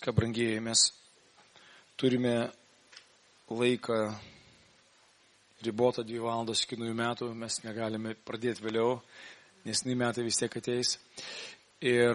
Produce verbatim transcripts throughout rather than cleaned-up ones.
Ką brangieji, mes turime laiką ribotą dvi valandos iki naujų metų, mes negalime pradėti vėliau, nes naujų metai vis tiek ateis. Ir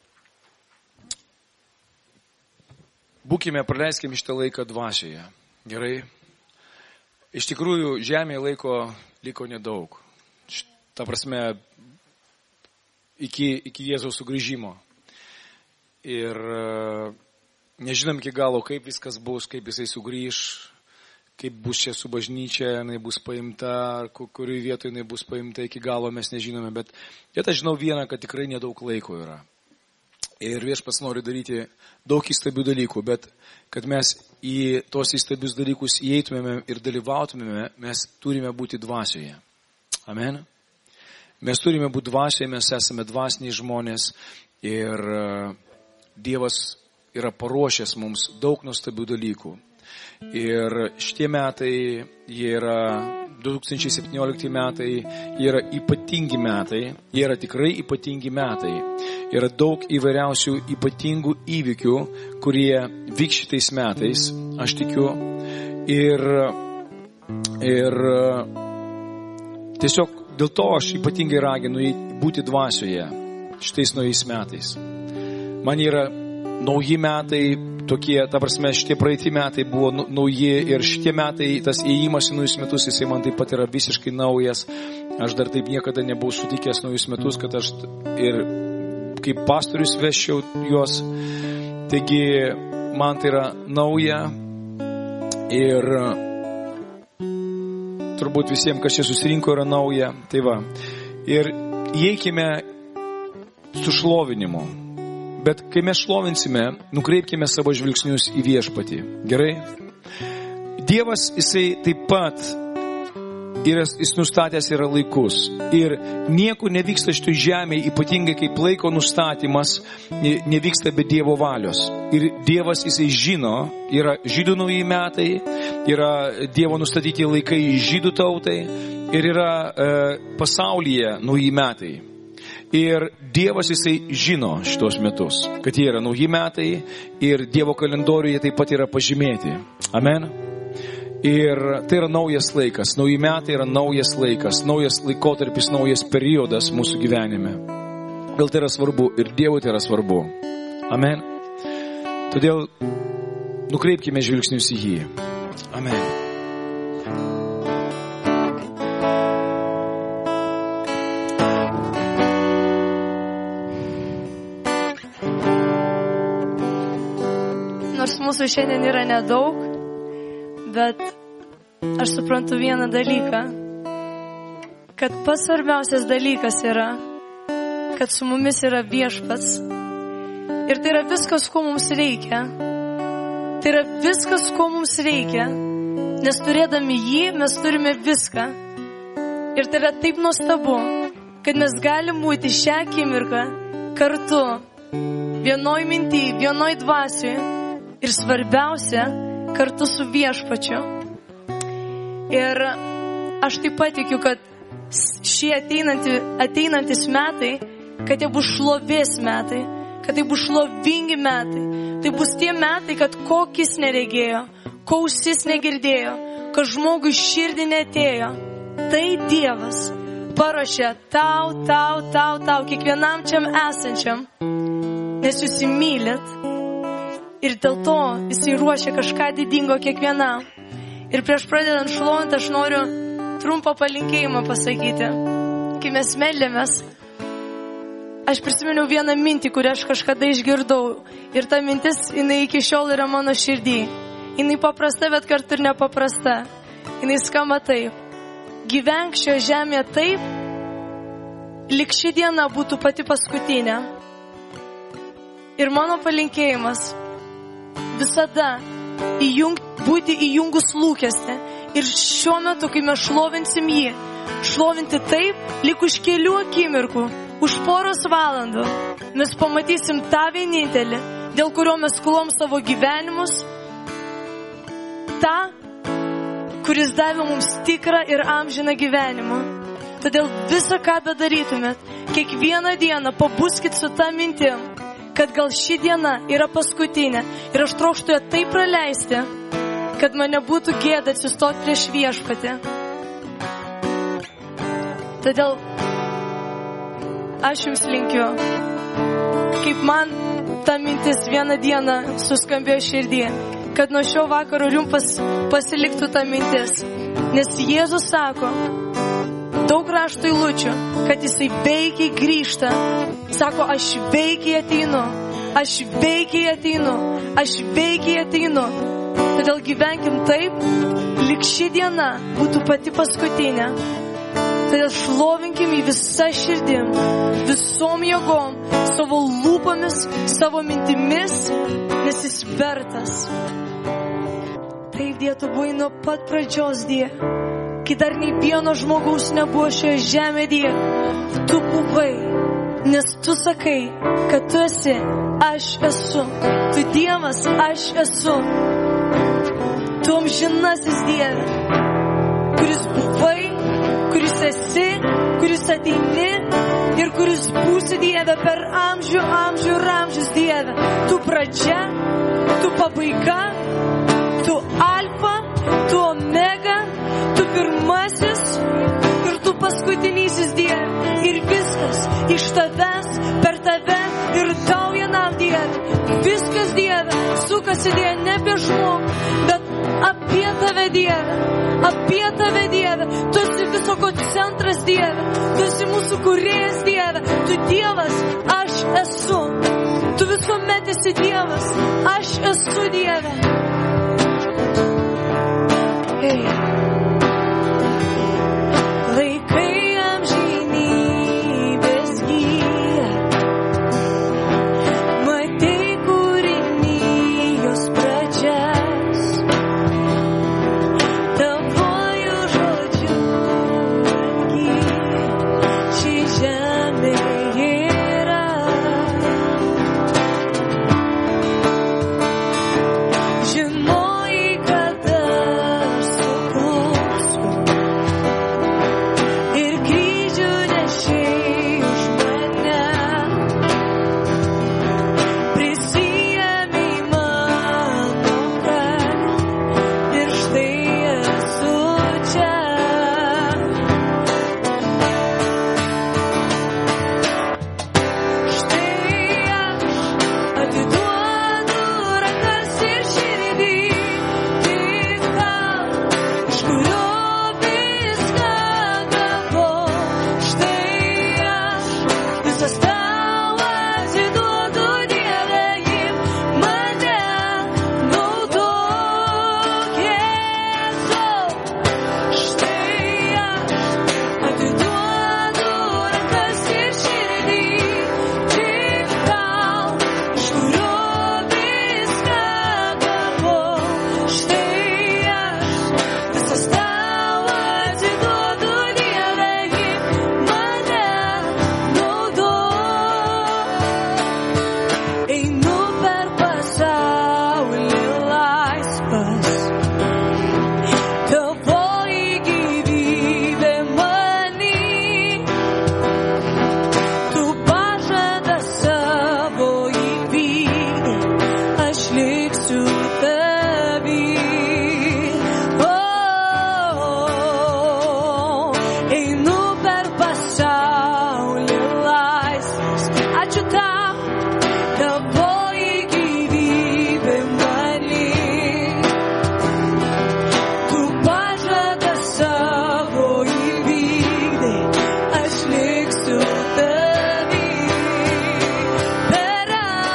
būkime, praleiskime šitą laiką dvasioje. Gerai? Iš tikrųjų, žemėje laiko liko nedaug. Ta prasme, iki, iki Jėzaus sugrįžimo. Ir nežinom iki galo, kaip viskas bus, kaip jisai sugrįž, kaip bus čia su bažnyčia, jinai bus paimta, ar kurioj vietoje jinai bus paimta, iki galo mes nežinome. Bet, bet aš žinau vieną, kad tikrai nedaug laiko yra. Ir Viešpats nori daryti daug įstabių dalykų, bet kad mes į tos įstabius dalykus įeitumėme ir dalyvautumėme, mes turime būti dvasioje. Amen. Mes turime būti dvasioje, mes esame dvasiniai žmonės ir Dievas yra paruošęs mums daug nuostabių dalykų. Ir šitie metai, jie yra du tūkstančiai septyniolikti metai, jie yra ypatingi metai, jie yra tikrai ypatingi metai. Yra daug įvairiausių ypatingų įvykių, kurie vyks šitais metais, aš tikiu. Ir, ir tiesiog dėl to aš ypatingai raginu būti dvasioje šitais naujais metais. Man yra nauji metai, tokie, ta prasme, šitie praeiti metai buvo nauji ir šitie metai, tas įėjimas į naujus metus, jisai man taip pat yra visiškai naujas. Aš dar taip niekada nebuvau sutikęs naujus metus, kad aš ir kaip pastorius veščiau juos. Taigi, man tai yra nauja ir turbūt visiems, kas čia susirinko, yra nauja. Tai va. Ir įeikime su šlovinimu. Bet kai mes šlovinsime, nukreipkime savo žvilgsnius į Viešpatį. Gerai? Dievas, jisai taip pat, yra, jis nustatęs yra laikus. Ir nieko nevyksta šitoj žemėje, ypatingai kaip laiko nustatymas, nevyksta be Dievo valios. Ir Dievas, jisai žino, yra žydų nauji metai, yra Dievo nustatyti laikai žydų tautai ir yra e, pasaulyje nauji metai. Ir Dievas, jisai žino šitos metus, kad jie yra nauji metai ir Dievo kalendoriuje taip pat yra pažymėti. Amen. Ir tai yra naujas laikas. Nauji metai yra naujas laikas, naujas laikotarpis, naujas periodas mūsų gyvenime. Gal tai yra svarbu ir Dievui tai yra svarbu. Amen. Todėl nukreipkime žvilgsnius į jį. Amen. Nors mūsų šiandien yra nedaug, bet aš suprantu vieną dalyką, kad pats svarbiausias dalykas yra, kad su mumis yra Viešpats. Ir tai yra viskas, ko mums reikia. Tai yra viskas, ko mums reikia, nes turėdami jį mes turime viską. Ir tai yra taip nuostabu, kad mes galim būti šią akimirką kartu, vienoj minty, vienoj dvasioj. Ir svarbiausia, kartu su Viešpačiu. Ir aš taip pat tikiu, kad šie ateinanti, ateinantis metai, kad jie bus šlovės metai, kad tai bus šlovingi metai. Tai bus tie metai, kad ko akis neregėjo, ko ausis negirdėjo, kad žmogui širdį neatėjo. Tai Dievas paruošė tau, tau, tau, tau, kiekvienam čiam esančiam, nes jūs įmylit. Ir dėl to jisai ruošia kažką didingo kiekvienam. Ir prieš pradedant šlovint, aš noriu trumpą palinkėjimą pasakyti. Kai mes meldėmės, aš prisiminiau vieną mintį, kurią aš kažkada išgirdau. Ir ta mintis, jinai iki šiol yra mano širdį. Jinai paprasta, bet kartu ir nepaprasta. Jinai skamba taip. Gyvenk šio žemėje taip, lyg ši diena būtų pati paskutinė. Ir mano palinkėjimas visada įjung, būti įjungus lūkestį. Ir šiuo metu, kai mes šlovinsim jį, šlovinti taip, lyg už kelių akimirkų, už poros valandų, mes pamatysim tą vienintelį, dėl kurio mes kulom savo gyvenimus, tą, kuris davė mums tikrą ir amžiną gyvenimą. Todėl visą, ką bedarytumėt, kiekvieną dieną pabuskit su tą mintim, kad gal ši diena yra paskutinė ir aš trokštu ją taip praleisti, kad mane būtų gėda atsistoti prieš viešpatį. Todėl aš jums linkiu, kaip man ta mintis vieną dieną suskambėjo širdį, kad nuo šio vakaro jums pas, pasiliktų ta mintis. Nes Jėzus sako, daug rašto eilučių, kad jisai veikiai grįžta. Sako, aš veikiai ateinu, aš veikiai ateinu, aš veikiai ateinu. Todėl gyvenkim taip, lyg ši diena būtų pati paskutinė. Todėl šlovinkim į visą širdim, visom jėgom, savo lūpomis, savo mintimis, nes jis vertas. Taip, Die, tu buvai nuo pat pradžios, Die, kai dar nei vieno žmogaus nebuvo šioje žemėje, Die. Tu buvai, nes tu sakai, kad tu esi, aš esu. Tu Dievas, aš esu. Tu amžinasis Dieve, kuris buvai, kuris esi, kuris ateini ir kuris būsi, Dieve, per amžių, amžių ir amžius, Dieve. Tu pradžia, tu pabaiga, tu alfa, tu omega, tu pirmasis ir tu paskutinysis, Dieve. Ir viskas iš tavęs, per tave ir tau vienam, Dieve. Viskas, Dieve, sukasi, Dieve, ne apie žmogų, bet apie tave, Dieve. Apie tave, Dieve. Tu esi visoko centras, Dieve. Tu esi mūsų kūrėjas, Dieve. Tu Dievas, aš esu. Tu visuomet esi Dievas. Aš esu, Dieve. Hey. Laikai amžinybės gyja. Matei kūrinijos pradžias. Tavoju žodžiu atgyja. Ši žemė yra. Žinojai, kad aš suklupsiu ir kryžių nešiai už mane. Prisiėmei mano kaltę ir štai esu čia. Štai aš atiduodu rankas ir širdį tik tau, iš kurio viską gavau. Štai aš visas tau atiduodu, Dieve, imk mane, naudok, Jėzau. Štai aš atiduodu rankas ir širdį tik tau, iš kurio viską gavau. Štai aš visas tau atiduodu, Dieve, imk mane, naudok. Einu per pasaulį laisvas, tavoji gyvybė many. Tu pažadą savo įvykdei, aš liksiu tavy. Oh, einu per pasaulį laisvas. Ačiū tau, tavoji gyvybė many. Tu pažadą savo įvykdei, aš liksiu tavy. Per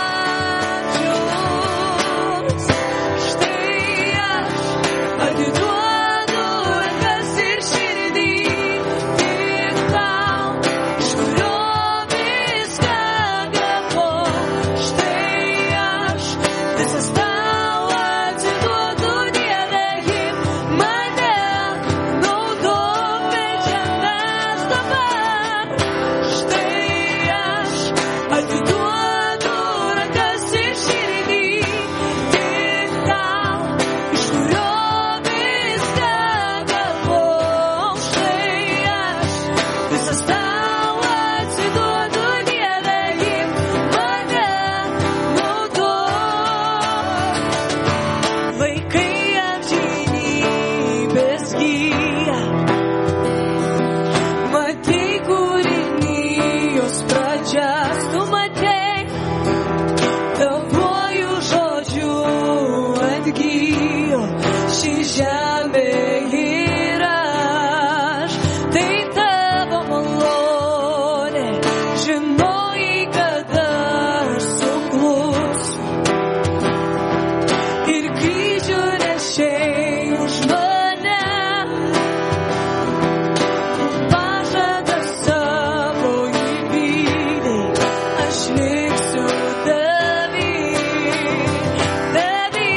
amžius, štai aš atiduodu rankas ir širdį tik tau, iš kurio viską gavau. Štai aš visas tau atiduodu, Dieve, imk mane, naudok, medžiagas dabar. Štai aš atiduodu rankas ir širdį tik tau, iš kurio viską gavau. Štai aš visas tau atiduodu, Dieve, imk mane, atgijo ši žemė ir aš. Tai tavo malonė, žinojai, kad aš suklusiu. Ir kryžių nešei už mane, pažadą savo įvykdei, aš liksiu tavy, tavy,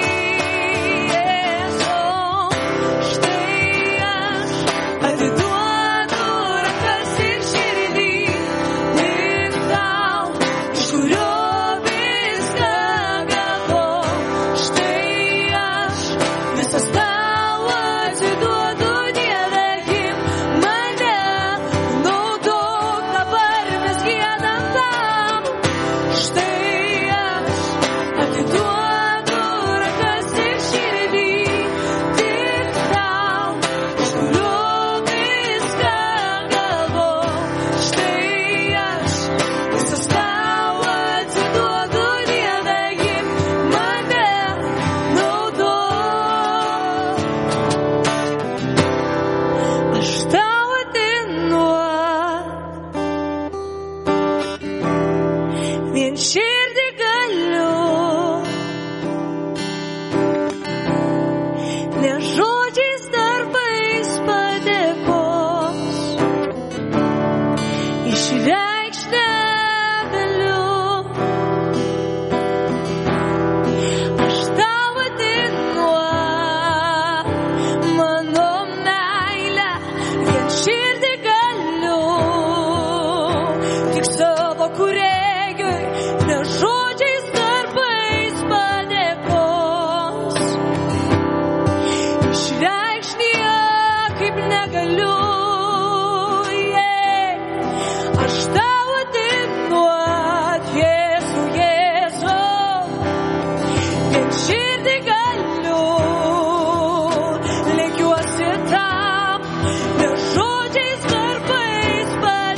Jėzau. Štai aš atiduodu rankas ir širdį tik tau, iš kurio viską gavau. Štai aš visas tau atiduodu, Dieve, imk mane, naudok dabar mes giedam tam. Štai aš atiduodu rankas ir širdį tik tau, iš kurio viską gavau. Štai aš visas tau atiduodu, Dieve, imk mane, naudok. Aš tau atiduodu, vien širdį galiu, ne žodžiais, darbais padėkos išreikšt negaliu. Aš tau atiduodu mano meilę, vien širdį galiu, tik savo kūrėjui, ne žodžiais, darbais padėkos išreikšt niekaip negaliu. Yeah. Aš tau atiduodu, Jėzau, Jėzau, vien širdį galiu, lenkiuosi tam, ne žodžiais, darbais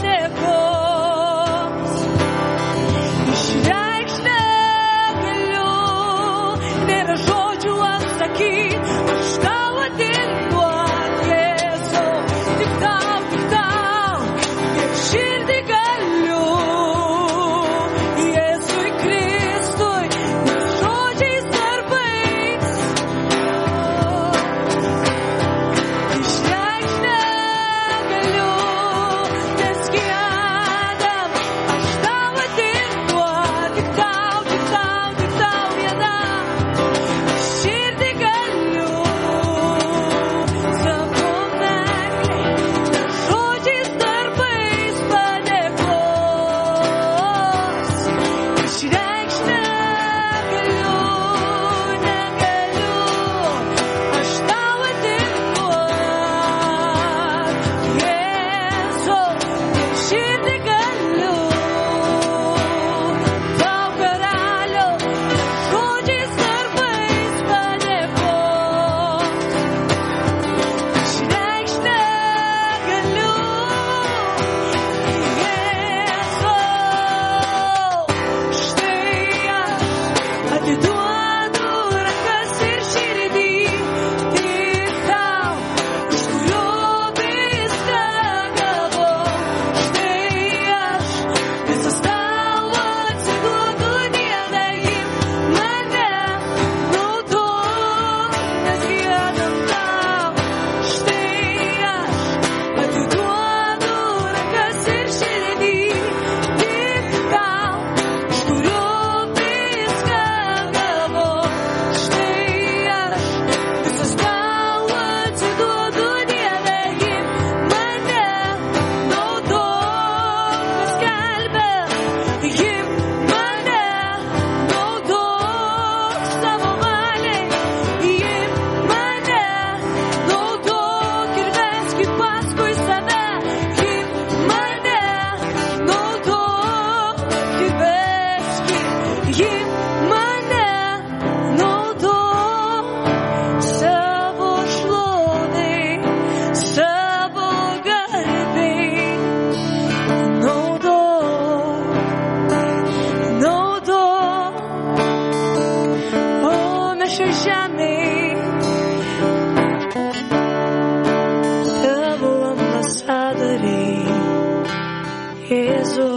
padėkos išreikšt negaliu, nėra žodžių atsakyt. Aš tau atiduodu, Jėzau, tik tau, tik tau, vien širdį galiu, Jėzui Kristui, ne žodžiais, darbais išreikšt negaliu, mes giedam. Aš tau atiduodu, tik tau, tik tau, tik tau vienam. Širdį galiu, šią žemėj. Tavo ambasadoriai, Jėzau.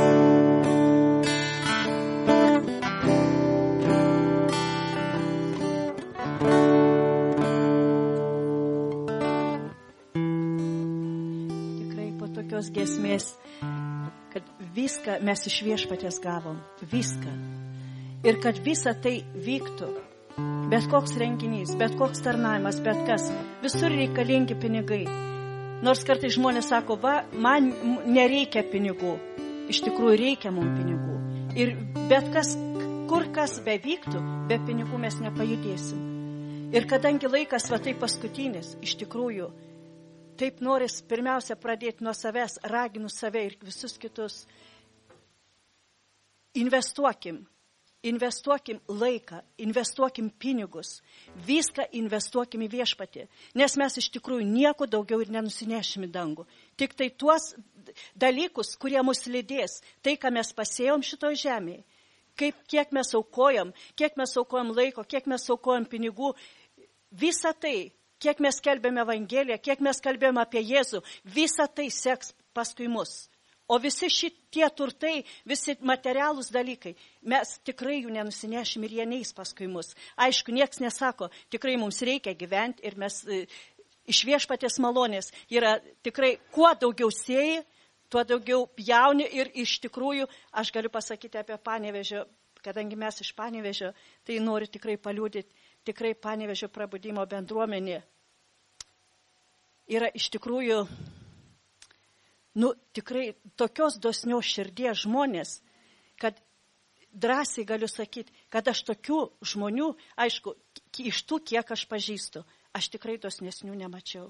Giesmės, kad viską mes iš Viešpaties gavom, viską. Ir kad visa tai vyktų, bet koks renginys, bet koks tarnavimas, bet kas, visur reikalingi pinigai. Nors kartais žmonės sako, va, man nereikia pinigų. Iš tikrųjų reikia mums pinigų. Ir bet kas, kur kas bevyktų, be pinigų mes nepajudėsim. Ir kadangi laikas va tai paskutinis, iš tikrųjų, taip noris pirmiausia pradėti nuo savęs, raginu save ir visus kitus. Investuokim, investuokim laiką, investuokim pinigus, viską investuokim į Viešpatį, nes mes iš tikrųjų nieko daugiau ir nenusinešim į dangų. Tik tai tuos dalykus, kurie mus lydės, tai, ką mes pasėjom šitoj žemėje, kaip, kiek mes aukojam, kiek mes aukojam laiko, kiek mes aukojam pinigų, visa tai, kiek mes kelbėme Evangeliją, kiek mes kalbėjome apie Jėzų, visa tai seks paskui mus. O visi šitie turtai, visi materialūs dalykai, mes tikrai jų nenusinešim ir jie neis paskui mus. Aišku, nieks nesako, tikrai mums reikia gyventi ir mes e, iš Viešpaties malonės yra tikrai, kuo daugiau sėji, tuo daugiau pjauni ir iš tikrųjų, aš galiu pasakyti apie Panevėžio, kadangi mes iš Panevėžio, tai noriu tikrai paliudyti, tikrai Panevėžio prabudimo bendruomenė yra iš tikrųjų, nu, tikrai tokios dosnios širdies žmonės, kad drąsiai galiu sakyti, kad aš tokių žmonių, aišku, iš tų, kiek aš pažįstu, aš tikrai dosnesnių nemačiau.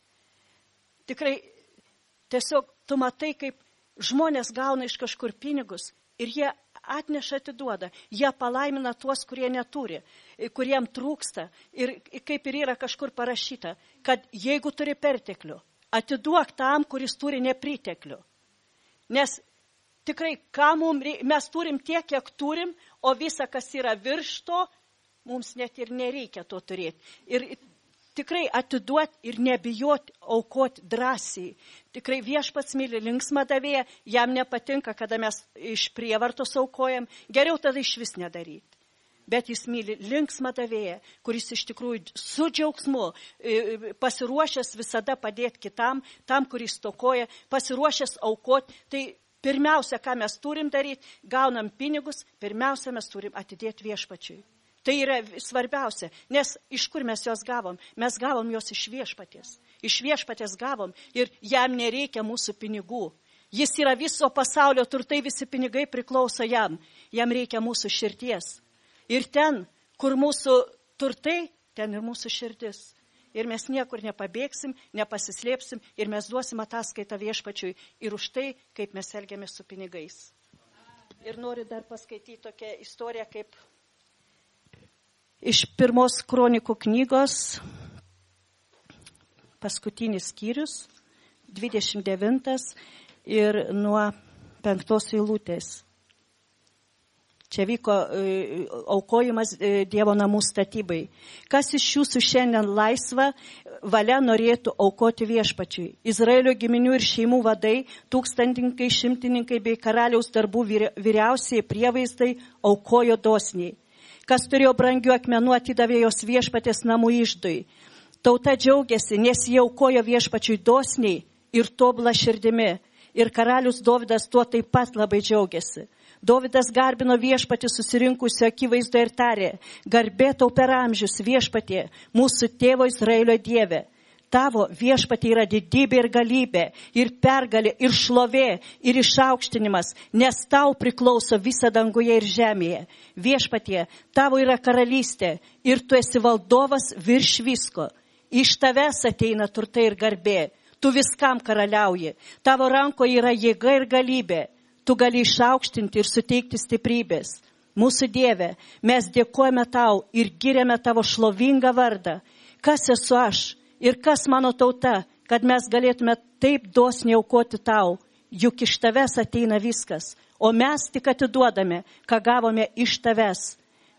Tikrai tiesiog tu matai, kaip žmonės gauna iš kažkur pinigus ir jie atneša, atiduoda. Jie palaimina tuos, kurie neturi, kuriem trūksta. Ir kaip ir yra kažkur parašyta, kad jeigu turi perteklių, atiduok tam, kuris turi nepriteklių. Nes tikrai, ką mums, mes turim tiek, kiek turim, o visa, kas yra virš to, mums net ir nereikia to turėti. Ir tikrai atiduoti ir nebijoti, aukoti drąsiai. Tikrai Viešpats myli linksmą davėją, jam nepatinka, kada mes iš prievartos aukojam, geriau tada iš vis nedaryti. Bet jis myli linksmą davėją, kuris iš tikrųjų su džiaugsmu pasiruošęs visada padėti kitam, tam, kuris stokoja, pasiruošęs aukoti. Tai pirmiausia, ką mes turim daryti, gaunam pinigus, pirmiausia, mes turim atidėti Viešpačiui. Tai yra svarbiausia, nes iš kur mes jos gavom? Mes gavom jos iš Viešpaties. Iš Viešpaties gavom ir jam nereikia mūsų pinigų. Jis yra viso pasaulio turtai, visi pinigai priklauso jam. Jam reikia mūsų širdies. Ir ten, kur mūsų turtai, ten ir mūsų širdis. Ir mes niekur nepabėgsim, nepasislėpsim ir mes duosim ataskaitą Viešpačiui ir už tai, kaip mes elgiamės su pinigais. Ir noriu dar paskaityti tokią istoriją, kaip iš pirmos kronikų knygos, paskutinis skyrius, dvidešimt devintas ir nuo penktos eilutės. Čia vyko e, aukojimas e, Dievo namų statybai. Kas iš jūsų šiandien laisva valia norėtų aukoti Viešpačiui? Izraelio giminių ir šeimų vadai, tūkstantininkai, šimtininkai bei karaliaus darbų vyriausiai prievaizdai aukojo dosniai. Kas turėjo brangių akmenų, atidavė jos Viešpaties namų iždui. Tauta džiaugiasi, nes jie aukojo Viešpačiui dosniai ir tobulą širdimi. Ir karalius Dovydas tuo taip pat labai džiaugiasi. Dovydas garbino Viešpatį susirinkusio akivaizdo ir tarė, garbė tau per amžius Viešpatie, mūsų tėvo Izraelio Dieve. Tavo Viešpatie yra didybė ir galybė, ir pergalė, ir šlovė, ir išaukštinimas, nes tau priklauso visa danguje ir žemėje. Viešpatie, tavo yra karalystė, ir tu esi valdovas virš visko. Iš tavęs ateina turtai ir garbė, tu viskam karaliauji, tavo rankoje yra jėga ir galybė. Tu gali išaukštinti ir suteikti stiprybės. Mūsų Dieve, mes dėkojame tau ir giriame tavo šlovingą vardą. Kas esu aš ir kas mano tauta, kad mes galėtume taip dosniai aukoti tau, juk iš tavęs ateina viskas, o mes tik atiduodame, ką gavome iš tavęs.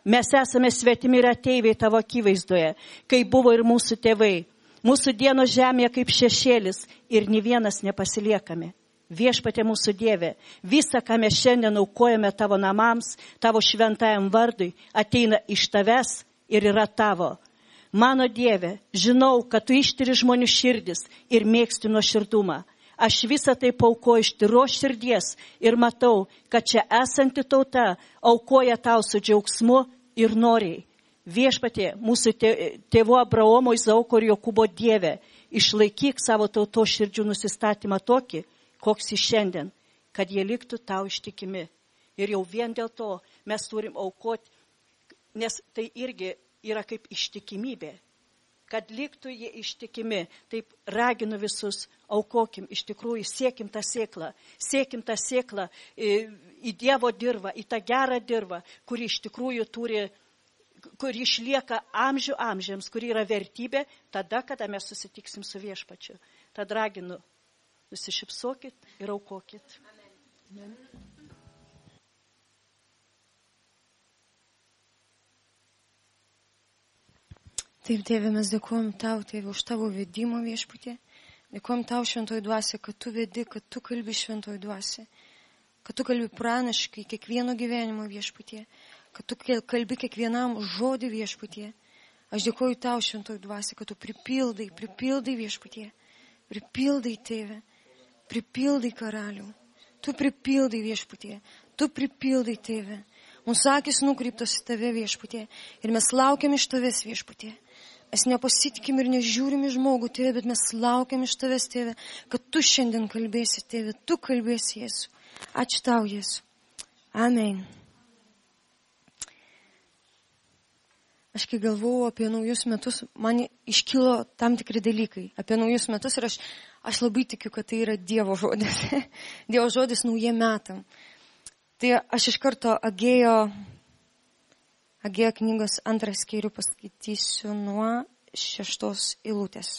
Mes esame svetimi ir ateiviai tavo akivaizdoje, kai buvo ir mūsų tėvai. Mūsų dienos žemėje kaip šešėlis ir nė vienas nepasiliekame. Viešpatie mūsų Dieve, visa, ką mes šiandien aukojame tavo namams, tavo šventajam vardui, ateina iš tavęs ir yra tavo. Mano Dieve, žinau, kad tu ištiri žmonių širdis ir mėgsti nuoširdumą. Aš visą tai paukoju iš tyros širdies ir matau, kad čia esanti tauta aukoja tau su džiaugsmu ir noriai. Viešpatie, mūsų tėvo Abraomo, Izaoko ir Jokūbo Dieve, išlaikyk savo tautos širdžių nusistatymą tokį, koks į šiandien, kad jie liktų tau ištikimi. Ir jau vien dėl to mes turim aukoti, nes tai irgi yra kaip ištikimybė. Kad liktų jie ištikimi, taip raginu visus, aukokim, iš tikrųjų, siekim tą sėklą, siekim tą sėklą į, į Dievo dirvą, į tą gerą dirvą, kuri iš tikrųjų turi, kuri išlieka amžių amžiams, kuri yra vertybė, tada, kada mes susitiksim su Viešpačiu. Tad raginu, nusišypsokit ir aukokit. Amen. Taip, Tėve, mes dėkojom tau, Tėve, už tavo vedimo, Viešpatie. Dėkojom tau, Šventoji Dvasia, kad tu vedi, kad tu kalbi, Šventoji Dvasia. Kad tu kalbi pranašiškai kiekvieno gyvenimo, Viešpatie. Kad tu kalbi kiekvienam žodį, Viešpatie. Aš dėkoju tau, Šventoji Dvasia, kad tu pripildai, pripildai, Viešpatie. Pripildai, Tėve. Pripildai, Karalių. Tu pripildai, Viešpatie. Tu pripildai, Tėve. Mūsų akis nukreiptos į tave, Viešpatie. Ir mes laukiam iš tavęs, Viešpatie. Mes nepasitikim ir nežiūrim į žmogų, Tėve, bet mes laukiam iš tavęs, Tėve, kad tu šiandien kalbėsi, Tėve. Tu kalbėsi, Jėzu. Ačiū tau, Jėzu. Amen. Aš kai galvojau apie naujus metus, man iškilo tam tikri dalykai apie naujus metus ir aš, aš labai tikiu, kad tai yra Dievo žodis. Dievo žodis naujiem metam. Tai aš iš karto Agėjo, Agėjo knygos antrą skyrių paskaitysiu nuo šeštos eilutės.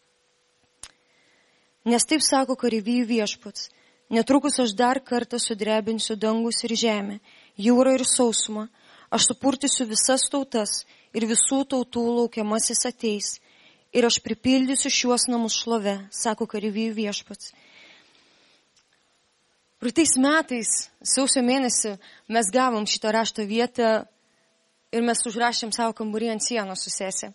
Nes taip sako kareivijų Viešpats, netrukus aš dar kartą sudrebinsiu dangus ir žemę, jūrą ir sausumą, aš supurtysiu visas tautas ir visų tautų laukiamasis ateis, ir aš pripildysiu šiuos namus šlove, sako kareivijų Viešpats. Praeitais metais, sausio mėnesį, mes gavom šitą rašto vietą ir mes užrašėm savo kambarį ant sienos su sesė.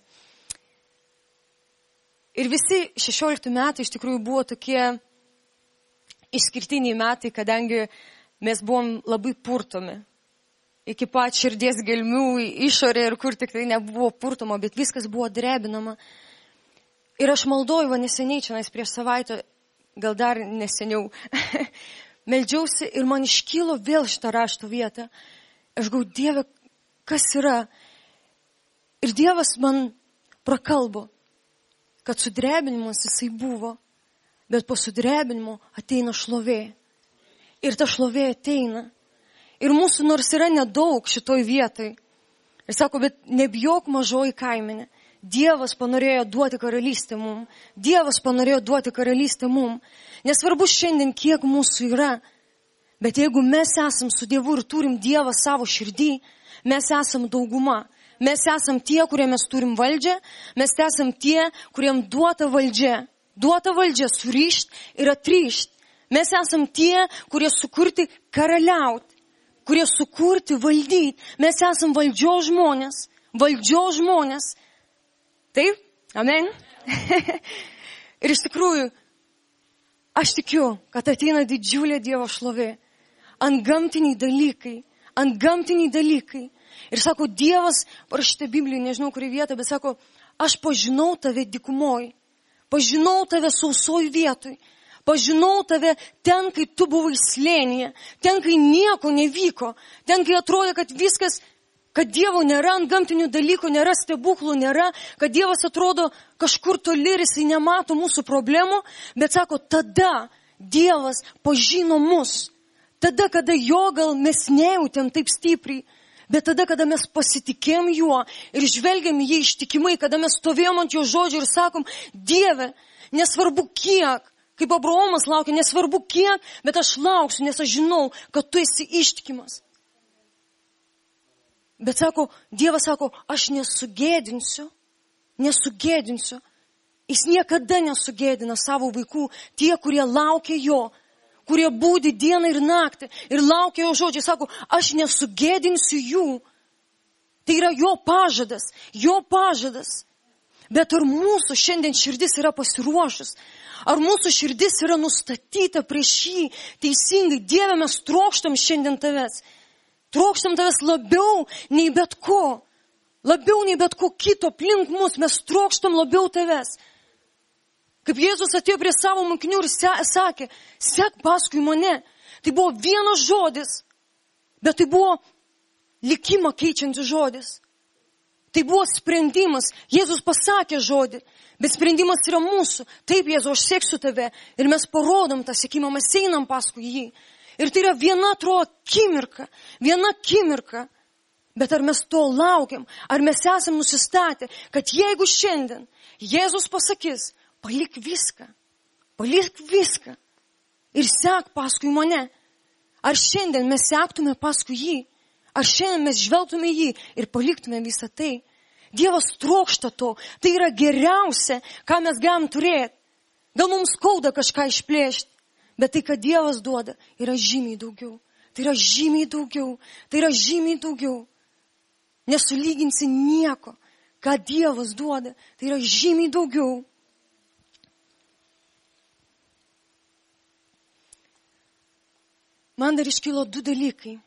Ir visi šešiolikti metai iš tikrųjų buvo tokie išskirtiniai metai, kadangi mes buvom labai purtomi. Iki pat širdies gelmių, išorė ir kur tik tai nebuvo purtoma, bet viskas buvo drebinama. Ir aš maldoju, va neseniai, čia prieš savaitę, gal dar neseniau, meldžiausi ir man iškilo vėl šitą rašto vietą. Aš gau, Dieve, kas yra? Ir Dievas man prakalbo, kad sudrebinimas jisai buvo, bet po sudrebinimo ateina šlovė. Ir ta šlovė ateina. Ir mūsų nors yra nedaug šitoj vietai. Ir sako, bet nebijok mažoji kaimenė. Dievas panorėjo duoti karalystę mum. Dievas panorėjo duoti karalystę mum. Nesvarbu šiandien, kiek mūsų yra. Bet jeigu mes esam su Dievu ir turim Dievą savo širdį, mes esam dauguma. Mes esam tie, kurie mes turim valdžią. Mes esam tie, kuriem duota valdžia. Duota valdžia surišt ir atrišt. Mes esam tie, kurie sukurti karaliauti. Kurie sukurti valdyti. Mes esam valdžios žmonės. Valdžios žmonės. Taip? Amen? Ir iš tikrųjų, aš tikiu, kad ateina didžiulė Dievo šlovė. Antgamtiniai dalykai. Antgamtiniai dalykai. Ir sako, Dievas, parašyta Biblijai, nežinau kurį vietą, bet sako, aš pažinau tave dykumoj. Pažinau tave sausoj vietoj. Pažinau tave ten, kai tu buvai slėnyje. Ten, kai nieko nevyko. Ten, kai atrodė, kad viskas, kad Dievo nėra, antgamtinių dalykų nėra, stebuklų nėra, kad Dievas atrodo kažkur toli ir jisai nemato mūsų problemų, bet sako, tada Dievas pažino mus. Tada, kada jo gal mes nejautėm taip stipriai, bet tada, kada mes pasitikėjom juo ir žvelgiam jį ištikimai, kada mes stovėjom ant jo žodžio ir sakom, Dieve, nesvarbu kiek, kaip Abraomas laukia, nesvarbu kiek, bet aš lauksiu, nes aš žinau, kad tu esi ištikimas. Bet sako, Dievas sako, aš nesugėdinsiu, nesugėdinsiu. Jis niekada nesugėdina savo vaikų, tie, kurie laukia jo, kurie būdi dieną ir naktį ir laukia jo žodžiai. Sako, aš nesugėdinsiu jų. Tai yra jo pažadas, jo pažadas. Bet ar mūsų šiandien širdis yra pasiruošus? Ar mūsų širdis yra nustatyta prieš jį teisingai? Dieve, mes trokštam šiandien tavęs. Trokštam tavęs labiau nei bet ko. Labiau nei bet ko kito aplink mus. Mes trokštam labiau tavęs. Kaip Jėzus atėjo prie savo mokinių ir sakė, sek paskui mane. Tai buvo vienas žodis, bet tai buvo likimą keičiantis žodis. Tai buvo sprendimas. Jėzus pasakė žodį, bet sprendimas yra mūsų. Taip, Jėzu, aš seksiu tave. Ir mes parodom tą sekimą, mes einam paskui jį. Ir tai yra viena atrodo akimirka, viena akimirka. Bet ar mes to laukiam? Ar mes esam nusistatę, kad jeigu šiandien Jėzus pasakys, palik viską, palik viską ir sek paskui mane. Ar šiandien mes sektume paskui jį? Ar šiandien mes žvelgtume jį ir paliktume visą tai? Dievas trokšta to. Tai yra geriausia, ką mes galim turėti. Gal mums skauda kažką išplėšti, bet tai, ką Dievas duoda, yra žymiai daugiau. Tai yra žymiai daugiau. Tai yra žymiai daugiau. Nesulyginsi nieko, ką Dievas duoda. Tai yra žymiai daugiau. Man dar iškilo du dalykai.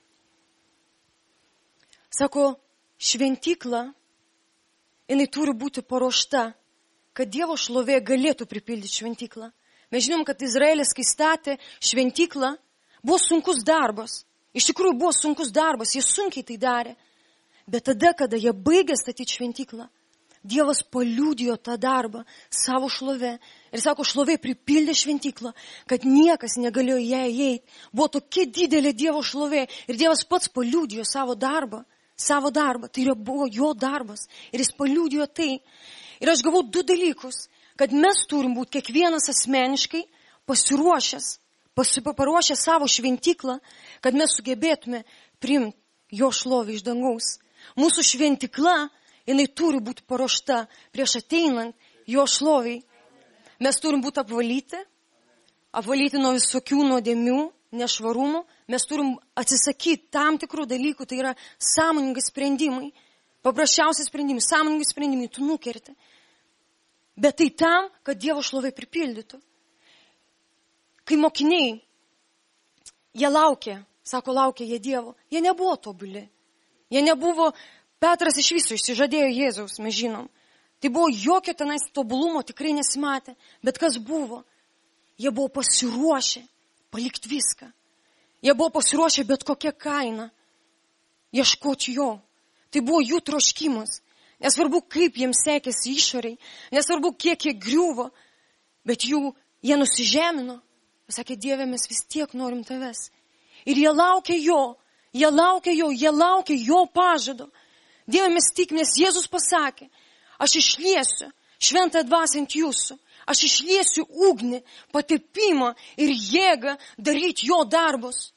Sako, šventykla, jinai turi būti paruošta, kad Dievo šlovė galėtų pripildyti šventyklą. Mes žinom, kad Izraelis, kai statė šventyklą, buvo sunkus darbas. Iš tikrųjų buvo sunkus darbas, jie sunkiai tai darė. Bet tada, kada jie baigė statyti šventyklą, Dievas paliudijo tą darbą savo šlovę. Ir sako, šlovė pripildė šventyklą, kad niekas negalėjo ją įeiti. Buvo tokia didelė Dievo šlovė ir Dievas pats paliudijo savo darbą. Savo darbą. Tai yra buvo jo darbas. Ir jis paliudijo tai. Ir aš gavau du dalykus. Kad mes turim būti kiekvienas asmeniškai pasiruošęs, paruošę savo šventyklą, kad mes sugebėtume priimti jo šlovę iš dangaus. Mūsų šventykla, jinai turi būti paruošta prieš ateinant jo šloviai. Mes turim būti apvalyti, apvalyti nuo visokių nuodėmių, nešvarumų. Mes turim atsisakyti tam tikrų dalykų, tai yra sąmoningai sprendimai. Paprasčiausiai sprendimai, sąmoningai sprendimai, tu nukerti. Bet tai tam, kad Dievo šlovė pripildytų. Kai mokiniai, jie laukė, sako, laukė jie Dievo, jie nebuvo tobuli. Jie nebuvo, Petras iš viso išsižadėjo Jėzaus, mes žinom. Tai buvo jokio tenais tobulumo, tikrai nesimatė. Bet kas buvo? Jie buvo pasiruošę palikti viską. Jie buvo pasiruošę bet kokią kainą ieškoti jo. Tai buvo jų troškimas. Nesvarbu, kaip jiems sekėsi išoriai, nesvarbu, kiek jie griuvo, bet jų, jie nusižemino. Jie sakė, Dieve, mes vis tiek norim tavęs. Ir jie laukia jo, jie laukia jo, jie laukia jo pažado. Dieve, mes tikimės, Jėzus pasakė, aš išliesiu šventąją dvasią ant jūsų. Aš išliesiu ugnį, patepimą ir jėgą daryti jo darbus.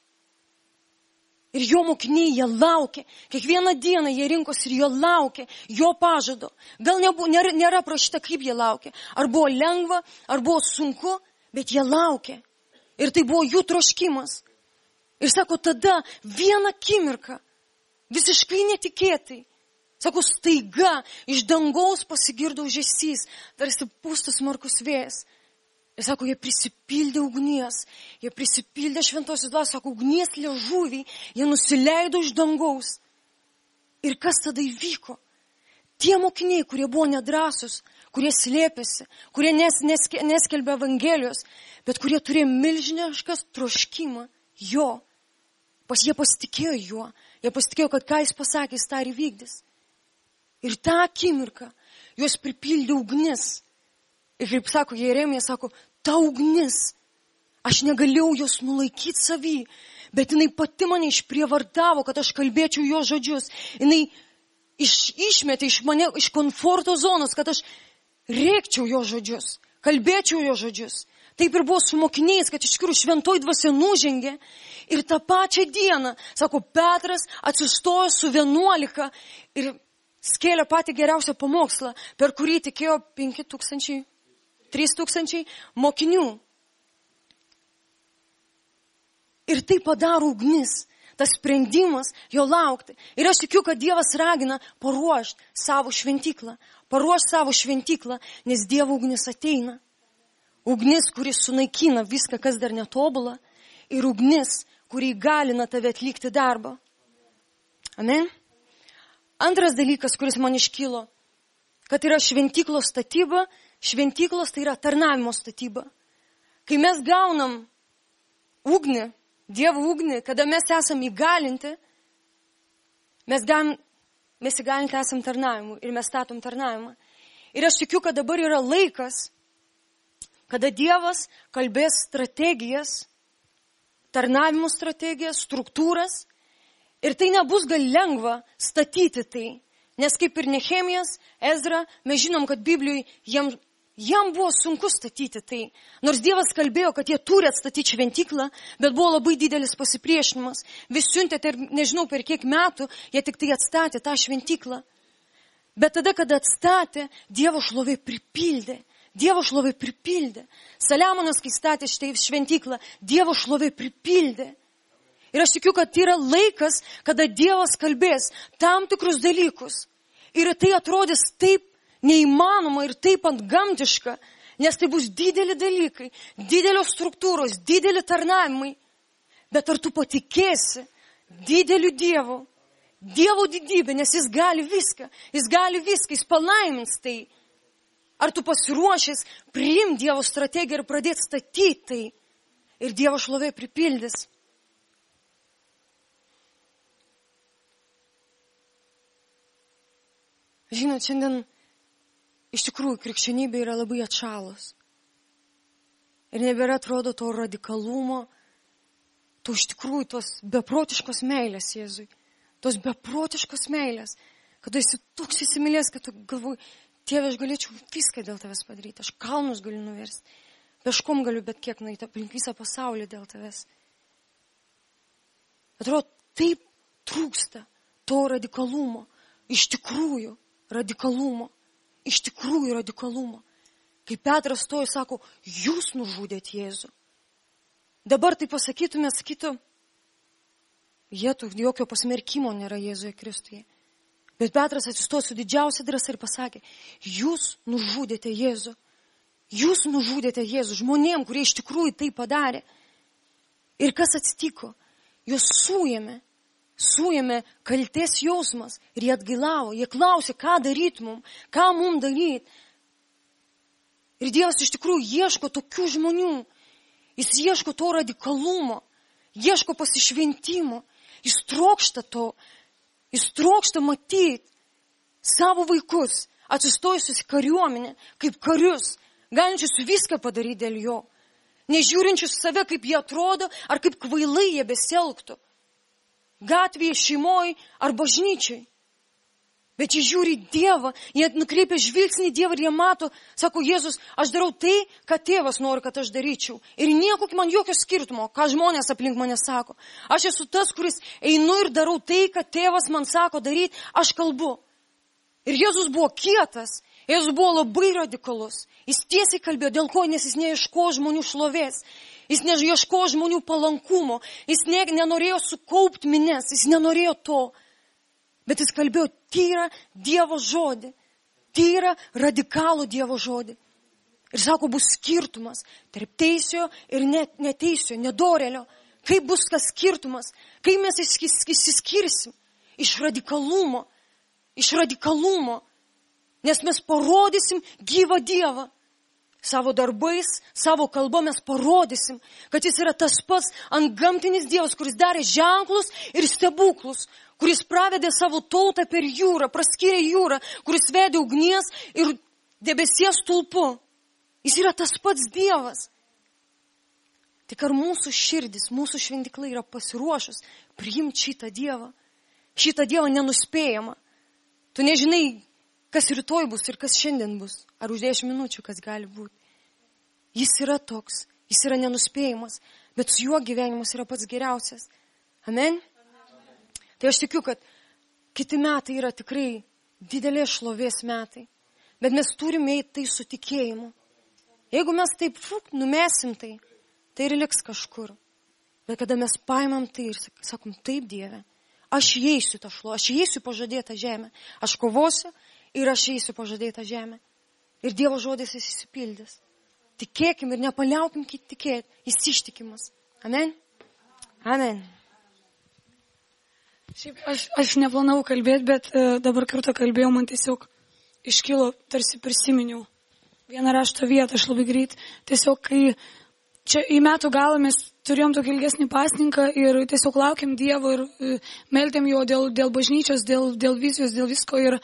Ir jo mokiniai, jie laukia. Kiekvieną dieną jie rinkosi ir jo laukia, jo pažado. Gal nebuvo, nėra, nėra prašyta, kaip jie laukia. Ar buvo lengva, ar buvo sunku, bet jie laukia. Ir tai buvo jų troškimas. Ir sako, tada vieną akimirką, visiškai netikėtai, sako, staiga iš dangaus pasigirdo ūžesys, tarsi pūstas smarkus vėjas. Ir sako, jie prisipildė ugnies, jie prisipildė šventosios dvasios, sako, ugnies liežuvį, jie nusileido iš dangaus. Ir kas tada įvyko? Tie mokiniai, kurie buvo nedrąsus, kurie slėpėsi, kurie nes, nes, neskelbė Evangelijos, bet kurie turėjo milžiniškas troškimą jo. Pas jie pasitikėjo juo, jie pasitikėjo, kad ką jis pasakė, jis tą ir įvykdys. Ir tą akimirką juos pripildė ugnis. Ir kaip sako Jeremija, sako, ta ugnis, aš negalėjau jos nulaikyti savy, bet jinai pati mane išprievartavo, kad aš kalbėčiau jo žodžius. Jinai iš, išmetė iš mane, iš komforto zonos, kad aš rėkčiau jo žodžius, kalbėčiau jo žodžius. Taip ir buvo su mokiniais, kad iš tikrųjų šventoji dvasia nužengė. Ir tą pačią dieną, sako, Petras atsistojo su vienuolika ir skėlė patį geriausią pamokslą, per kurį tikėjo penki tūkstančiai, trys tūkstančiai mokinių. Ir tai padaro ugnis, tas sprendimas jo laukti. Ir aš tikiu, kad Dievas ragina paruošti savo šventyklą, paruošti savo šventyklą, nes Dievo ugnis ateina. Ugnis, kuris sunaikina viską, kas dar netobula, ir ugnis, kurį galina tave atlikti darbą. Amen. Antras dalykas, kuris man iškilo, kad yra šventyklos statyba, šventyklos tai yra tarnavimo statyba. Kai mes gaunam ugnį, Dievo ugnį, kada mes esame įgalinti, mes, galim, mes įgalinti esam tarnavimu ir mes statom tarnavimą. Ir aš tikiu, kad dabar yra laikas, kada Dievas kalbės strategijas, tarnavimo strategijas, struktūras, ir tai nebus gal lengva statyti tai. Nes kaip ir Nehemijas, Ezra, mes žinom, kad Biblijoje jam, jam buvo sunku statyti tai. Nors Dievas kalbėjo, kad jie turi atstatyti šventyklą, bet buvo labai didelis pasipriešinimas. Vis siuntė, nežinau per kiek metų, jie tik tai atstatė tą šventyklą. Bet tada, kada atstatė, Dievo šlovė pripildė. Dievo šlovė pripildė. Saliamonas, kai statė štai šventyklą, Dievo šlovė pripildė. Ir aš tikiu, kad tai yra laikas, kada Dievas kalbės tam tikrus dalykus. Ir tai atrodys taip neįmanoma ir taip antgamtiška, nes tai bus dideli dalykai, didelios struktūros, dideli tarnavimai. Bet ar tu patikėsi dideliu Dievu, Dievo didybė, nes jis gali viską, jis gali viską, jis palaimins tai. Ar tu pasiruošęs priimti Dievo strategiją ir pradėti statyti tai ir Dievo šlovė pripildys. Žinot, šiandien iš tikrųjų krikščionybė yra labai atšalus. Ir nebėra atrodo to radikalumo, to iš tikrųjų tos beprotiškos meilės Jėzui. Tos beprotiškos meilės, kad esi toks įsimylės, kad tu galvoji, Tėve, aš galėčiau viską dėl tavęs padaryti. Aš kalnus galiu nuversti. Peškom galiu bet kiek nueiti aplink visą pasaulį dėl tavęs. Atrodo, taip trūksta to radikalumo. Iš tikrųjų radikalumo. Iš tikrųjų radikalumo. Kai Petras stoja, sako, jūs nužudėt Jėzų. Dabar tai pasakytume, sakytų, jėtų, jokio pasmerkimo nėra Jėzuje Kristuje. Bet Petras atsistojo su didžiausia drąsa ir pasakė, jūs nužudėte Jėzų. Jūs nužudėte Jėzų žmonėm, kurie iš tikrųjų tai padarė. Ir kas atsitiko? Jūs suėmė, suėmė kaltės jausmas ir jie atgailavo. Jie klausė, ką daryti mum, ką mum daryti. Ir Dievas iš tikrųjų ieško tokių žmonių. Jis ieško to radikalumo, ieško pasišventimo. Jis trokšta to. Jis trokšta matyti savo vaikus, atsistojusius į kariuomenę, kaip karius, galinčius viską padaryti dėl jo. Nežiūrinčius save, kaip jie atrodo, ar kaip kvailai jie besielgtų. Gatvėje, šeimoje ar bažnyčiai. Bet jie žiūri Dievą, jie nukreipia žvilgsnį į Dievą ir jie mato, sako Jėzus, aš darau tai, ką tėvas nori, kad aš daryčiau. Ir nieko man jokio skirtumo, ką žmonės aplink mane sako. Aš esu tas, kuris einu ir darau tai, ką tėvas man sako daryti, aš kalbu. Ir Jėzus buvo kietas, Jėzus buvo labai radikalus. Jis tiesiai kalbėjo, dėl ko, nes jis neieško žmonių šlovės. Jis neieško žmonių palankumo. Jis ne, nenorėjo sukaupti minės, jis nenorėjo to. Bet jis kalbėjo tyrą Dievo žodį. Tyrą radikalų Dievo žodį. Ir sako, bus skirtumas tarp teisio ir net, neteisio, nedorelio. Kaip bus tas skirtumas? Kaip mes išsiskirsim? Iš radikalumo. Iš radikalumo. Nes mes parodysim gyvą Dievą. Savo darbais, savo kalba mes parodysim, kad jis yra tas pats antgamtinis Dievas, kuris darė ženklus ir stebuklus, kuris pravedė savo tautą per jūrą, praskyrė jūrą, kuris vedė ugnies ir debesies stulpu. Jis yra tas pats Dievas. Tik ar mūsų širdis, mūsų šventykla yra pasiruošus priimti šitą Dievą, šitą Dievą nenuspėjamą. Tu nežinai, kas rytoj bus ir kas šiandien bus. Ar už dešimt minučių, kas gali būti. Jis yra toks, jis yra nenuspėjimas, bet su juo gyvenimas yra pats geriausias. Amen? Tai aš tikiu, kad kiti metai yra tikrai didelės šlovės metai, bet mes turime eiti tai su tikėjimu. Jeigu mes taip fuk, numesim tai, tai ir liks kažkur. Bet kada mes paimam tai ir sakom, taip Dieve, aš įeisiu tą šlovę, aš įeisiu pažadėtą žemę, aš kovosiu ir aš įeisiu pažadėtą žemę. Ir Dievo žodis jis įsipildys. Tikėkim ir nepaliaukim tikėti, jis ištikimas. Amen? Amen. Šiaip aš, aš neplanavau kalbėti, bet uh, dabar kartą kalbėjau, man tiesiog iškilo, tarsi prisiminiau vieną rašto vietą, aš labai greit. Tiesiog, kai čia į metų galą mes turėjom tokį ilgesnį pasninką ir tiesiog laukiam Dievo ir uh, meldėm jo dėl, dėl bažnyčios, dėl, dėl vizijos, dėl visko. Ir,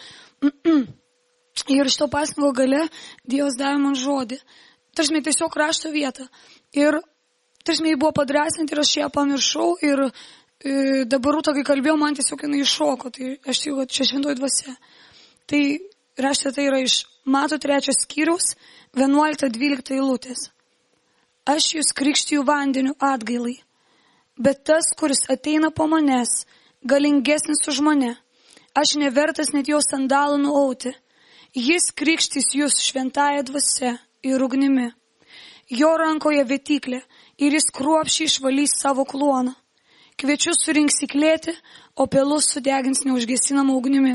ir šito pasninko gale Dievas davė man žodį. Tarsi tiesiog rašto vietą. Ir tarsi jį buvo padrasinti ir aš ją pamiršau ir e, dabar rūta, kai kalbėjau, man tiesiog jinai iššoko. Tai aš tikiu, kad čia šventoji dvasia. Tai rašte tai yra iš Mato trečios skyriaus, vienuolikta dvylikta eilutės. Aš jūs krikštiju vandeniu atgailai, bet tas, kuris ateina po manęs, galingesnis už mane. Aš nevertas net jo sandalų nuauti. Jis krikštys jūs šventąja dvasia ir ugnimi. Jo rankoje vėtyklė ir jis kruopščiai išvalys savo kluoną. Kviečius surinks į klėtį, o pelus sudegins neužgesinamą ugnimi.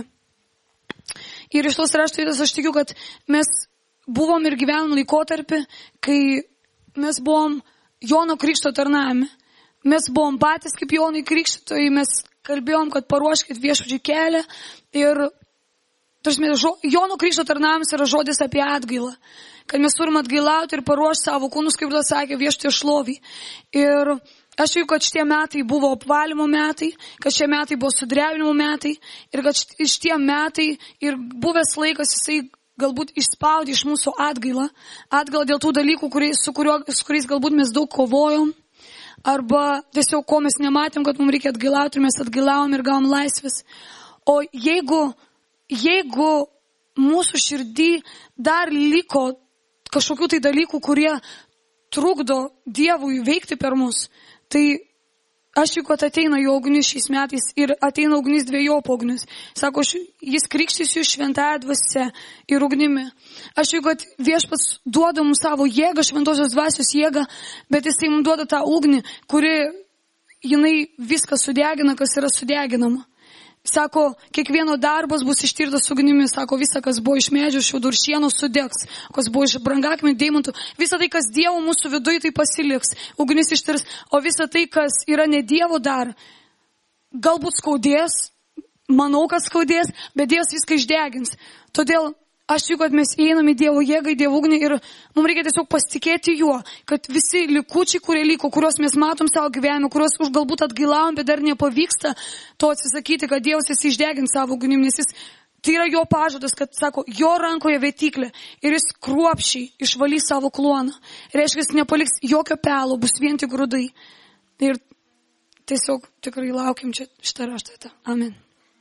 Ir iš tos raštojės aš tikiu, kad mes buvom ir gyvenom laikotarpį, kai mes buvom Jono Krikšto tarnavime. Mes buvom patys kaip Jonai Krikštytojai, mes kalbėjom, kad paruoškit viešpačiui kelią. Ir tarsi, Jono Krikšto tarnavimas yra žodis apie atgailą. Kad mes turim atgailauti ir paruošti savo kūnus, kaip tas sakė, viešpaties šlovei. Ir aš jau, kad šitie metai buvo apvalymo metai, kad šie metai buvo sudrebinimo metai ir kad šitie metai ir buvęs laikas jisai galbūt išspaudė iš mūsų atgailą. Atgailą dėl tų dalykų, kuriais, su, kurio, su kuriais galbūt mes daug kovojom. Arba tiesiog ko mes nematėm, kad mums reikia atgailauti ir mes atgailavom ir gavom laisvės. O jeigu, jeigu mūsų širdį dar liko kažkokių tai dalykų, kurie trukdo Dievui veikti per mus, tai aš jau, kad ateina jo ugnis šiais metais ir ateina ugnis dviejopo ugnis. Sako, jis krikštys jūs šventąja dvasia ir ugnimi. Aš jau, kad viešpats duoda mums savo jėgą, šventosios dvasios jėgą, bet jisai mums duoda tą ugnį, kuri jinai viską sudegina, kas yra sudeginama. Sako, kiekvieno darbas bus ištirtas ugnimi. Sako, visa, kas buvo iš medžių, šiaudų ir šieno, sudegs. Kas buvo iš brangakmenių, deimantų. Visa tai, kas Dievo mūsų viduje, tai pasiliks. Ugnis ištirs. O visa tai, kas yra ne Dievo dar, galbūt skaudės, manau, kad skaudės, bet Dievas viską išdegins. Todėl aš tikiu, kad mes einame į Dievo jėgą, į Dievo ugnį ir mums reikia tiesiog pasitikėti juo, kad visi likučiai, kurie liko, kuriuos mes matom savo gyvenime, kuriuos už galbūt atgailavom, bet dar nepavyksta to atsisakyti, kad Dievas jis išdegins savo ugnim, nes jis, tai yra jo pažadas, kad, sako, jo rankoje vėtyklė ir jis kruopščiai išvalys savo kluoną. Reiškia, jis nepaliks jokio pelo, bus vien tik grūdai. Ir tiesiog tikrai laukiam čia šitą raštą. Amen.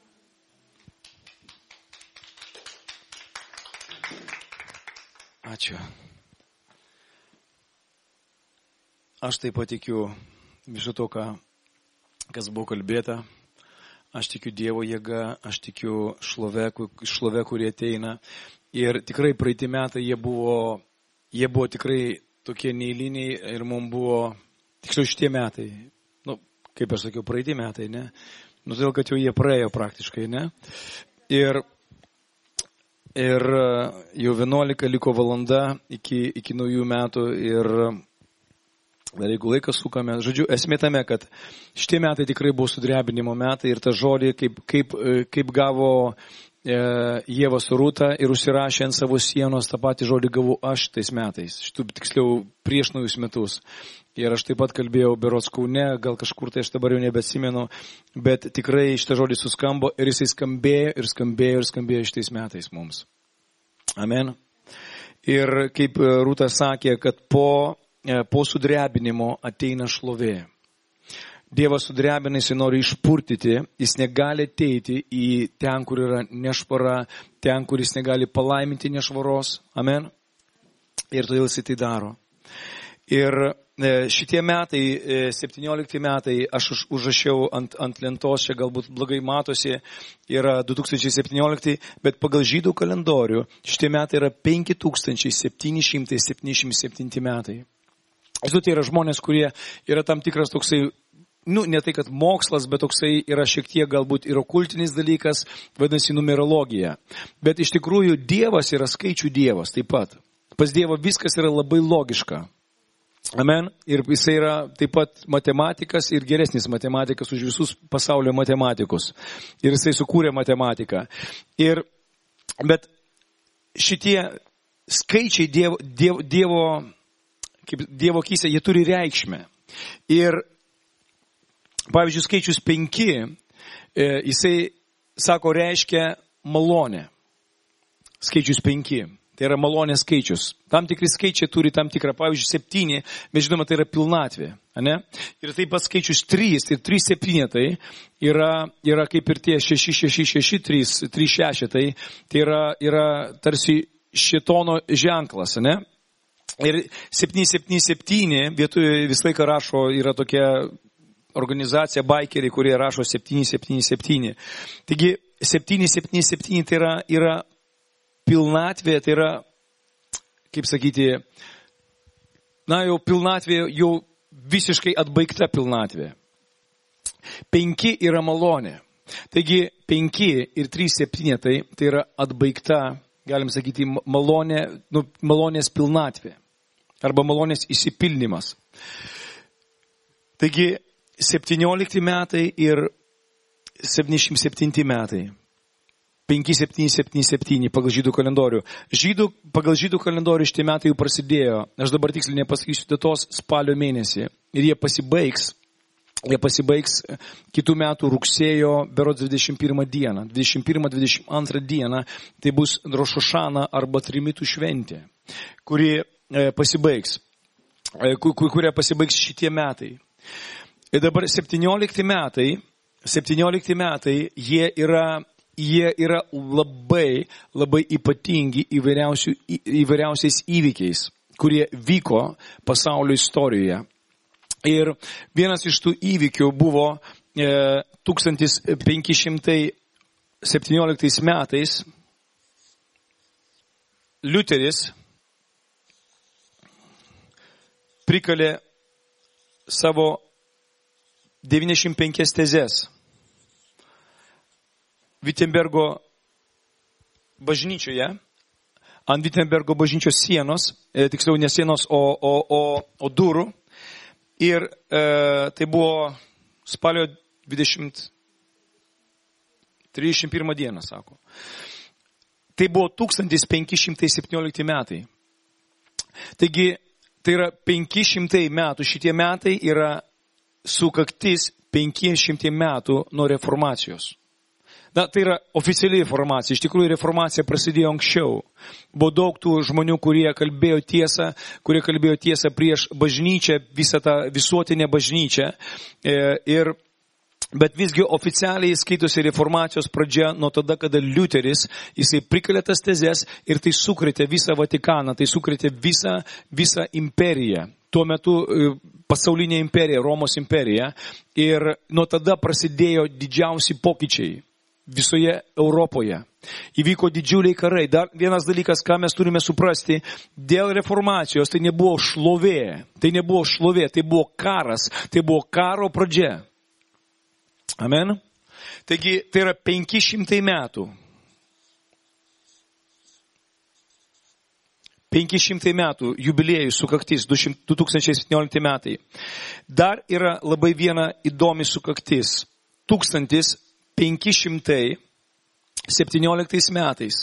Ačiū. Aš taip pat tikiu viso to, ką, kas buvo kalbėta. Aš tikiu Dievo jėga, aš tikiu šlove, šlove, kurie ateina. Ir tikrai praeitį metai jie buvo, jie buvo tikrai tokie neįliniai ir mums buvo, tiksliau šitie metai, nu, kaip aš sakiau, praeitį metai, ne? Nu, todėl, kad jau jie praėjo praktiškai, ne? Ir Ir jau vienuolika liko valanda iki, iki naujų metų ir dar jeigu laikas sukame, žodžiu, esmė tame, kad šitie metai tikrai buvo sudrebinimo metai ir tą žodį, kaip, kaip, kaip gavo e, Ieva su Rūta ir užsirašė ant savo sienos, tą patį žodį gavau aš tais metais, šitų tiksliau prieš naujus metus. Ir aš taip pat kalbėjau berods Kaune, gal kažkur tai aš dabar jau nebeatsimenu, bet tikrai šitą žodį suskambo ir jisai skambėjo ir skambėjo ir skambėjo šitais metais mums. Amen. Ir kaip Rūta sakė, kad po, po sudrebinimo ateina šlovė. Dievas sudrebina, jis nori išpurtyti, jis negali ateiti į ten, kur yra nešvara, ten, kur jis negali palaiminti nešvaros. Amen. Ir todėl jis tai daro. Ir šitie metai, septyniolikti metai, aš užrašiau ant, ant lentos, čia galbūt blogai matosi, yra du tūkstančiai septyniolikti, bet pagal žydų kalendorių šitie metai yra penki tūkstančiai septyni šimtai septyniasdešimt septyni metai. Tai yra žmonės, kurie yra tam tikras toksai, nu, ne tai, kad mokslas, bet toksai yra šiek tiek galbūt ir okultinis dalykas, vadinasi numerologija. Bet iš tikrųjų Dievas yra skaičių Dievas taip pat. Pas Dievą viskas yra labai logiška. Amen. Ir jisai yra taip pat matematikas ir geresnis matematikas už visus pasaulio matematikus. Ir jisai sukūrė matematiką. Ir, bet šitie skaičiai Dievo, dievo, dievo, kaip dievo akise, jie turi reikšmę. Ir, pavyzdžiui, skaičius penki, jisai, sako, reiškia malonę. Skaičius penki. Tai yra malonės skaičius. Tam tikri skaičiai turi tam tikrą, pavyzdžiui, septyni, bet žinoma, tai yra pilnatvė. Ane? Ir taip pat skaičius trys, ir trys septynetai yra, yra kaip ir tie šeši, šeši, šeši, trys, trys šešetai, tai yra, yra tarsi šėtono ženklas. Ane? Ir septyni, septyni, septyni, vietoje visą laiką rašo, yra tokia organizacija, baikeriai, kurie rašo septyni, septyni, septyni. Taigi, septyni, septyni, septyni tai yra, yra pilnatvė, tai yra, kaip sakyti, na jau pilnatvė, jau visiškai atbaigta pilnatvė. Penki yra malonė. Taigi penki ir trys septynetai, tai yra atbaigta, galim sakyti, malonė, nu, malonės pilnatvė. Arba malonės įsipildymas. Taigi septyniolikti metai ir septyniasdešimt septinti metai. penki septyni septyni septyni pagal žydų kalendorių. Žydų, pagal žydų kalendorių šitie metai jau prasidėjo. Aš dabar tiksliai nepasakysiu datos, spalio mėnesį. Ir jie pasibaigs, jie pasibaigs kitų metų rugsėjo berods dvidešimt pirmą dieną. dvidešimt pirmą dvidešimt antrą dieną tai bus Roš hašana arba trimitų šventė, kuri e, pasibaigs, e, kuria pasibaigs šitie metai. Ir dabar septyniolikti metai, septyniolikti metai, jie yra Jie yra labai, labai ypatingi įvairiausiais įvykiais, kurie vyko pasaulio istorijoje. Ir vienas iš tų įvykių buvo e, tūkstantis penki šimtai septynioliktais metais Liuteris prikalė savo devyniasdešimt penkias tezes Vitembergo bažnyčioje, ant Vitembergo bažnyčios sienos, e, tiksliau ne sienos, o, o, o, o durų. Ir e, tai buvo spalio dvidešimt trisdešimt pirmą dieną, sako. Tai buvo tūkstantis penki šimtai septyniolikti metai. Taigi, tai yra penki šimtai metų, šitie metai yra sukaktis penki šimtai metų nuo reformacijos. Na, tai yra oficiali reformacija. Iš tikrųjų, reformacija prasidėjo anksčiau. Buvo daug tų žmonių, kurie kalbėjo tiesą, kurie kalbėjo tiesą prieš bažnyčią, visą tą visuotinę bažnyčią. E, ir, bet visgi oficialiai skaitosi reformacijos pradžia nuo tada, kada Liuteris, jisai prikalė tas tezes ir tai sukrėtė visą Vatikaną, tai sukrėtė visą, visą imperiją. Tuo metu pasaulinė imperija, Romos imperija. Ir nuo tada prasidėjo didžiausi pokyčiai visoje Europoje. Įvyko didžiuliai karai. Dar vienas dalykas, ką mes turime suprasti, dėl reformacijos tai nebuvo šlovė, tai nebuvo šlovė, tai buvo karas, tai buvo karo pradžia. Amen. Taigi, tai yra penki šimtai metų. penki šimtai metų jubiliejus sukaktis, du tūkstančiai septyniolikti metai. Dar yra labai viena įdomi sukaktis. Tūkstantis penki šimtai septynioliktais metais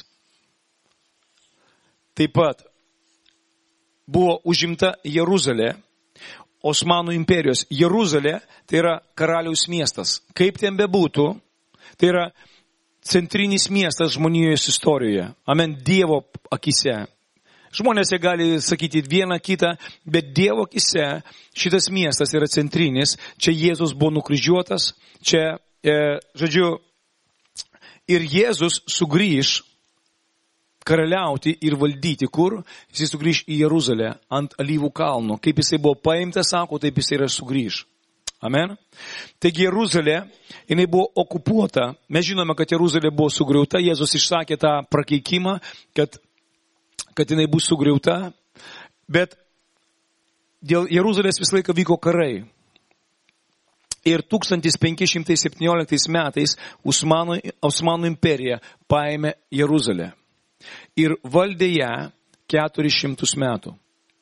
taip pat buvo užimta Jeruzalė, Osmanų imperijos. Jeruzalė tai yra karaliaus miestas. Kaip ten bebūtų, tai yra centrinis miestas žmonijos istorijoje. Amen, Dievo akise. Žmonės jie gali sakyti vieną kitą, bet Dievo akise šitas miestas yra centrinis. Čia Jėzus buvo nukryžiuotas, čia E, žodžiu, ir Jėzus sugrįž karaliauti ir valdyti. Kur? Jisai sugrįž į Jeruzalę ant Alyvų kalno. Kaip jisai buvo paimtas, sako, taip jisai yra sugrįž. Amen. Taigi Jeruzalė, jinai buvo okupuota. Mes žinome, kad Jeruzalė buvo sugriauta. Jėzus išsakė tą prakeikimą, kad, kad jinai bus sugriauta. Bet dėl Jeruzalės visą laiką vyko karai. Ir tūkstantis penki šimtai septynioliktais metais Osmanų, Osmanų imperija paėmė Jeruzalę. Ir valdė ją keturis šimtus metų.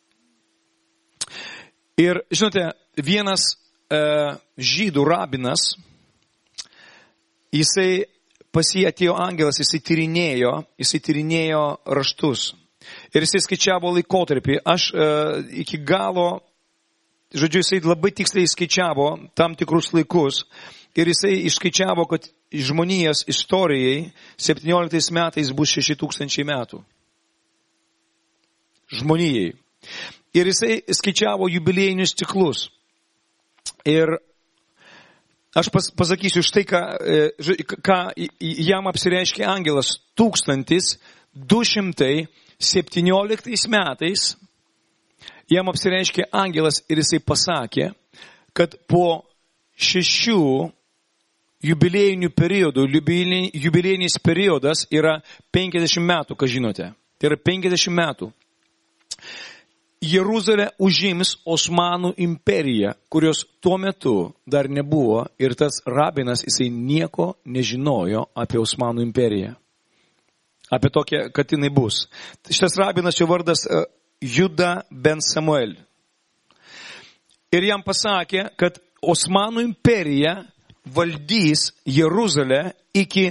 Ir, žinote, vienas e, žydų rabinas, jisai pas jį atėjo angelas, jisai tyrinėjo, jisai tyrinėjo raštus. Ir jisai skaičiavo laikotarpį. Aš e, iki galo, žodžiu, jisai labai tiksliai skaičiavo tam tikrus laikus. Ir jisai išskaičiavo, kad žmonijos istorijai septynioliktais metais bus šeši tūkstančiai metų. Žmonijai. Ir jisai skaičiavo jubiliejinius ciklus. Ir aš pas, pasakysiu štai, ką, ką jam apsireiškė angelas. Tūkstantis du šimtai septynioliktais metais jam apsireiškė angelas ir jisai pasakė, kad po šešių jubiliejinių periodų, jubiliejinis periodas yra penkiasdešimt metų, ką žinote. Tai yra penkiasdešimt metų. Jeruzalę užims Osmanų imperija, kurios tuo metu dar nebuvo, ir tas rabinas, jisai nieko nežinojo apie Osmanų imperiją. Apie tokią, kad jinai bus. Šitas rabinas, jo vardas Juda ben Samuel. Ir jam pasakė, kad Osmanų imperija valdys Jeruzalę iki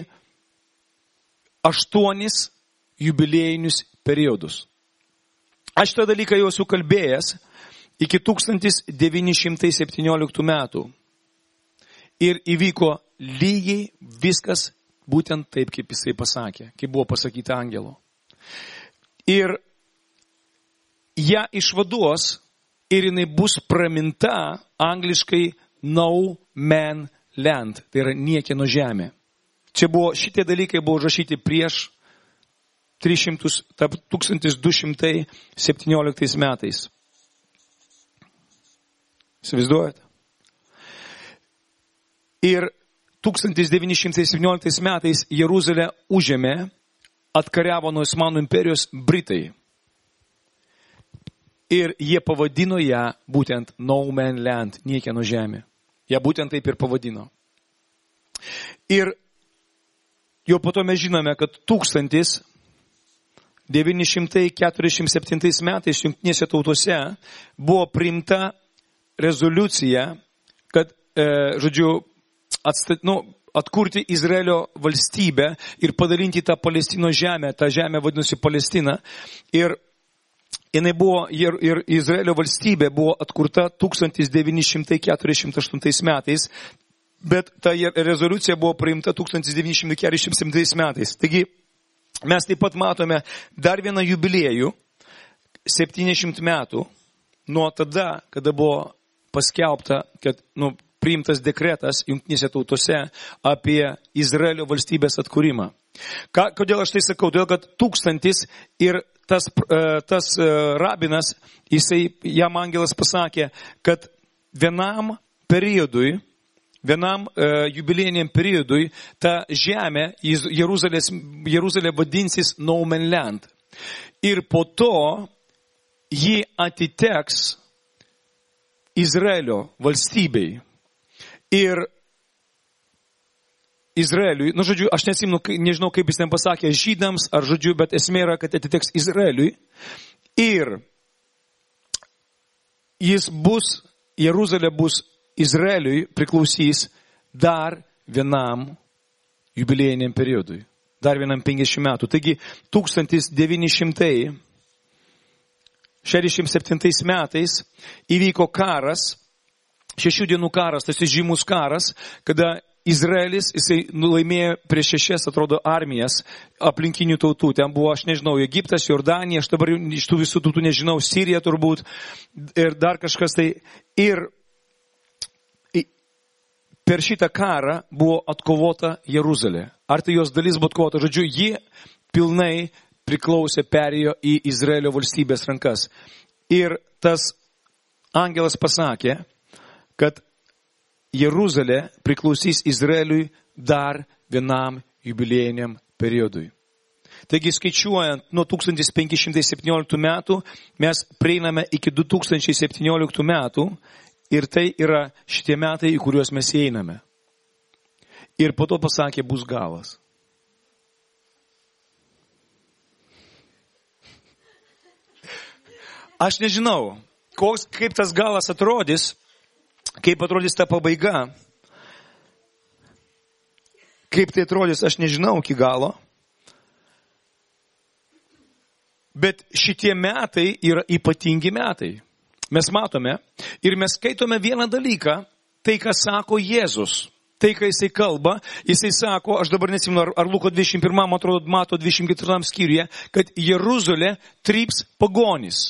aštuonis jubiliejinius periodus. Aš tą dalyką jau esu kalbėjęs iki tūkstantis devyni šimtai septynioliktų metų. Ir įvyko lygiai viskas būtent taip, kaip jisai pasakė, kaip buvo pasakyta angelo. Ir ją išvaduos ir jinai bus praminta angliškai no man land, tai yra niekieno žemė. Čia buvo, šitie dalykai buvo užrašyti prieš tūkstantis du šimtai septynioliktais metais. Įsivaizduojate? Ir tūkstantis devyni šimtai septynioliktais metais Jeruzalę užėmė, atkariavo nuo Osmanų imperijos Britai. Ir jie pavadino ją būtent no man land, niekieno žemė. Ją būtent taip ir pavadino. Ir jau po to mes žinome, kad tūkstantis devyni šimtai keturiasdešimt septintais metais Jungtinėse tautose buvo priimta rezoliucija, kad, e, žodžiu, atstat, nu, atkurti Izraelio valstybę ir padalinti tą Palestino žemę. Ta žemė vadinosi Palestina. Ir jinai buvo, ir, ir Izraelio valstybė buvo atkurta tūkstantis devyni šimtai keturiasdešimt aštuntais metais, bet ta rezoliucija buvo priimta tūkstantis devyni šimtai keturiasdešimt septintais metais. Taigi, mes taip pat matome dar vieną jubiliejų, septyniasdešimt metų, nuo tada, kada buvo paskelbta, kad, nu, priimtas dekretas Jungtinėse tautose apie Izraelio valstybės atkūrimą. Ką, kodėl aš tai sakau? Todėl, kad tūkstantis ir tas, tas rabinas, jisai, jam angelas pasakė, kad vienam periodui, vienam uh, jubiliejiniam periodui ta žemė, Jeruzalės, Jeruzalė vadinsis no man land. Ir po to ji atiteks Izraelio valstybei. Ir Izraeliui, nu žodžiu, aš nesimnu, nežinau kaip jis ten pasakė, žydams ar žodžiu, bet esmė yra, kad atiteks Izraeliui. Ir jis bus, Jeruzalė bus Izraeliui priklausys dar vienam jubiliejiniam periodui. Dar vienam penkiasdešimt metų. Taigi tūkstantis devyni šimtai šešiasdešimt septintais metais įvyko karas, šešių dienų karas, tas žymus karas, kada Izraelis, jisai laimėjo prieš šešias, atrodo, armijas aplinkinių tautų. Ten buvo, aš nežinau, Egiptas, Jordanija, aš dabar iš tų visų tautų nežinau, Sirija turbūt ir dar kažkas tai. Ir per šitą karą buvo atkovota Jeruzalė. Ar tai jos dalis buvo atkovota? Žodžiu, ji pilnai priklausė, perėjo į Izraelio valstybės rankas. Ir tas angelas pasakė, kad Jeruzalė priklausys Izraeliui dar vienam jubiliejiniam periodui. Taigi skaičiuojant nuo tūkstantis penki šimtai septynioliktų metų, mes prieiname iki du tūkstančiai septynioliktų metų ir tai yra šitie metai, į kuriuos mes einame. Ir po to pasakė, bus galas. Aš nežinau, koks, kaip tas galas atrodys, kaip atrodys ta pabaiga, kaip tai atrodys, aš nežinau iki galo. Bet šitie metai yra ypatingi metai. Mes matome ir mes skaitome vieną dalyką, tai, ką sako Jėzus. Tai, ką jisai kalba, jisai sako, aš dabar nesimenu, ar, ar Luko dvidešimt pirmam, atrodo, mato dvidešimt ketvirtam skyriuje, kad Jeruzalė tryps pagonys.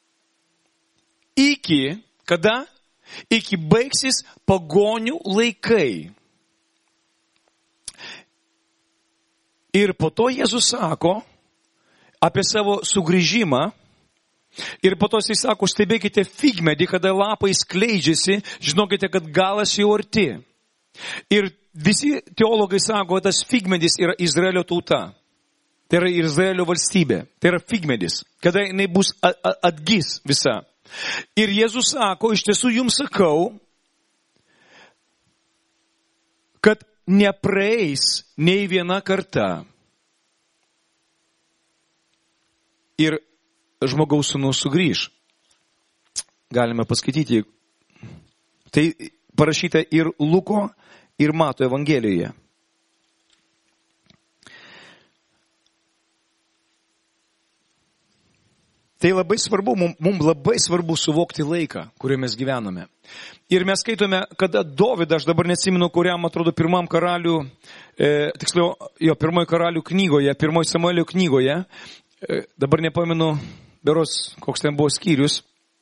Iki, kada? Iki baigsis pagonių laikai. Ir po to Jėzus sako apie savo sugrįžimą. Ir po to jis sako, stebėkite figmedį, kada lapai skleidžiasi, žinokite, kad galas jau arti. Ir visi teologai sako, kad tas figmedis yra Izraelio tauta. Tai yra Izraelio valstybė. Tai yra figmedis, kada jinai bus atgis visa. Ir Jėzus sako, iš tiesų jums sakau, kad nepraeis nei viena karta. Ir žmogaus sūnus sugrįž. Galime paskaityti. Tai parašyta ir Luko, ir Mato Evangelijoje. Tai labai svarbu, mums labai svarbu suvokti laiką, kuriuo mes gyvename. Ir mes skaitome, kada Dovydas, aš dabar neatsimenu, kuriam atrodo pirmam karalių, e, tiksliau, jo pirmoji karalių knygoje, pirmoji Samuelio knygoje, e, dabar nepamenu, beros, koks ten buvo skyrius.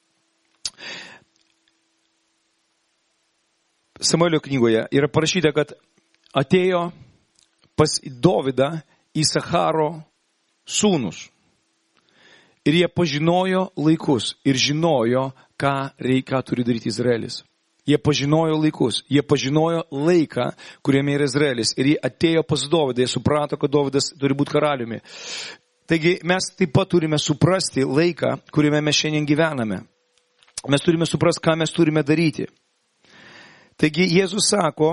Samuelio knygoje yra parašyta, kad atėjo pas Dovydą Isacharo sūnus. Ir jie pažinojo laikus ir žinojo, ką reikia turi daryti Izraelis. Jie pažinojo laikus, jie pažinojo laiką, kuriame yra Izraelis. Ir jie atėjo pas Dovydą, jie suprato, kad Dovydas turi būti karaliumi. Taigi mes taip pat turime suprasti laiką, kuriame mes šiandien gyvename. Mes turime suprasti, ką mes turime daryti. Taigi Jėzus sako,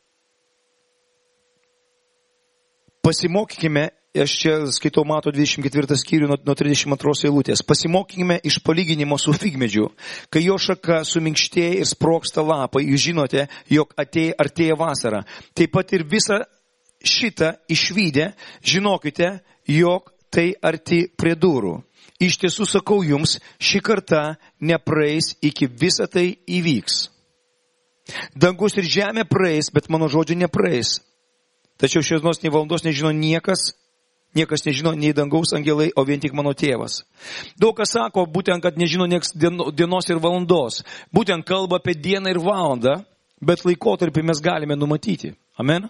pasimokykime, aš čia skaitau Mato dvidešimt ketvirtą skyrių nuo, nuo trisdešimt antros eilutės, pasimokykime iš palyginimo su figmedžiu, kai jo šaka suminkštėja ir sprogsta lapai, jūs žinote, jog atėja, artėja vasara. Taip pat ir visą šitą išvydę, žinokite, jog tai arti prie durų. Iš tiesų sakau jums, ši karta nepraeis, iki visa tai įvyks. Dangus ir žemė praeis, bet mano žodžiai nepraeis. Tačiau šios dienos nei valandos nežino niekas, niekas nežino nei dangaus angelai, o vien tik mano tėvas. Daug kas sako, būtent, kad nežino nieks dienos ir valandos. Būtent kalba apie dieną ir valandą, bet laikotarpį mes galime numatyti. Amen?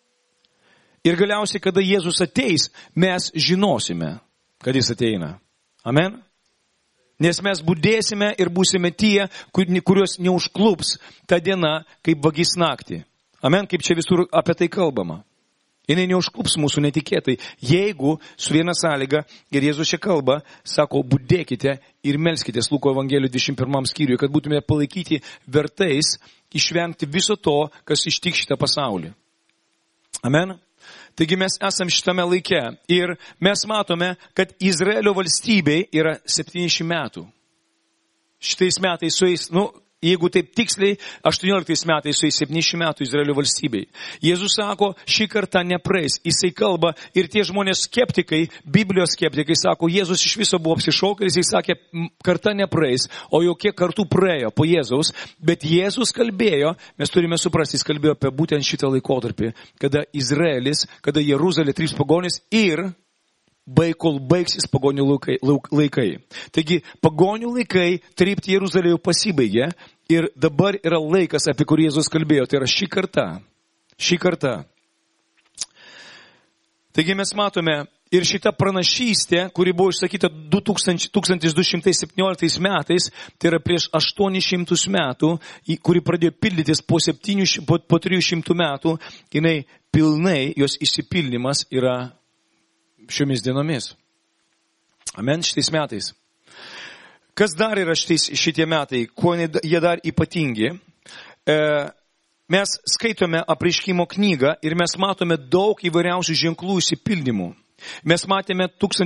Ir galiausiai, kada Jėzus ateis, mes žinosime, kad jis ateina. Amen? Nes mes budėsime ir būsime tie, kuriuos neužklups ta diena, kaip vagis naktį. Amen, kaip čia visur apie tai kalbama. Jis neužklups mūsų netikėtai, jeigu su viena sąlyga, ir Jėzus čia kalba, sako, budėkite ir melskitės Luko Evangelijos dvidešimt pirmam skyriuje, kad būtume palaikyti vertais, išvengti viso to, kas ištiks šitą pasaulį. Amen. Taigi mes esam šitame laike ir mes matome, kad Izraelio valstybei yra septyniasdešimt metų. Šitais metais sueis, nu, jeigu taip tiksliai, aštuonioliktais metais sueis septyniasdešimt metų Izraelio valstybei. Jėzus sako, šį kartą nepraeis. Jisai kalba ir tie žmonės skeptikai, Biblijos skeptikai sako, Jėzus iš viso buvo apsišaukęs, jisai sakė, karta nepraeis, o jau kiek kartų praėjo po Jėzaus, bet Jėzus kalbėjo, mes turime suprasti, jis kalbėjo apie būtent šitą laikotarpį, kada Izraelis, kada Jeruzalė tryps pagonis ir baig, kol baigsis pagonių laikai, laikai. Taigi, pagonių laikai trypti Jeruzalė jau pasibaigė ir dabar yra laikas, apie kurį Jėzus kalbėjo. Tai yra šį kartą. Šį kartą. Taigi mes matome, Ir šita pranašystė, kuri buvo išsakyta tūkstantis du šimtai septynioliktais metais, tai yra prieš aštuonis šimtus metų, kuri pradėjo pildytis po, po, po trijų šimtų metų, jinai pilnai, jos išsipildymas yra šiomis dienomis. Amen, šitais metais. Kas dar yra šitais, šitie metai, kuo jie dar ypatingi? E, mes skaitome Apreiškimo knygą ir mes matome daug įvairiausių ženklų išsipildymų. Mes matėme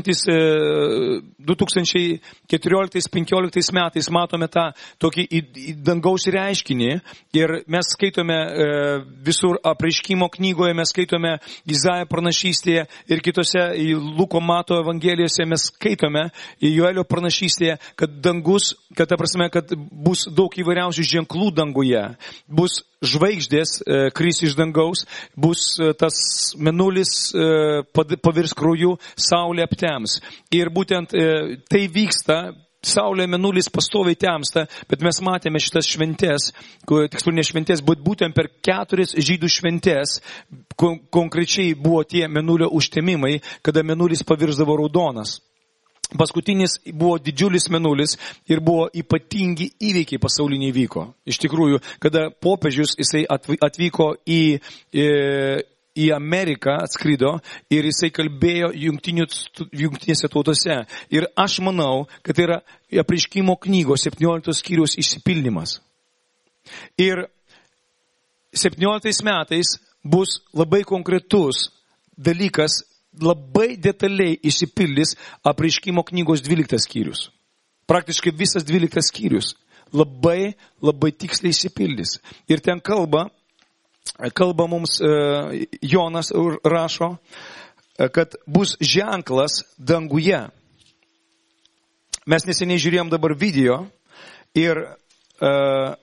du tūkstančiai keturioliktais penkioliktais metais, matome tą tokį dangaus reiškinį ir mes skaitome visur Apreiškimo knygoje, mes skaitome Izaijo pranašystėje ir kitose Luko Mato evangelijose mes skaitome Joelio pranašystėje, kad dangus, kad ta prasme, kad bus daug įvairiausių ženklų danguje, bus žvaigždės kris iš dangaus, bus tas mėnulis pavirs krauju, saulė aptems. Ir būtent tai vyksta, saulė, mėnulis pastoviai temsta, bet mes matėme šitas šventės, tiksliau ne šventės, bet būtent per keturis žydų šventės kon- konkrečiai buvo tie mėnulio užtemimai, kada mėnulis pavirsdavo raudonas. Paskutinis buvo didžiulis mėnulis ir buvo ypatingi įvykiai pasauliniai vyko. Iš tikrųjų, kada popiežius jisai atvyko į, į, į Ameriką, atskrido ir jisai kalbėjo jungtinėse tautose. Ir aš manau, kad tai yra Apreiškimo knygos septynioliktos skyriaus išsipildymas. Ir septynioliktais metais bus labai konkretus dalykas, labai detaliai išsipildys Apreiškimo knygos dvyliktas skyrius. Praktiškai visas dvyliktas skyrius labai, labai tiksliai išsipildys. Ir ten kalba, kalba mums Jonas rašo, kad bus ženklas danguje. Mes neseniai žiūrėjom dabar video ir uh,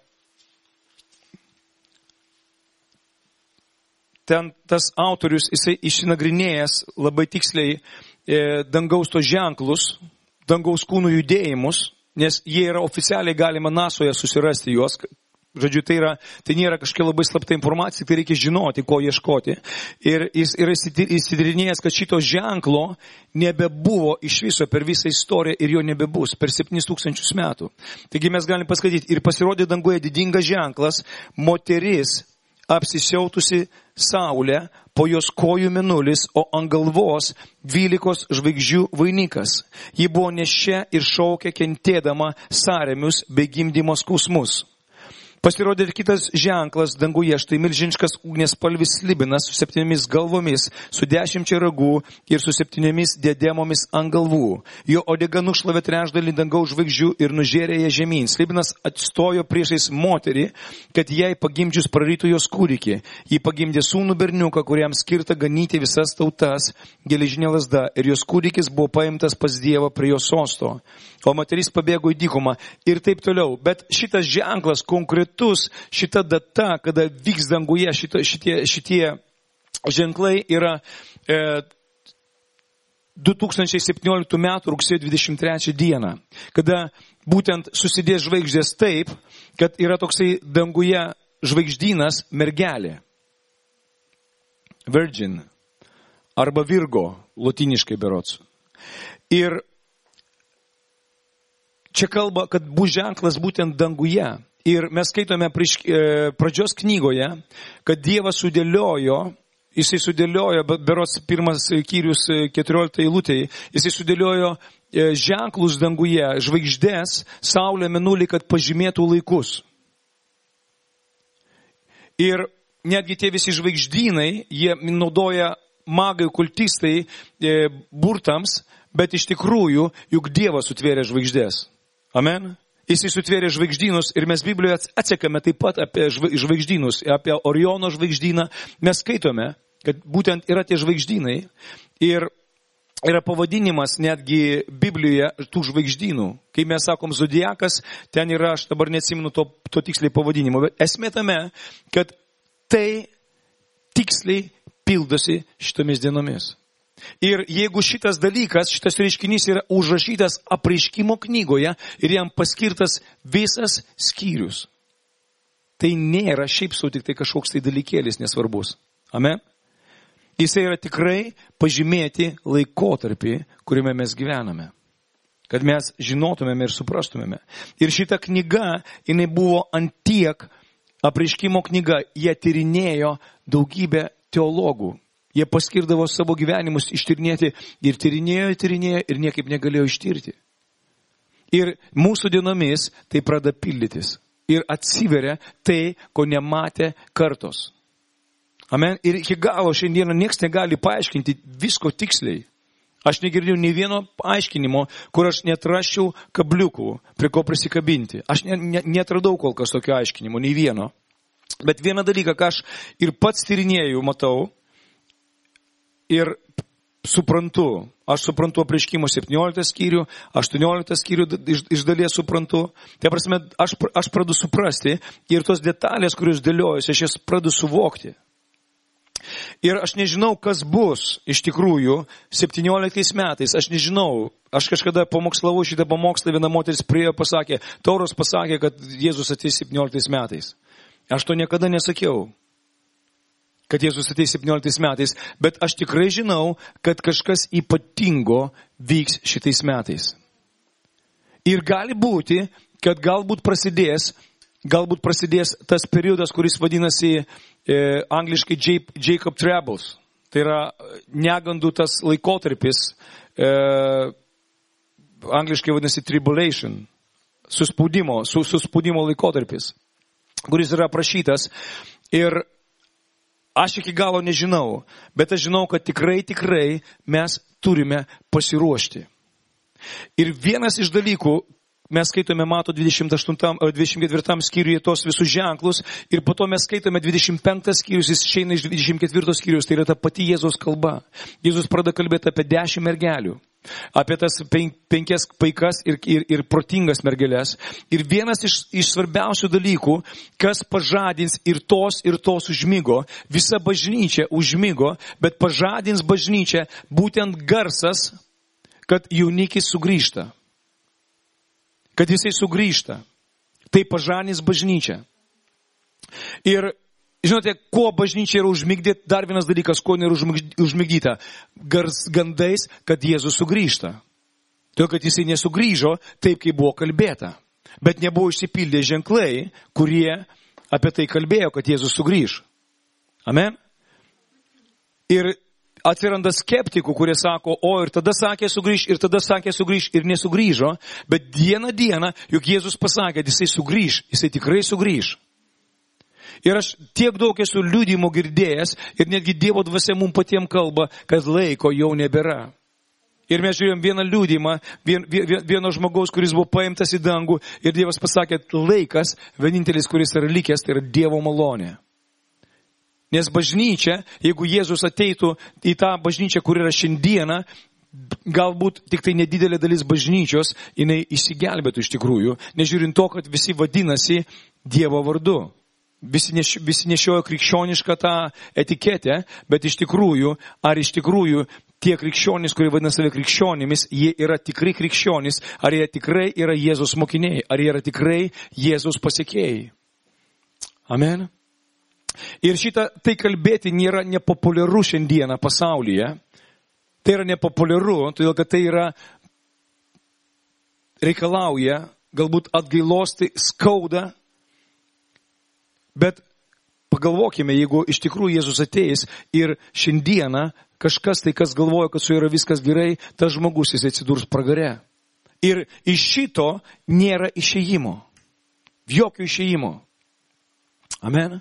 ten tas autorius, jisai išsinagrinėjęs labai tiksliai e, dangaus tos ženklus, dangaus kūnų judėjimus, nes jie yra oficialiai galima nasoje susirasti juos. Žodžiu, tai, yra, tai nėra kažkokia labai slapta informacija, tai reikia žinoti, ko ieškoti. Ir jis yra įsidirinėjęs, kad šito ženklo nebebuvo iš viso per visą istoriją ir jo nebebus per septynis tūkstančius metų. Taigi mes galim paskaityti, ir pasirodė danguje didingas ženklas, moteris apsisiautusi saulė, po jos kojų mėnulis, o ant galvos dvylikos žvaigždžių vainikas. Ji buvo neščia ir šaukė kentėdama sąrėmius bei gimdymo skausmus. Pasirodė ir kitas ženklas danguje, štai milžiniškas ugniespalvis slibinas su septyniomis galvomis, su dešimčia ragų ir su septyniomis diademomis ant galvų. Jo odega nušlavė trečdalį dangaus žvaigždžių ir nužėrė ją žemyn. Slibinas atstojo priešais moterį, kad jai pagimdžius prarytų jos kūdikį. Ji pagimdė sūnų berniuką, kuriam skirta ganyti visas tautas, geležinė lazda, ir jos kūdikis buvo paimtas pas Dievą prie jos sosto. O moteris pabėgo į dykumą ir taip toliau. Bet šitas ženklas konkretus, šita data, kada vyks danguje šita, šitie, šitie ženklai yra e, du tūkstančiai septynioliktų metų rugsėjo dvidešimt trečią dieną, kada būtent susidės žvaigždės taip, kad yra toksai danguje žvaigždynas mergelė. Virgin arba Virgo, lotyniškai berods. Ir čia kalba, kad bus ženklas būtent danguje. Ir mes skaitome prieš, e, pradžios knygoje, kad Dievas sudėliojo, jisai sudėliojo, berods pirmas skyrius keturiolikta eilutėje, jisai sudėliojo e, ženklus danguje, žvaigždės, saulę, mėnulį, kad pažymėtų laikus. Ir netgi tie visi žvaigždynai, jie naudoja magai, kultistai e, burtams, bet iš tikrųjų juk Dievas sutvėrė žvaigždės. Amen. Jis sutvėrė žvaigždynus ir mes Biblijoje atsekame taip pat apie žvaigždynus, apie Oriono žvaigždyną. Mes skaitome, kad būtent yra tie žvaigždynai ir yra pavadinimas netgi Biblijoje tų žvaigždynų. Kai mes sakom zodiakas, ten yra, aš dabar neatsimenu to, to tiksliai pavadinimo, bet esmė tame, kad tai tiksliai pildosi šitomis dienomis. Ir jeigu šitas dalykas, šitas reiškinys yra užrašytas Apreiškimo knygoje ir jam paskirtas visas skyrius, tai nėra šiaip sau tik tai kažkoks tai dalykėlis nesvarbus. Amen. jisai yra tikrai pažymėti laikotarpį, kuriame mes gyvename. Kad mes žinotumėme ir suprastumėme. Ir šita knyga, jinai buvo antiek apreiškimo knyga. Jie tyrinėjo daugybę teologų. Jie paskirdavo savo gyvenimus ištyrinėti ir tyrinėjo, tyrinėjo ir niekaip negalėjo ištirti. Ir mūsų dienomis tai pradeda pildytis. Ir atsiveria tai, ko nematė kartos. Amen. Ir iki galo šiandieną niekas negali paaiškinti visko tiksliai. Aš negirdėjau nei vieno aiškinimo, kur aš netraščiau kabliukų, prie ko prisikabinti. Aš ne, ne, netradau kol kas tokio aiškinimo, nei vieno. Bet vieną dalyką, ką aš ir pats tyrinėjau, matau ir suprantu. Aš suprantu apreiškimo septynioliktą skyrių, aštuonioliktą skyrių iš, iš dalies suprantu. Tai prasme, aš, aš pradu suprasti ir tos detalės, kurios dėliojasi, aš jas pradu suvokti. Ir aš nežinau, kas bus iš tikrųjų septynioliktais metais. Aš nežinau. Aš kažkada pamokslavau šitą pamokslą, viena moteris priejo pasakė, Tauros pasakė, kad Jėzus ateis septynioliktais metais. Aš to niekada nesakiau, kad Jėzus ateis septynioliktais metais, bet aš tikrai žinau, kad kažkas ypatingo vyks šitais metais. Ir gali būti, kad galbūt prasidės, galbūt prasidės tas periodas, kuris vadinasi e, angliškai Jacob Troubles. Tai yra negandų tas laikotarpis, e, angliškai vadinasi tribulation, suspaudimo, su, suspaudimo laikotarpis, kuris yra aprašytas. Ir aš iki galo nežinau, bet aš žinau, kad tikrai, tikrai mes turime pasiruošti. Ir vienas iš dalykų, mes skaitome Mato dvidešimt ketvirtam skyriuje tos visus ženklus ir po to mes skaitome dvidešimt penktas skyrius, jis išeina iš dvidešimt ketvirtos skyrius, tai yra ta pati Jėzaus kalba. Jėzus pradeda kalbėti apie dešimt mergelių, apie tas pen, penkias paikas ir, ir, ir protingas mergelės. Ir vienas iš, iš svarbiausių dalykų, kas pažadins ir tos, ir tos užmigo, visa bažnyčia užmigo, bet pažadins bažnyčią būtent garsas, kad jaunikis sugrįžta. Kad jisai sugrįžta. Tai pažadins bažnyčią. Ir žinote, kuo bažnyčia yra užmigdyta, dar vienas dalykas, kuo nėra užmigdyta. Gars, gandais, kad Jėzus sugrįžta. Todėl, kad jisai nesugrįžo taip, kaip buvo kalbėta. Bet nebuvo išsipildę ženklai, kurie apie tai kalbėjo, kad Jėzus sugrįž. Amen. Ir atsiranda skeptikų, kurie sako, o ir tada sakė sugrįž, ir tada sakė sugrįž, ir nesugrįžo, bet dieną dieną, juk Jėzus pasakė, jisai sugrįž, jisai tikrai sugrįž. Ir aš tiek daug esu liudijimų girdėjęs, ir netgi Dievo dvasia mums patiems kalba, kad laiko jau nebėra. Ir mes žiūrėjom vieną liudijimą, vien, vien, vieno žmogaus, kuris buvo paimtas į dangų, ir Dievas pasakė, laikas, vienintelis, kuris yra likęs, tai yra Dievo malonė. Nes bažnyčia, jeigu Jėzus ateitų į tą bažnyčią, kur yra šiandieną, galbūt tik tai nedidelė dalis bažnyčios, jinai įsigelbėtų iš tikrųjų, nežiūrint to, kad visi vadinasi Dievo vardu. Visi, neš, visi nešiojo krikščionišką tą etiketę, bet iš tikrųjų, ar iš tikrųjų tie krikščionys, kurie vadina save krikščionimis, jie yra tikrai krikščionys, ar jie tikrai yra Jėzus mokiniai, ar jie yra tikrai Jėzus pasekėjai. Amen. Ir šitą tai kalbėti nėra nepopuliaru šiandieną pasaulyje. Tai yra nepopuliaru, todėl kad tai yra reikalauja, galbūt atgailos, tai skauda. Bet pagalvokime, jeigu iš tikrųjų Jėzus ateis ir šiandieną kažkas tai, kas galvoja, kad su juo yra viskas gerai, tas žmogus jis atsidurs pragare. Ir iš šito nėra išėjimo. Jokio išėjimo. Amen.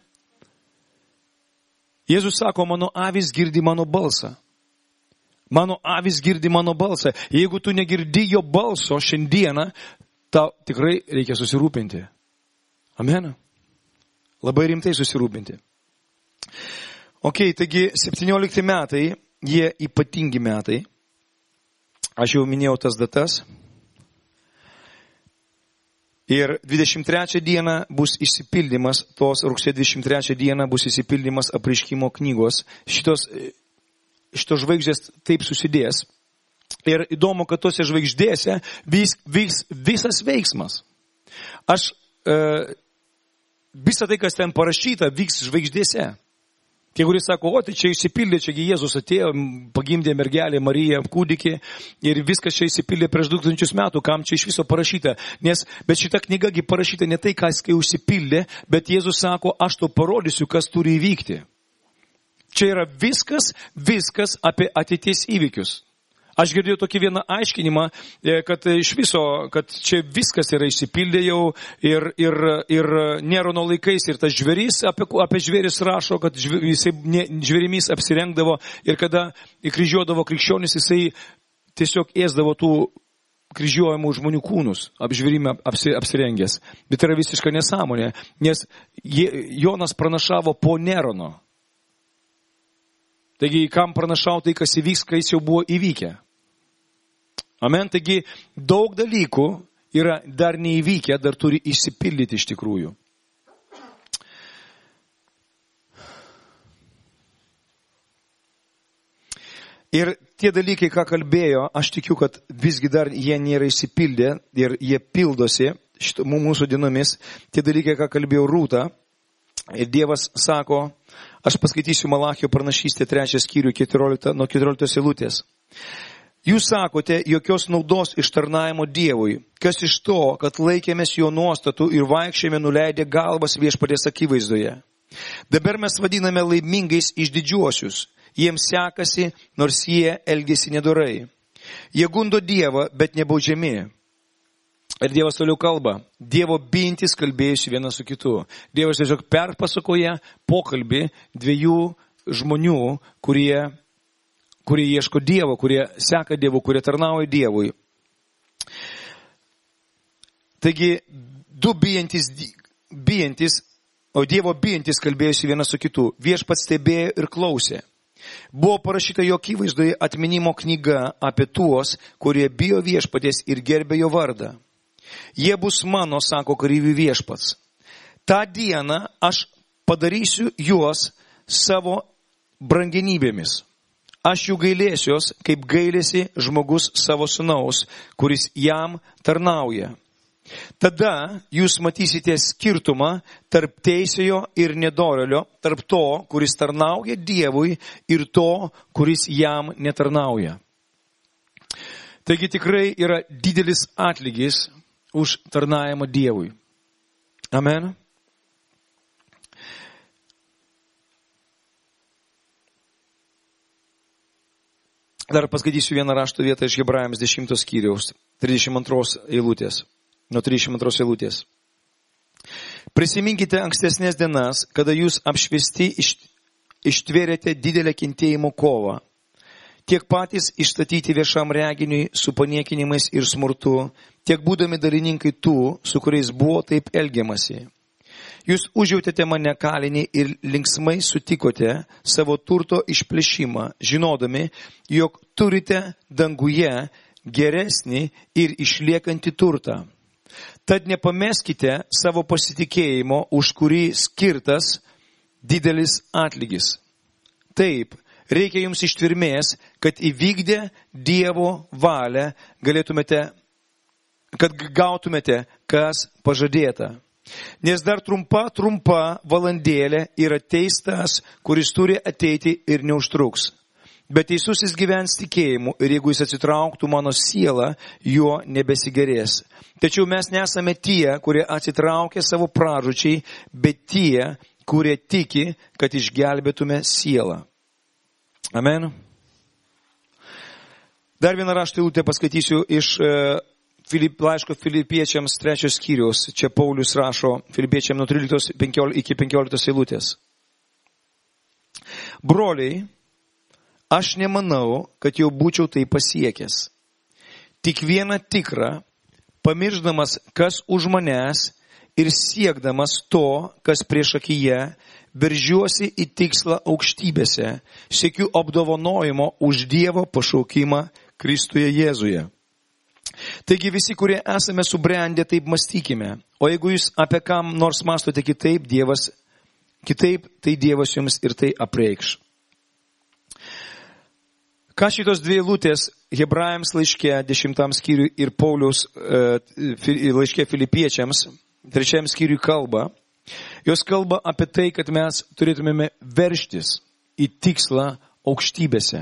Jėzus sako, mano avis girdi mano balsą. Mano avis girdi mano balsą. Jeigu tu negirdi jo balso šiandieną, tau tikrai reikia susirūpinti. Amen. Labai rimtai susirūpinti. Ok, taigi septyniolikti metai, jie ypatingi metai. Aš jau minėjau tas datas. Ir dvidešimt trečią dieną bus išsipildymas, tos rugsėjo dvidešimt trečią dieną bus išsipildymas apreiškimo knygos. Šitos, šitos žvaigždės taip susidės. Ir įdomu, kad tose žvaigždėse vis, vis, visas veiksmas. Aš, e, visa tai, kas ten parašyta, vyks žvaigždėse. Tie, kurie sako, o tai čia išsipildė, čiagi Jėzus atėjo, pagimdė mergelė Mariją, kūdikį ir viskas čia išsipildė prieš du tūkstančius metų, kam čia iš viso parašyta. Nes, bet šita knygagi parašyta ne tai, kas kai užsipildė, bet Jėzus sako, aš tau parodysiu, kas turi įvykti. Čia yra viskas, viskas apie ateities įvykius. Aš girdėjau tokį vieną aiškinimą, kad iš viso, kad čia viskas yra išsipildė jau ir, ir, ir Nerono laikais ir tas žvėris, apie, apie žvėris rašo, kad jisai žvėrimis apsirengdavo ir kada kryžiuodavo krikščionis, jisai tiesiog ėsdavo tų kryžiuojamų žmonių kūnus, apžvėrime apsi, apsirengęs. Bet tai yra visiška nesąmonė, nes Jonas pranašavo po Nerono. Taigi, kam pranašau tai, kas įvyks, kai jis jau buvo įvykę. Amen. Taigi, daug dalykų yra dar neįvykę, dar turi išsipildyti iš tikrųjų. Ir tie dalykai, ką kalbėjo, aš tikiu, kad visgi dar jie nėra išsipildę ir jie pildosi šito, mūsų dienomis. Tie dalykai, ką kalbėjo Rūta, ir Dievas sako, aš paskaitysiu Malachijo pranašystę trečią skyrių keturioliktą, nuo keturioliktos eilutės. Jūs sakote, jokios naudos iš tarnavimo Dievui. Kas iš to, kad laikėmės jo nuostatų ir vaikščiame nuleidę galvas Viešpaties akivaizdoje. Dabar mes vadiname laimingais išdidžiuosius. Jiems sekasi, nors jie elgesi nedorai. Jie gundo Dievą, bet nebaudžiami. Ir Dievas toliau kalba. Dievo bijantys kalbėjusi vienas su kitu. Dievas tiesiog perpasakoja pokalbį dviejų žmonių, kurie, kurie ieško Dievo, kurie seka Dievu, kurie tarnauja Dievui. Taigi, du bijantis, bijantis, o Dievo bijantis kalbėjusi vienas su kitu. Viešpats stebėjo ir klausė. Buvo parašyta jo akivaizdoje atminimo knyga apie tuos, kurie bijo Viešpaties ir gerbė jo vardą. Jie bus mano, sako kareivių Viešpats. Ta diena aš padarysiu juos savo brangenybėmis. Aš jų gailėsiuos, kaip gailėsi žmogus savo sūnaus, kuris jam tarnauja. Tada jūs matysite skirtumą tarp teisėjo ir nedorėlio, tarp to, kuris tarnauja Dievui ir to, kuris jam netarnauja. Taigi tikrai yra didelis atlygis už tarnavimą Dievui. Amen. Dar paskaitysiu vieną rašto vietą iš Hebrajams dešimtos skyriaus, trisdešimt antros eilutės. Nuo trisdešimt antros eilutės. Prisiminkite ankstesnės dienas, kada jūs apšviesti ištvėrėte didelę kentėjimo kovą. Tiek patys išstatyti viešam reginiui su paniekinimais ir smurtu, tiek būdami dalininkai tų, su kuriais buvo taip elgiamasi. Jūs užjautėte mane kalinį ir linksmai sutikote savo turto išplėšimą, žinodami, jog turite danguje geresnį ir išliekantį turtą. Tad nepameskite savo pasitikėjimo, už kurį skirtas didelis atlygis. Taip, reikia jums ištvirmės, kad įvykdę Dievo valią galėtumėte, kad gautumėte, kas pažadėta. Nes dar trumpa, trumpa valandėlė yra ateis tas, kuris turi ateiti ir neužtruks. Bet teisusis gyvens tikėjimu ir jeigu jis atsitrauktų mano sielą, juo nebesigerės. Tačiau mes nesame tie, kurie atsitraukia savo pražūčiai, bet tie, kurie tiki, kad išgelbėtume sielą. Amen. Dar vieną raštą eilutę paskaitysiu iš Filip, laiško Filipiečiams trečios skyriaus. Čia Paulius rašo Filipiečiams nuo tryliktos iki penkioliktos eilutės. Broliai, aš nemanau, kad jau būčiau tai pasiekęs. Tik vieną tikrą, pamiršdamas, kas už manęs ir siekdamas to, kas prieš akyje, veržiuosi į tikslą aukštybėse, siekiu apdovanojimo už Dievo pašaukimą Kristuje Jėzuje. Taigi visi, kurie esame subrendę, taip mąstykime. O jeigu jūs apie kam nors mąstote kitaip, Dievas, kitaip, tai Dievas jums ir tai apreikš. Ką šitos dvi eilutės Hebrajams laiške dešimtam skyriui ir Pauliaus e, laiške Filipiečiams trečiam skyriui kalba, jos kalba apie tai, kad mes turėtumėme verštis į tikslą aukštybėse.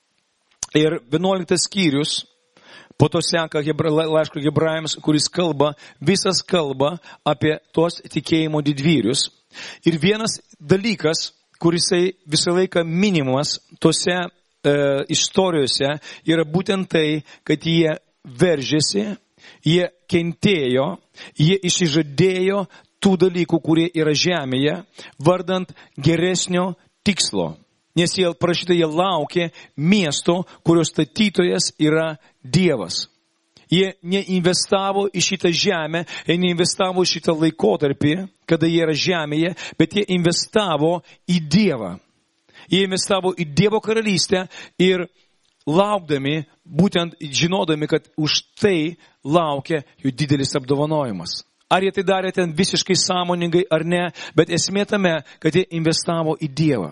Ir vienuoliktas skyrius, po to seka hebra, laiško Hebrajams, kuris kalba, visas kalba apie tos tikėjimo didvyrius. Ir vienas dalykas, kuris visą laiką minimas tose e, istorijose, yra būtent tai, kad jie veržėsi, jie kentėjo, jie išsižadėjo tų dalykų, kurie yra žemėje, vardant geresnio tikslo. Nes jie parašyta, jie laukė miesto, kurio statytojas yra Dievas. Jie neinvestavo į šitą žemę, jie neinvestavo į šitą laikotarpį, kada jie yra žemėje, bet jie investavo į Dievą. Jie investavo į Dievo karalystę ir laukdami, būtent žinodami, kad už tai laukia jų didelis apdovanojimas. Ar jie tai darė ten visiškai sąmoningai ar ne, bet esmė tame, kad jie investavo į Dievą.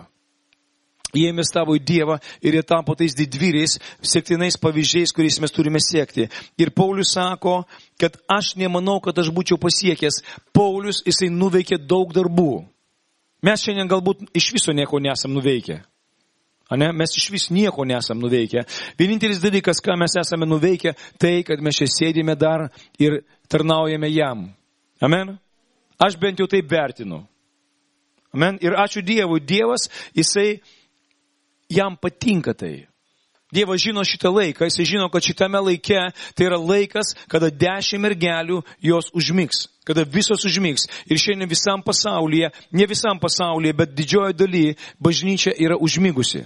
Jie investavo į Dievą ir jie tapo tais didvyriais, sektinais pavyzdžiais, kuriais mes turime siekti. Ir Paulius sako, kad aš nemanau, kad aš būčiau pasiekęs. Paulius, jisai nuveikė daug darbų. Mes šiandien galbūt iš viso nieko nesam nuveikę. Ane? Mes iš vis nieko nesam nuveikę. Vienintelis dalykas, ką mes esame nuveikę, tai, kad mes čia sėdime dar ir tarnaujame jam. Amen? Aš bent jau taip vertinu. Amen? Ir ačiū Dievui. Dievas, jisai jam patinka tai. Dievas žino šitą laiką, jis žino, kad šitame laike tai yra laikas, kada dešimt mergelių jos užmigs, kada visos užmigs. Ir šiandien visam pasaulyje, ne visam pasaulyje, bet didžioji daly bažnyčia yra užmigusi.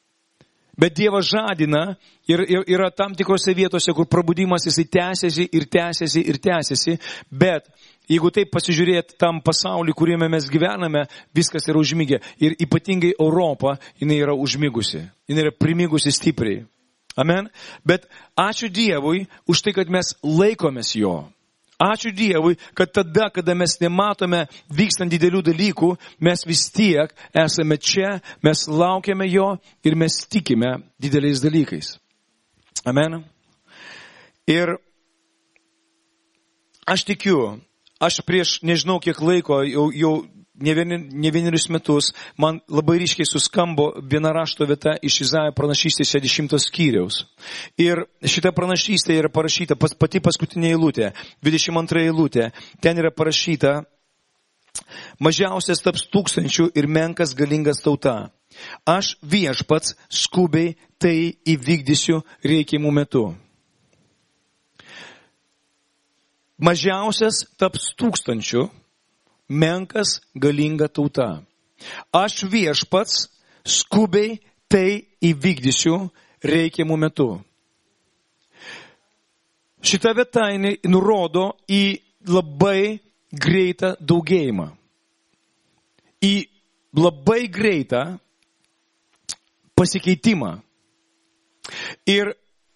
Bet Dievas žadina ir, ir yra tam tikrose vietose, kur prabudimas jisai tęsiasi ir tęsiasi ir tęsiasi, bet jeigu taip pasižiūrėt tam pasaulį, kuriame mes gyvename, viskas yra užmygę. Ir ypatingai Europa, jinai yra užmigusi. Jinai yra primigusi stipriai. Amen. Bet ačiū Dievui už tai, kad mes laikomės jo. Ačiū Dievui, kad tada, kada mes nematome vykstant didelių dalykų, mes vis tiek esame čia, mes laukiame jo ir mes tikime dideliais dalykais. Amen. Ir aš tikiu, aš prieš nežinau kiek laiko, jau, jau ne, vien, ne vienerius metus, man labai ryškiai suskambo viena rašto vieta iš Izaijo pranašystės šešiasdešimto skyriaus. Ir šita pranašystė yra parašyta, pas, pati paskutinė eilutė, dvidešimt antra eilutė, ten yra parašyta, mažiausias taps tūkstančių ir menkas galingas tauta. Aš viešpats skubiai tai įvykdysiu reikiamų metu. Mažiausias taps tūkstančių, menkas galinga tauta. Aš viešpats skubiai tai įvykdysiu reikiamų metu. Šita vieta nurodo į labai greitą daugėjimą. Į labai greitą pasikeitimą. Ir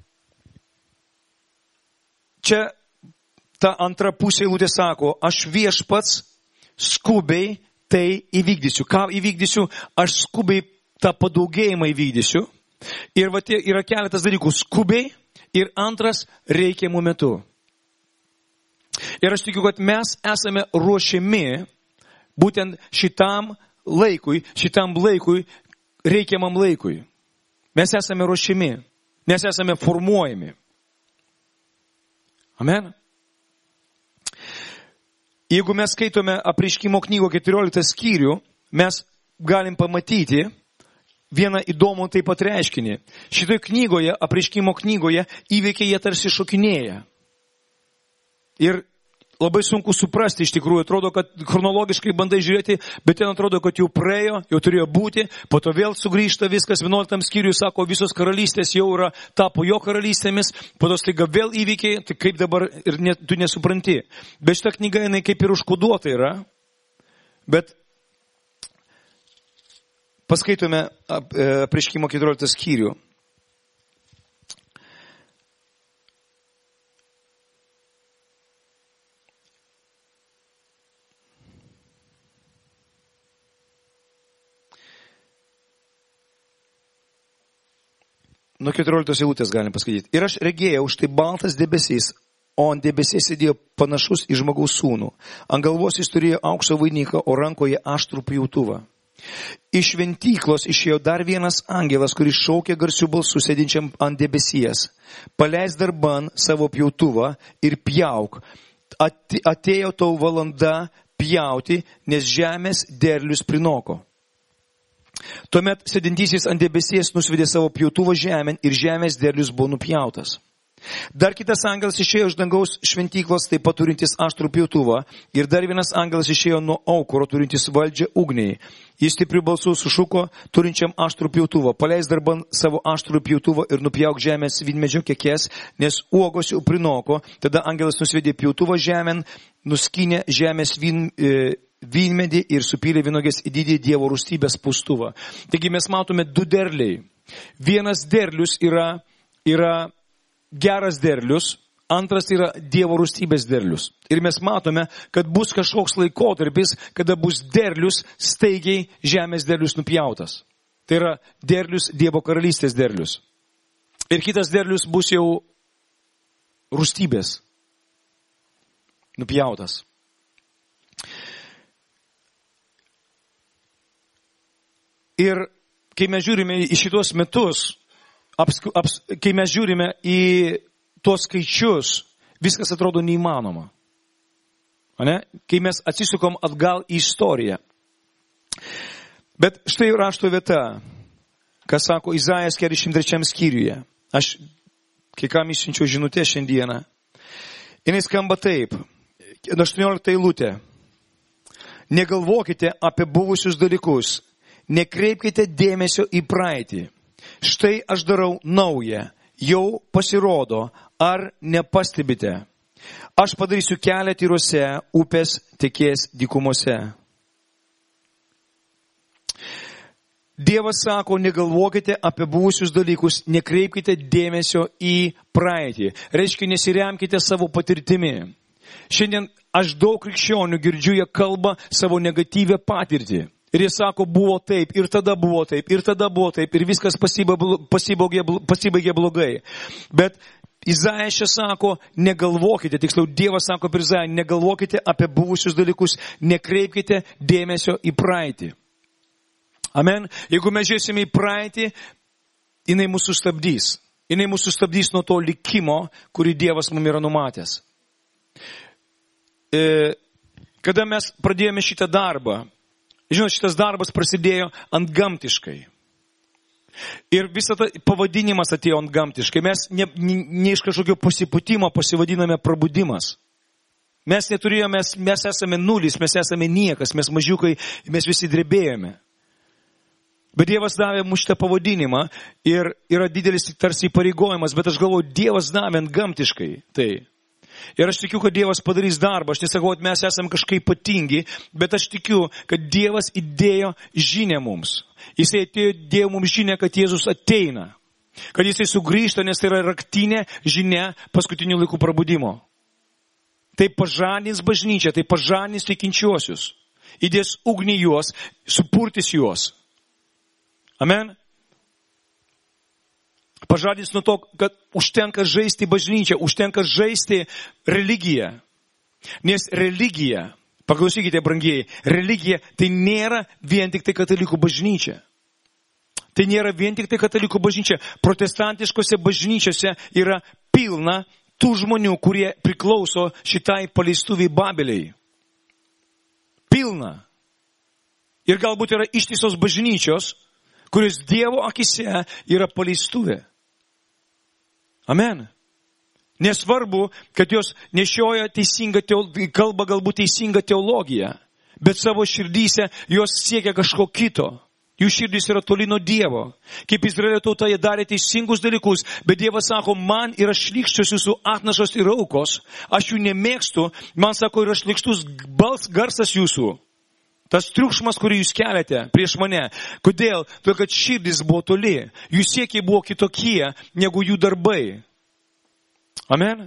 čia ta antra pusė eilutė sako, aš viešpats skubiai tai įvykdysiu. Ką įvykdysiu? Aš skubiai tą padaugėjimą įvykdysiu. Ir va, yra keletas dalykų. Skubiai ir antras reikiamų metu. Ir aš tikiu, kad mes esame ruošiami būtent šitam laikui, šitam laikui, reikiamam laikui. Mes esame ruošiami. Mes esame formuojami. Amen. Jeigu mes skaitome Apreiškimo knygo keturioliktą skyrių, mes galim pamatyti vieną įdomų taip pat reiškinį. Šitoje knygoje, Apreiškimo knygoje, įvykiai jie tarsi šokinėja. Ir labai sunku suprasti iš tikrųjų. Atrodo, kad chronologiškai bandai žiūrėti, bet ten atrodo, kad jau praėjo, jau turėjo būti, po to vėl sugrįžta viskas. vienuoliktam skyriui sako, visos karalystės jau yra, tapo jo karalystėmis, po to staiga vėl įvykiai, tai kaip dabar ir ne, tu nesupranti. Bet šita knyga, jinai kaip ir užkoduota yra, bet paskaitome Apreiškimo keturioliktą skyrių. Nuo keturioliktos eilutės galim paskaityti. Ir aš regėjau štai baltas debesys, o ant debesės sėdėjo panašus į žmogaus sūnų. Ant galvos jis turėjo aukso vainiką, o rankoje aštrų pjautuvą. Iš šventyklos išėjo dar vienas angelas, kuris šaukė garsiu balsu sėdinčiam ant debesies. Paleis darban savo pjautuvą ir pjauk. Atėjo tau valanda pjauti, nes žemės derlius prinoko. Tuomet sėdintysis ant debesies nusvidė savo pjautuvą žemėn ir žemės derlius buvo nupjautas. Dar kitas angelas išėjo iš dangaus šventyklos, taip pat turintis aštrų pjautuvą, ir dar vienas angelas išėjo nuo aukuro, turintis valdžią ugniai. Jis stipriu balsu sušuko turinčiam aštrų pjautuvą: paleis darban savo aštrų pjautuvą ir nupjauk žemės vynmedžio kekes, nes uogos jau prinoko. Tada angelas nusvedė pjautuvą žemėn, nuskynė žemės vyn, e, vynmedį ir supylė vynogės į didį Dievo rūstybės pūstuvą. Taigi mes matome du derliai. Vienas derlius yra, yra geras derlius, antras yra Dievo rūstybės derlius. Ir mes matome, kad bus kažkoks laikotarpis, kada bus derlius, staigiai žemės derlius nupjautas. Tai yra derlius, Dievo karalystės derlius. Ir kitas derlius bus jau rūstybės nupjautas. Ir kai mes žiūrime į šitos metus, Aps, aps, kai mes žiūrime į tuos skaičius, viskas atrodo neįmanoma. Ane? Kai mes atsisukom atgal į istoriją. Bet štai rašto vieta, ką sako Izaijas keturiasdešimt trečiam skyriuje. Aš kai kam išsiunčiau žinutę šiandieną. Jis skamba taip. aštuoniolikta eilutė. Negalvokite apie buvusius dalykus. Nekreipkite dėmesio į praeitį. Štai aš darau naują, jau pasirodo, ar nepastebite. Aš padarysiu kelią tyruose, upės tekės dykumose. Dievas sako, negalvokite apie buvusius dalykus, nekreipkite dėmesio į praeitį. Reiškia, nesiremkite savo patirtimi. Šiandien aš daug krikščionių girdžiu, jie kalba savo negatyvę patirtį. Ir jis sako, buvo taip, ir tada buvo taip, ir tada buvo taip, ir viskas pasibaigė, pasibaigė blogai. Bet Izaijas čia sako, negalvokite, tiksliau Dievas sako per Izaiją, negalvokite apie buvusius dalykus, nekreipkite dėmesio į praeitį. Amen. Jeigu mes žiūrėsime į praeitį, jinai mūsų stabdys. Jinai mūsų stabdys nuo to likimo, kurį Dievas mums yra numatęs. E, kada mes pradėjome šitą darbą, žinot, šitas darbas prasidėjo antgamtiškai. Ir visą tą pavadinimas atėjo antgamtiškai. Mes ne, ne, ne iš kažkokio pasipūtimo pasivadiname prabudimas. Mes neturėjome, mes, mes esame nulis, mes esame niekas, mes mažiukai, mes visi drebėjome. Bet Dievas davė mums šitą pavadinimą ir yra didelis tarsi įpareigojimas, bet aš galvoju, Dievas davė antgamtiškai tai. Ir aš tikiu, kad Dievas padarys darbą. Aš nesakau, kad mes esame kažkaip ypatingi, bet aš tikiu, kad Dievas įdėjo žinią mums. Jisai atėjo, dėjo mums žinią, kad Jėzus ateina. Kad Jisai sugrįžta, nes tai yra raktinė žinia paskutinių laikų prabudimo. Tai pažadins bažnyčią, tai pažadins tikinčiuosius. Įdės ugnį juos, supurtys juos. Amen. Pažadins nuo to, kad užtenka žaisti bažnyčią, užtenka žaisti religiją. Nes religija, paklausykite, brangieji, religija tai nėra vien tik tai katalikų bažnyčia. Tai nėra vien tik tai katalikų bažnyčia. Protestantiškose bažnyčiose yra pilna tų žmonių, kurie priklauso šitai paleistuviai Babeliai. Pilna. Ir galbūt yra ištisos bažnyčios, kuris Dievo akise yra paleistuvė. Amen. Nesvarbu, kad jos nešioja teisingą teologiją, kalba galbūt teisingą teologiją, bet savo širdyse jos siekia kažko kito. Jų širdys yra toli nuo Dievo. Kaip Izraelio tauta, jie darė teisingus dalykus, bet Dievas sako, man yra šlykščios jūsų atnašos ir aukos, aš jų nemėgstu, man sako, yra šlykštus bals garsas jūsų. Tas triukšmas, kurį jūs keliate prieš mane. Kodėl? Todėl, kad širdis buvo toli. Jų siekiai buvo kitokie negu jų darbai. Amen.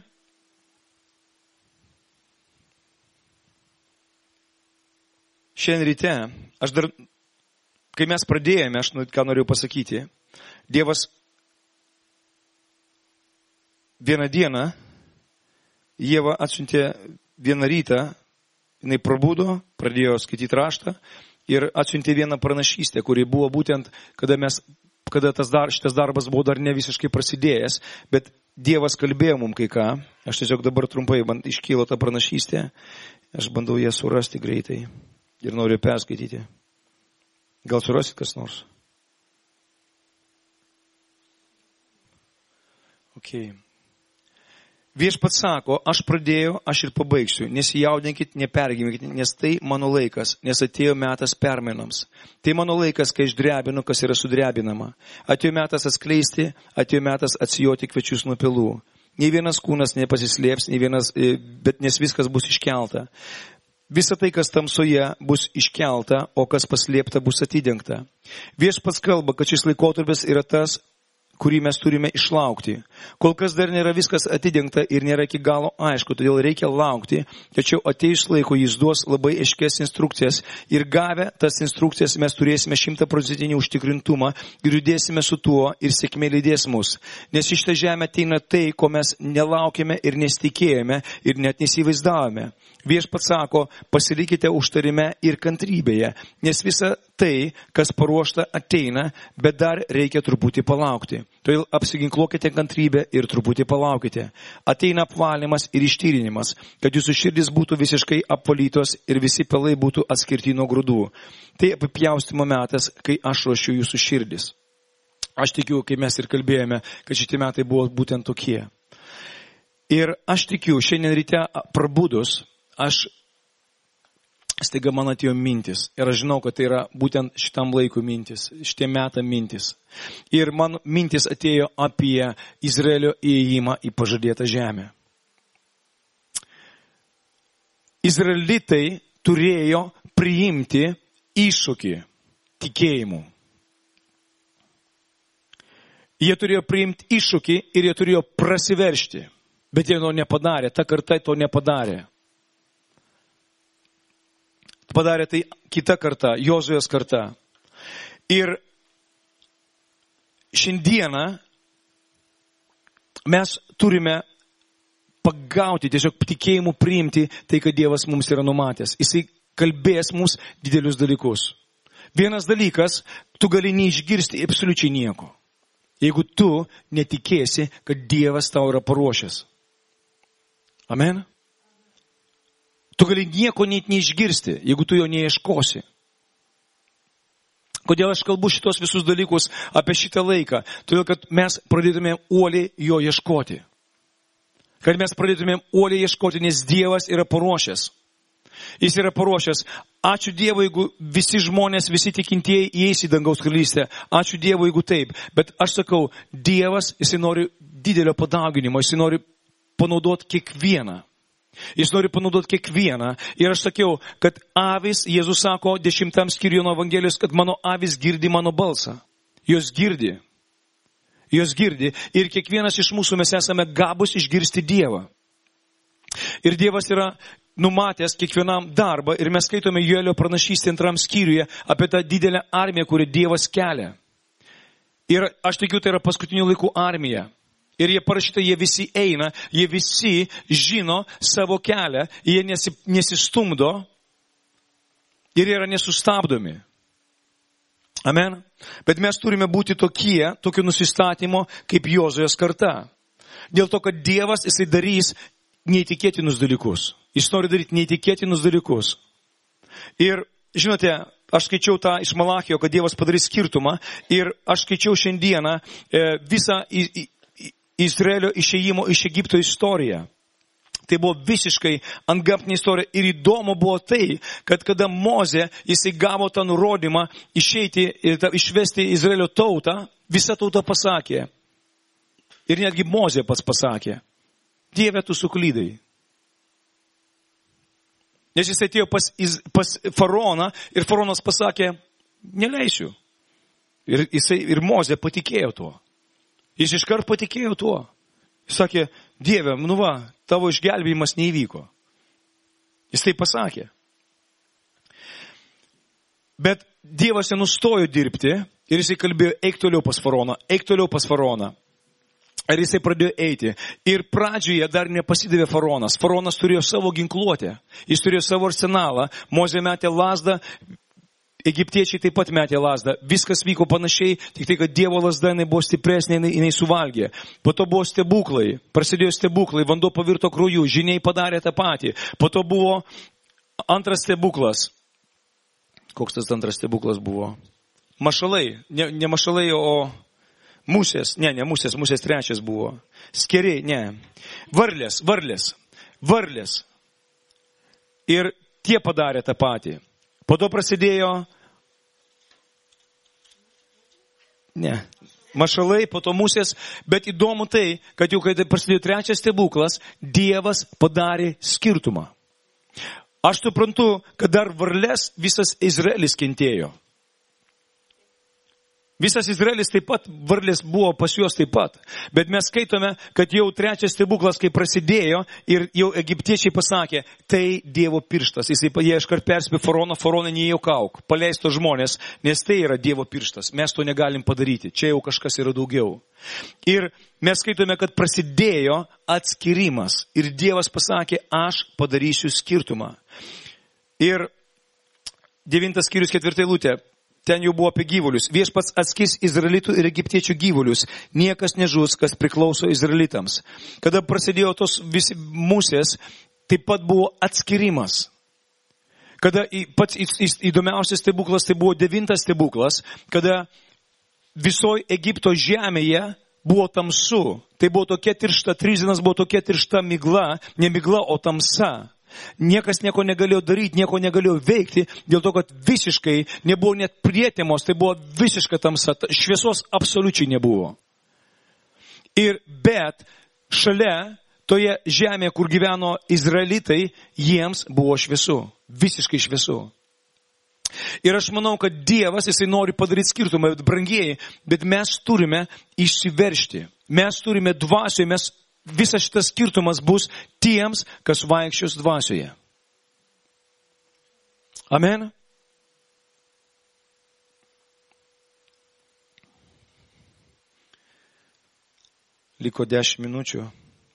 Šiandien ryte, aš dar, kai mes pradėjome, aš ką noriu pasakyti, Dievas vieną dieną, Ieva atsiuntė vieną rytą, jinai prabudo, pradėjo skaityti raštą ir atsiuntė vieną pranašystę, kuri buvo būtent, kada, mes, kada tas dar, šitas darbas buvo dar ne visiškai prasidėjęs, bet Dievas kalbėjo mums kai ką. Aš tiesiog dabar trumpai man iškylo tą pranašystę. Aš bandau ją surasti greitai ir noriu perskaityti. Gal surasit kas nors? Okay. Viešpats sako, aš pradėjau, aš ir pabaigsiu. Nesijaudinkit, nepergyvenkit, nes tai mano laikas, nes atėjo metas permainoms. Tai mano laikas, kai aš drebinu, kas yra sudrebinama. Atėjo metas atskleisti, atėjo metas atsijoti kviečius nuo pelų. Nei vienas kūnas nepasislėps, nei vienas, bet nes viskas bus iškelta. Visa tai, kas tamsoje, bus iškelta, o kas paslėpta, bus atidengta. Viešpats kalba, kad šis laikotarpis yra tas, kurį mes turime išlaukti. Kol kas dar nėra viskas atidengta ir nėra iki galo aišku, todėl reikia laukti, tačiau atėjus laiko jis duos labai aiškias instrukcijas ir gavę tas instrukcijas mes turėsime šimtaprocentinį užtikrintumą ir judėsime su tuo ir sėkmė lydės mus. Nes iš tą žemę ateina tai, ko mes nelaukėme ir nesitikėjome ir net nesivaizdavome. Viešpats sako, pasilikite užtarime ir kantrybėje, nes visa tai, kas paruošta, ateina, bet dar reikia truputį palaukti. Todėl apsiginkluokite kantrybę ir truputį palaukite. Ateina apvalymas ir ištyrinimas, kad jūsų širdis būtų visiškai apvalytos ir visi pelai būtų atskirti nuo grūdų. Tai apipjaustimo metas, kai aš ruošiu jūsų širdis. Aš tikiu, kai mes ir kalbėjome, kad šitie metai buvo būtent tokie. Ir aš tikiu, šiandien ryte prabudus, aš staiga man atėjo mintis. Ir aš žinau, kad tai yra būtent šitam laikui mintis, šitie metai mintis. Ir man mintis atėjo apie Izraelio įėjimą į pažadėtą žemę. Izraelitai turėjo priimti iššūkį tikėjimu. Jie turėjo priimti iššūkį ir jie turėjo prasiveršti. Bet jie to nepadarė, ta karta to nepadarė. Padarė tai kita karta, Jozuės karta. Ir šiandieną mes turime pagauti, tiesiog tikėjimu priimti tai, kad Dievas mums yra numatęs. Jisai kalbės mums didelius dalykus. Vienas dalykas, tu gali neišgirsti absoliučiai nieko. Jeigu tu netikėsi, kad Dievas tau yra paruošęs. Amen? Tu gali nieko net neišgirsti, jeigu tu jo neieškosi. Kodėl aš kalbu šitos visus dalykus apie šitą laiką? Todėl, kad mes pradėtumėm uoliai jo ieškoti. Kad mes pradėtumėm uoliai ieškoti, nes Dievas yra paruošęs. Jis yra paruošęs. Ačiū Dievui, jeigu visi žmonės, visi tikintieji įeis į dangaus karalystę. Ačiū Dievui, jeigu taip. Bet aš sakau, Dievas, jisai nori didelio padauginimo, jisai nori panaudoti kiekvieną. Jis nori panaudoti kiekvieną. Ir aš sakiau, kad avis, Jėzus sako dešimtam skyriuje nuo Evangelijos, kad mano avis girdi mano balsą. Jos girdi. Jos girdi. Ir kiekvienas iš mūsų mes esame gabus išgirsti Dievą. Ir Dievas yra numatęs kiekvienam darbą. Ir mes skaitome Joelio pranašystę antram skyriuje apie tą didelę armiją, kurią Dievas kelia. Ir aš tikiu, tai yra paskutinių laikų armija. Ir jie parašyta, jie visi eina, jie visi žino savo kelią, jie nesi, nesistumdo ir yra nesustabdomi. Amen. Bet mes turime būti tokie, tokio nusistatymo kaip Jozuės karta. Dėl to, kad Dievas, jisai darys neįtikėtinus dalykus. Jis nori daryti neįtikėtinus dalykus. Ir, žinote, aš skaičiau tą iš Malachijo, kad Dievas padarys skirtumą. Ir aš skaičiau šiandieną e, visą į, į, Izraelio išėjimo iš Egipto istoriją. Tai buvo visiškai antgamtinė istorija. Ir įdomu buvo tai, kad kada Mozė, jisai gavo tą nurodymą išeiti, išvesti Izraelio tautą, visa tauta pasakė. Ir netgi Mozė pats pasakė. Dieve, tu suklydai. Nes jis atėjo pas, pas faraoną ir faraonas pasakė, neleisiu. Ir, jisai, ir Mozė patikėjo tuo. Jis iškart patikėjo tuo. Jis sakė, Dieve, nu va, tavo išgelbėjimas neįvyko. Jis tai pasakė. Bet Dievas nenustojo dirbti ir jisai kalbėjo, eik toliau pas faraoną, eik toliau pas faraoną. Ir jisai pradėjo eiti. Ir pradžioje dar nepasidavė faraonas. Faraonas turėjo savo ginkluotę. Jis turėjo savo arsenalą. Mozė metė lazdą Egiptiečiai taip pat metė lasdą. Viskas vyko panašiai, tik tai, kad Dievo lasda jinai buvo stipresnė, jinai, jinai suvalgė. Po to buvo stebuklai, prasidėjo stebuklai, vanduo pavirto krauju, žiniai padarė tą patį. Po to buvo antras stebuklas. Koks tas antras stebuklas buvo? Mašalai, ne, ne mašalai, o musės. Ne, ne musės, musės trečias buvo. Skeriai, ne. Varlės, varlės, varlės. Ir tie padarė tą patį. Po to prasidėjo, ne, mašalai, po to musės, bet įdomu tai, kad jau kai prasidėjo trečias stebuklas, Dievas padarė skirtumą. Aš suprantu, kad dar varlės visas Izraelis kentėjo. Visas Izraelis taip pat, varlės buvo pas juos taip pat. Bet mes skaitome, kad jau trečias stebuklas, kai prasidėjo ir jau egiptiečiai pasakė, tai Dievo pirštas. Jisai jie iškart perspė faraoną, faraoną nejuokauk, paleisto žmonės, nes tai yra Dievo pirštas. Mes to negalim padaryti. Čia jau kažkas yra daugiau. Ir mes skaitome, kad prasidėjo atskirimas. Ir Dievas pasakė, aš padarysiu skirtumą. Ir devintas skyrius ketvirta eilutė. Ten jau buvo apie gyvulius. Viešpats atskirs izraelitų ir egiptiečių gyvulius. Niekas nežus, kas priklauso izraelitams. Kada prasidėjo tos visi musės, taip pat buvo atskirimas. Kada pats įdomiausias stebuklas, tai buvo devintas stebuklas, kada visoje Egipto žemėje buvo tamsu. Tai buvo tokia tiršta, tryzinas buvo tokia tiršta migla, ne migla, o tamsa. Niekas nieko negalėjo daryti, nieko negalėjo veikti, dėl to, kad visiškai nebuvo net prietemos, tai buvo visiška tamsa, šviesos absoliučiai nebuvo. Ir bet šalia toje žemėje, kur gyveno izraelitai, jiems buvo šviesu, visiškai šviesu. Ir aš manau, kad Dievas, jisai nori padaryti skirtumą, brangieji, bet mes turime išsiveršti, mes turime dvasioje, mes visas šitas skirtumas bus tiems, kas vaikščios dvasioje. Amen. Liko dešimt minučių.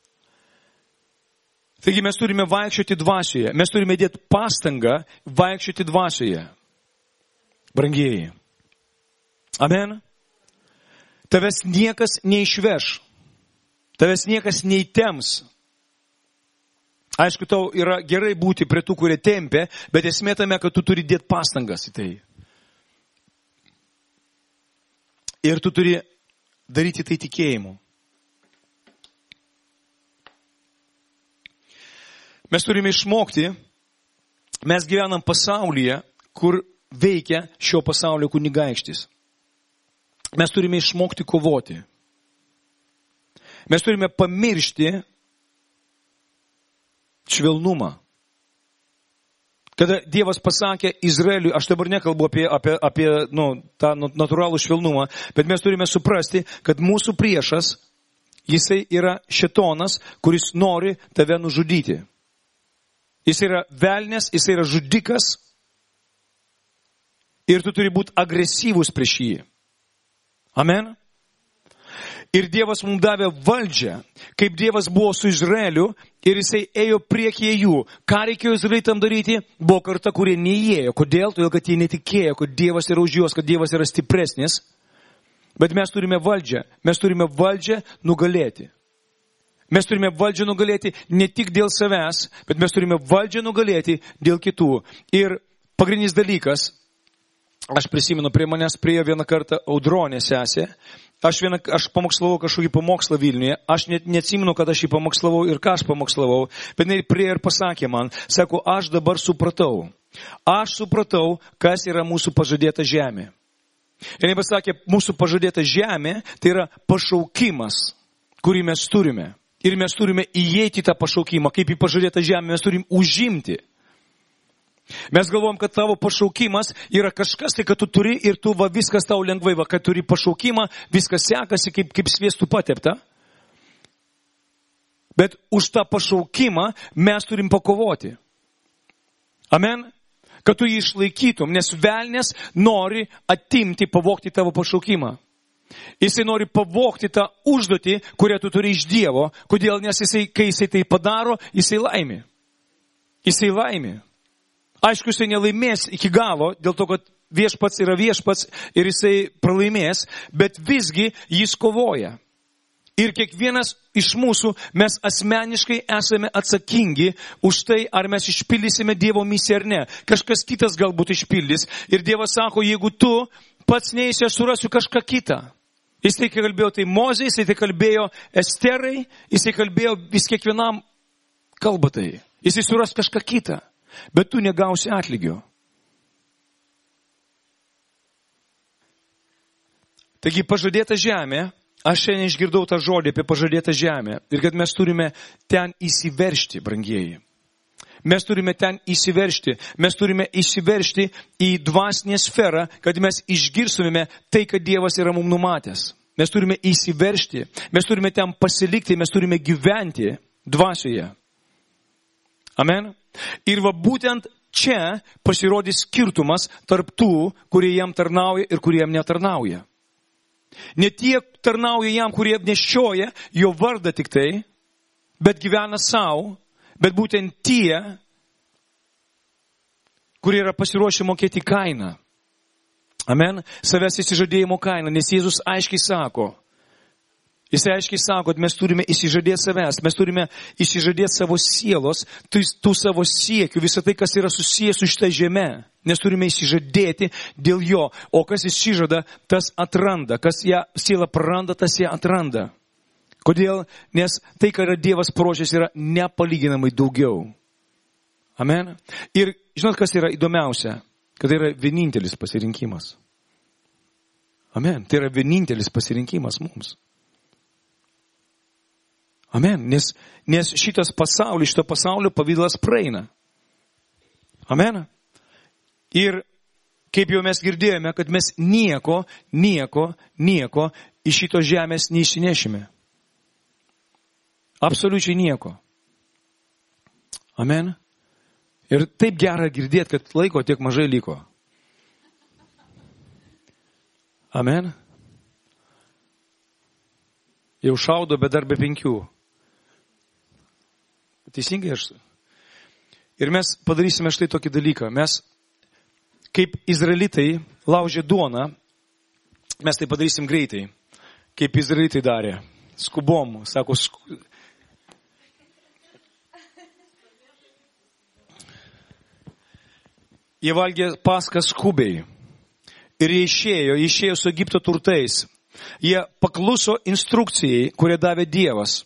Taigi mes turime vaikščioti dvasioje. Mes turime dėti pastangą vaikščioti dvasioje. Brangieji. Amen. Tavęs niekas neišveš. Tavęs niekas neįtems. Aišku, tau yra gerai būti prie tų, kurie tempia, bet esmė tame, kad tu turi dėti pastangas į tai. Ir tu turi daryti tai tikėjimu. Mes turime išmokti, mes gyvenam pasaulyje, kur veikia šio pasaulio kunigaikštis. Mes turime išmokti kovoti. Mes turime pamiršti švelnumą. Kada Dievas pasakė Izraeliui, aš dabar nekalbu apie, apie, apie nu, tą natūralų švelnumą, bet mes turime suprasti, kad mūsų priešas, jisai yra šėtonas, kuris nori tave nužudyti. Jis yra velnės, jis yra žudikas ir tu turi būti agresyvus prieš jį. Amen. Ir Dievas mums davė valdžią, kaip Dievas buvo su Izraeliu ir jisai ėjo priekyje jų. Ką reikėjo Izraelitam daryti? Buvo karta, kurie neįėjo. Kodėl? Todėl, kad jie netikėjo, kad Dievas yra už juos, kad Dievas yra stipresnis. Bet mes turime valdžią. Mes turime valdžią nugalėti. Mes turime valdžią nugalėti ne tik dėl savęs, bet mes turime valdžią nugalėti dėl kitų. Ir pagrindinis dalykas, aš prisimenu, prie manęs priejo vieną kartą Audronė sesė. Aš, vieną, aš pamokslavau kažkokį pamokslą Vilniuje, aš net neatsimenu, kad aš jį pamokslavau ir ką aš pamokslavau, bet jinai prie ir pasakė man, sako, aš dabar supratau, aš supratau, kas yra mūsų pažadėta žemė. Ir jinai pasakė, mūsų pažadėta žemė, tai yra pašaukimas, kurį mes turime. Ir mes turime įeiti tą pašaukimą, kaip į pažadėtą žemę, mes turim užimti. Mes galvom, kad tavo pašaukimas yra kažkas, tai kad tu turi ir tu va viskas tau lengvai, va, kad turi pašaukimą, viskas sekasi kaip, kaip sviestų patepta. Bet už tą pašaukimą mes turim pakovoti. Amen. Kad tu jį išlaikytum, nes velnės nori atimti, pavogti tavo pašaukimą. Jisai nori pavogti tą užduotį, kurią tu turi iš Dievo. Kodėl? Nes jisai, kai jisai tai padaro, jisai laimi. Jisai laimi. Aišku, jisai nelaimės iki galo, dėl to, kad viešpats yra viešpats ir jisai pralaimės, bet visgi jis kovoja. Ir kiekvienas iš mūsų, mes asmeniškai esame atsakingi už tai, ar mes išpildysime Dievo misiją ar ne. Kažkas kitas galbūt išpildys. Ir Dievas sako, jeigu tu pats neįsi, aš surasiu kažką kitą. Jis tai kalbėjo tai Mozei, jis tai kalbėjo Esterai, jis tai kalbėjo vis kiekvienam kalba tai. Jis suras kažką kitą, bet tu negausi atlygio. Taigi pažadėta žemė, aš šiandien išgirdau tą žodį apie pažadėtą žemę ir kad mes turime ten įsiveršti, brangieji. Mes turime ten įsiveršti, mes turime įsiveršti į dvasinę sferą, kad mes išgirstumėme tai, kad Dievas yra mums numatęs. Mes turime įsiveršti, mes turime ten pasilikti, mes turime gyventi dvasioje. Amen. Ir va būtent čia pasirodys skirtumas tarp tų, kurie jam tarnauja ir kurie jam netarnauja. Ne tie tarnauja jam, kurie nešioja jo vardą tik tai, bet gyvena savo, bet būtent tie, kurie yra pasiruošę mokėti kainą. Amen. Savęs įsižadėjimo kainą, nes Jėzus aiškiai sako, Jis aiškiai sako, kad mes turime įsižadėti savęs, mes turime įsižadėti savo sielos, tų, tų savo siekių, visą tai, kas yra susijęs su šitą žemę. Nes turime įsižadėti dėl jo, o kas įsižada, tas atranda, kas ją sielą praranda, tas ją atranda. Kodėl? Nes tai, ką yra Dievas paruošęs, yra nepalyginamai daugiau. Amen. Ir žinot, kas yra įdomiausia? Kad tai yra vienintelis pasirinkimas. Amen. Tai yra vienintelis pasirinkimas mums. Amen. Nes, nes šitas pasaulis, šito pasaulio pavydalas praeina. Amen. Ir kaip jau mes girdėjome, kad mes nieko, nieko, nieko iš šito žemės neišsinešime. Absoliučiai nieko. Amen. Ir taip gera girdėti, kad laiko tiek mažai liko. Amen. Jau šaudo, bet dar be penkių. Teisingai aš. Ir mes padarysime štai tokį dalyką. Mes, kaip izraelitai laužė duoną, mes tai padarysim greitai. Kaip izraelitai darė. Skubom, sako, sku... Jie valgė paską skubiai. Ir jie išėjo, jie išėjo su Egipto turtais. Jie pakluso instrukcijai, kurią davė Dievas.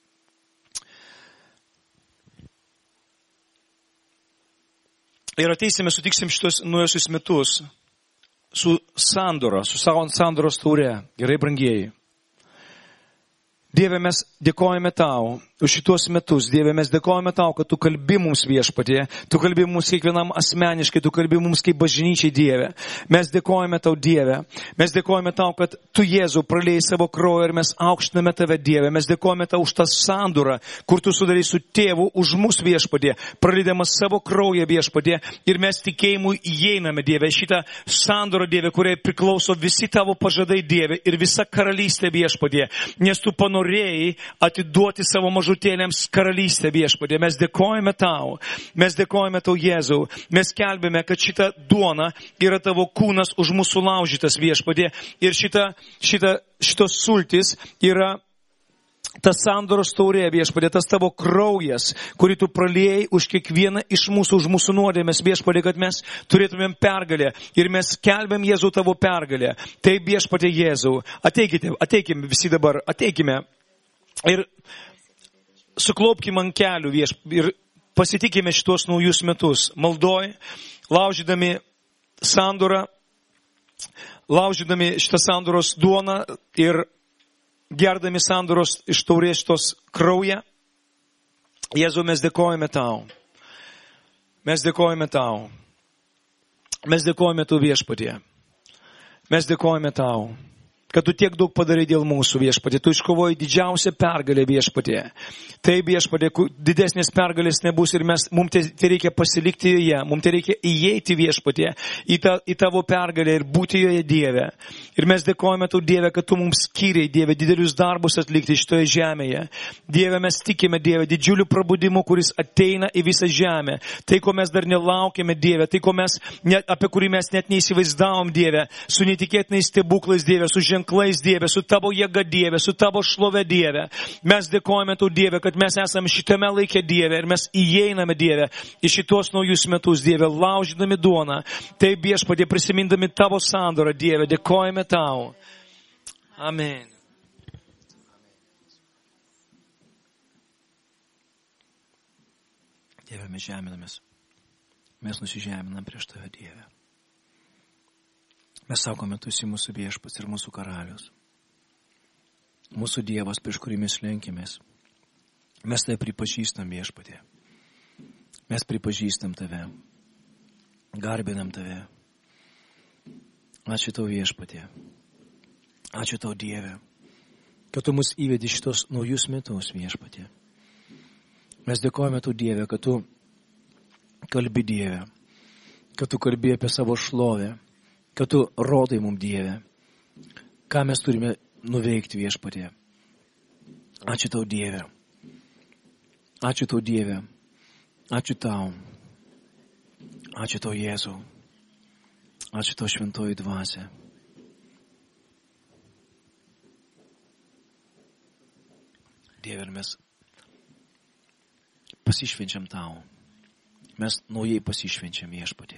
Ir ateisime, sutiksim šitos nuėjusius metus su sandora, su savo sandoros taure. Gerai, brangieji. Dieve, mes dėkojame tau už šitos metus. Dieve, mes dėkojame tau, kad tu kalbi mums viešpatie, tu kalbi mums kiekvienam asmeniškai, tu kalbi mums kaip bažnyčiai, Dieve. Mes dėkojame tau, Dieve. Mes dėkojame tau, kad tu, Jėzau, praliejai savo kraują ir mes aukštiname tave, Dieve. Mes dėkojame tau už tą sandorą, kur tu sudarai su tėvu už mus viešpatie, praliedamas savo kraują viešpatie. Ir mes tikėjimu įeiname, Dieve, šitą sandorą, Dieve, kuriai priklauso visi tavo pažadai, Dieve, ir visa karalystė viešpatie. Nes tu panorėjai atiduoti savo mažutėlėms karalystę viešpatie. Mes dėkojame tau. Mes dėkojame tau, Jėzau. Mes kelbėme, kad šita duona yra tavo kūnas už mūsų laužytas viešpatie. Ir šita, šita, šitos sultis yra tas sandoros taurė viešpatie, tas tavo kraujas, kurį tu praliejai už kiekvieną iš mūsų, už mūsų nuodėmes viešpatie, kad mes turėtumėm pergalę. Ir mes kelbėm, Jėzau, tavo pergalę. Taip, viešpatie Jėzau. Ateikite, ateikime visi dabar, ateikime. Ir suklopkime ant kelių vieš, ir pasitikime šitos naujus metus. Maldoj, laužydami sandorą, laužydami šitą sandoros duoną ir gerdami sandoros iš taurės šitos kraują. Jėzau, mes dėkojame tau. Mes dėkojame tau. Mes dėkojame tau viešpatie. Mes dėkojame tau, kad tu tiek daug padarai dėl mūsų, viešpatie. Tu iškovoji didžiausią pergalę, viešpatie. Taip, viešpatie, didesnės pergalės nebus ir mes, mums tai reikia pasilikti joje, mums tai reikia įeiti, viešpatie, į, ta, į tavo pergalę ir būti joje, Dieve. Ir mes dėkojame tau, Dieve, kad tu mums skiriai, Dieve, didelius darbus atlikti šitoje žemėje. Dieve, mes tikime, Dieve, didžiuliu prabudimu, kuris ateina į visą žemę. Tai, ko mes dar nelaukėme, Dieve, tai, ko mes, net, apie kurį mes net neįsivaizdavom, Dieve, su netikėtinais stebuklais, Dieve, su ženklais, Dieve, su tavo jėga, Dieve, su tavo šlove, Dieve. Mes dėkojame tau, Dieve, kad mes esame šitame laike, Dieve, ir mes įeiname, Dieve, į šitos naujus metus, Dieve, laužydami duoną. Taip, viešpatie, prisimindami tavo sandorą, Dieve, dėkojame tau. Amen. Dieve, mes žeminamės. Mes nusižeminam prieš tave, Dieve. Mes sakome, tu esi mūsų viešpats ir mūsų karalius. Mūsų Dievas, prieš kurį mes lenkimės. Mes tai pripažįstam, viešpatie. Mes pripažįstam tave. Garbinam tave. Ačiū tau, viešpatie. Ačiū tau, Dieve, kad tu mus įvedi šitos naujus metus, viešpatie. Mes dėkojame tau, Dieve, kad tu kalbi, Dieve, kad tu kalbi apie savo šlovę, kad tu rodai mums, Dieve, ką mes turime nuveikti, viešpatie. Ačiū tau, Dieve. Ačiū tau, Dieve. Ačiū tau. Ačiū tau, Jėzau. Ačiū tau, šventoji dvasia. Dieve, mes pasišvenčiam tau. Mes naujai pasišvenčiam, viešpatie.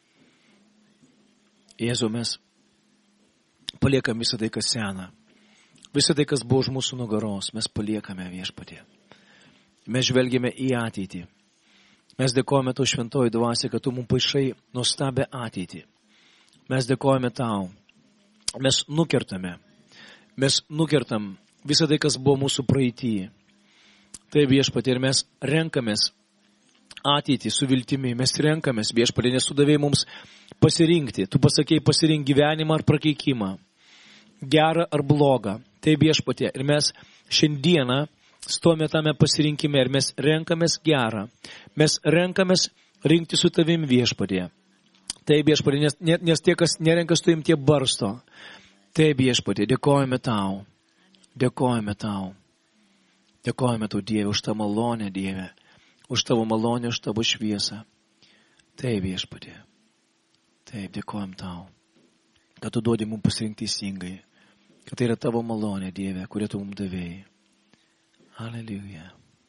Jėzau, mes paliekam visą tai, kas sena. Visą tai, kas buvo už mūsų nugaros, mes paliekame, viešpatie. Mes žvelgėme į ateitį. Mes dėkojame tau, šventoji dvasia, kad tu mums paišai nuostabią ateitį. Mes dėkojame tau. Mes nukertame. Mes nukertam visą tai, kas buvo mūsų praeitį. Tai viešpatie, ir mes renkamės ateitį su viltimi. Mes renkamės, viešpatie, nes tu davėjai mums pasirinkti. Tu pasakėjai pasirink gyvenimą ar prakeikimą. Gerą ar blogą. Tai viešpatie, ir mes šiandieną stovime tame pasirinkime ir mes renkamės gerą. Mes renkamės rinkti su tavim, viešpatie. Taip, viešpatie, nes, nes tie, kas nerenka su tavim, tie barsto. Taip, viešpatie, dėkojame tau. Dėkojame tau. Dėkojame tau, Dieve, už tavo malonę, Dieve. Už tavo malonę, už tavo šviesą. Taip, viešpatie. Taip, dėkojam tau. Kad tu duodi mums pasirinkti teisingai. Kad tai yra tavo malonė, Dieve, kurią tu mums davėjai. Hallelujah.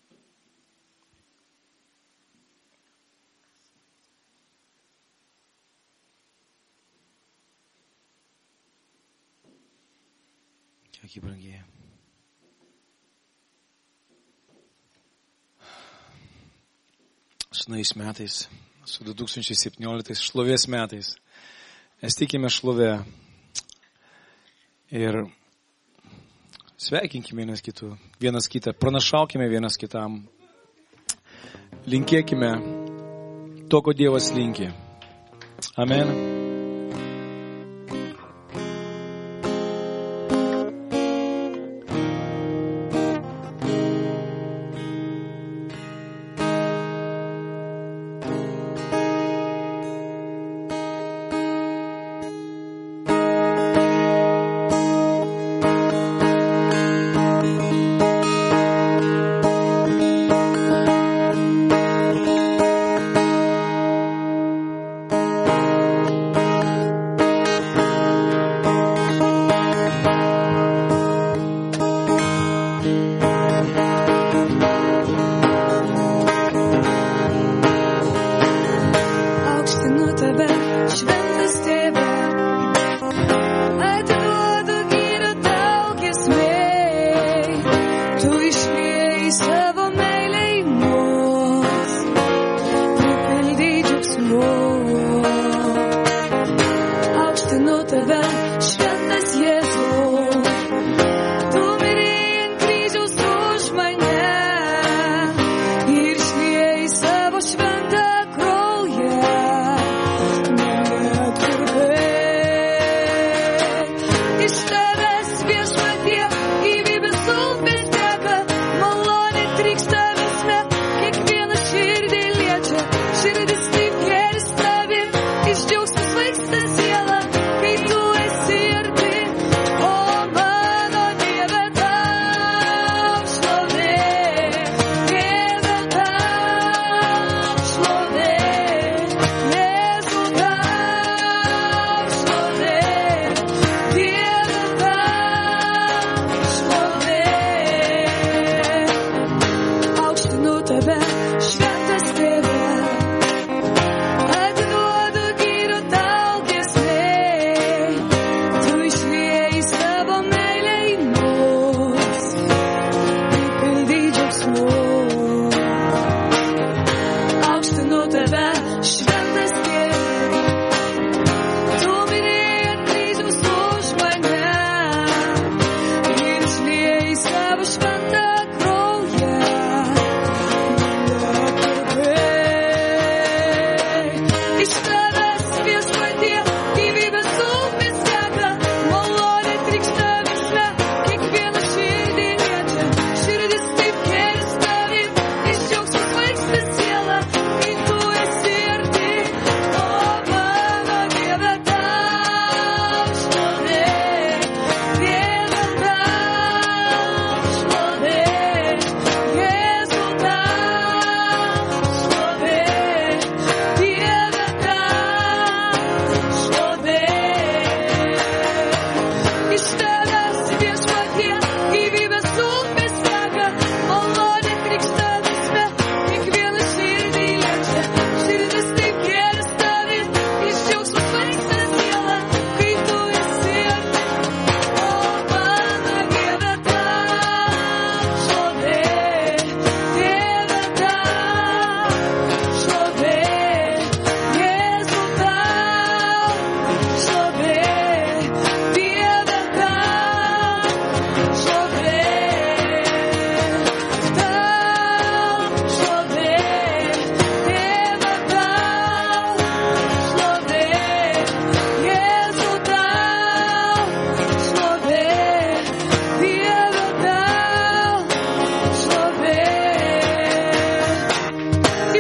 Kiek įbrangėja. Su naujais metais, su du tūkstančiai septynioliktais šlovės metais. Mes tikime šlovę ir sveikinkime vienas kitų, vienas kitą, pranašaukime vienas kitam, linkėkime to, ko Dievas linki. Amen.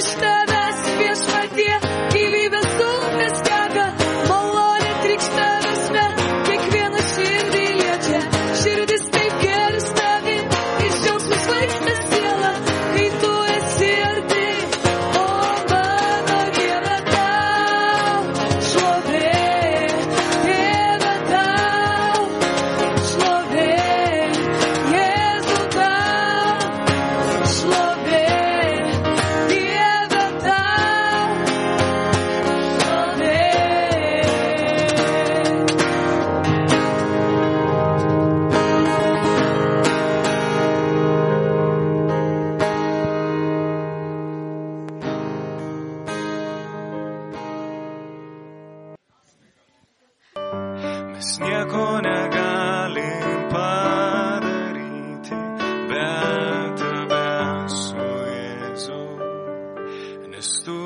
iš tavęs viešpatie, gyvybės upės teka, malonė trykšta versme, kiekvieną širdį liečia, širdis taip geris tavim, iš džiaugsmus vaiksta siela, kai tu esi arti, o mano Dieve tau šlovė, Dieve tau šlovė, Jėzau tau šlovė, Dieve tau šlovė. Mes nieko negalim padaryti, bet tave su Jėzu, nes tu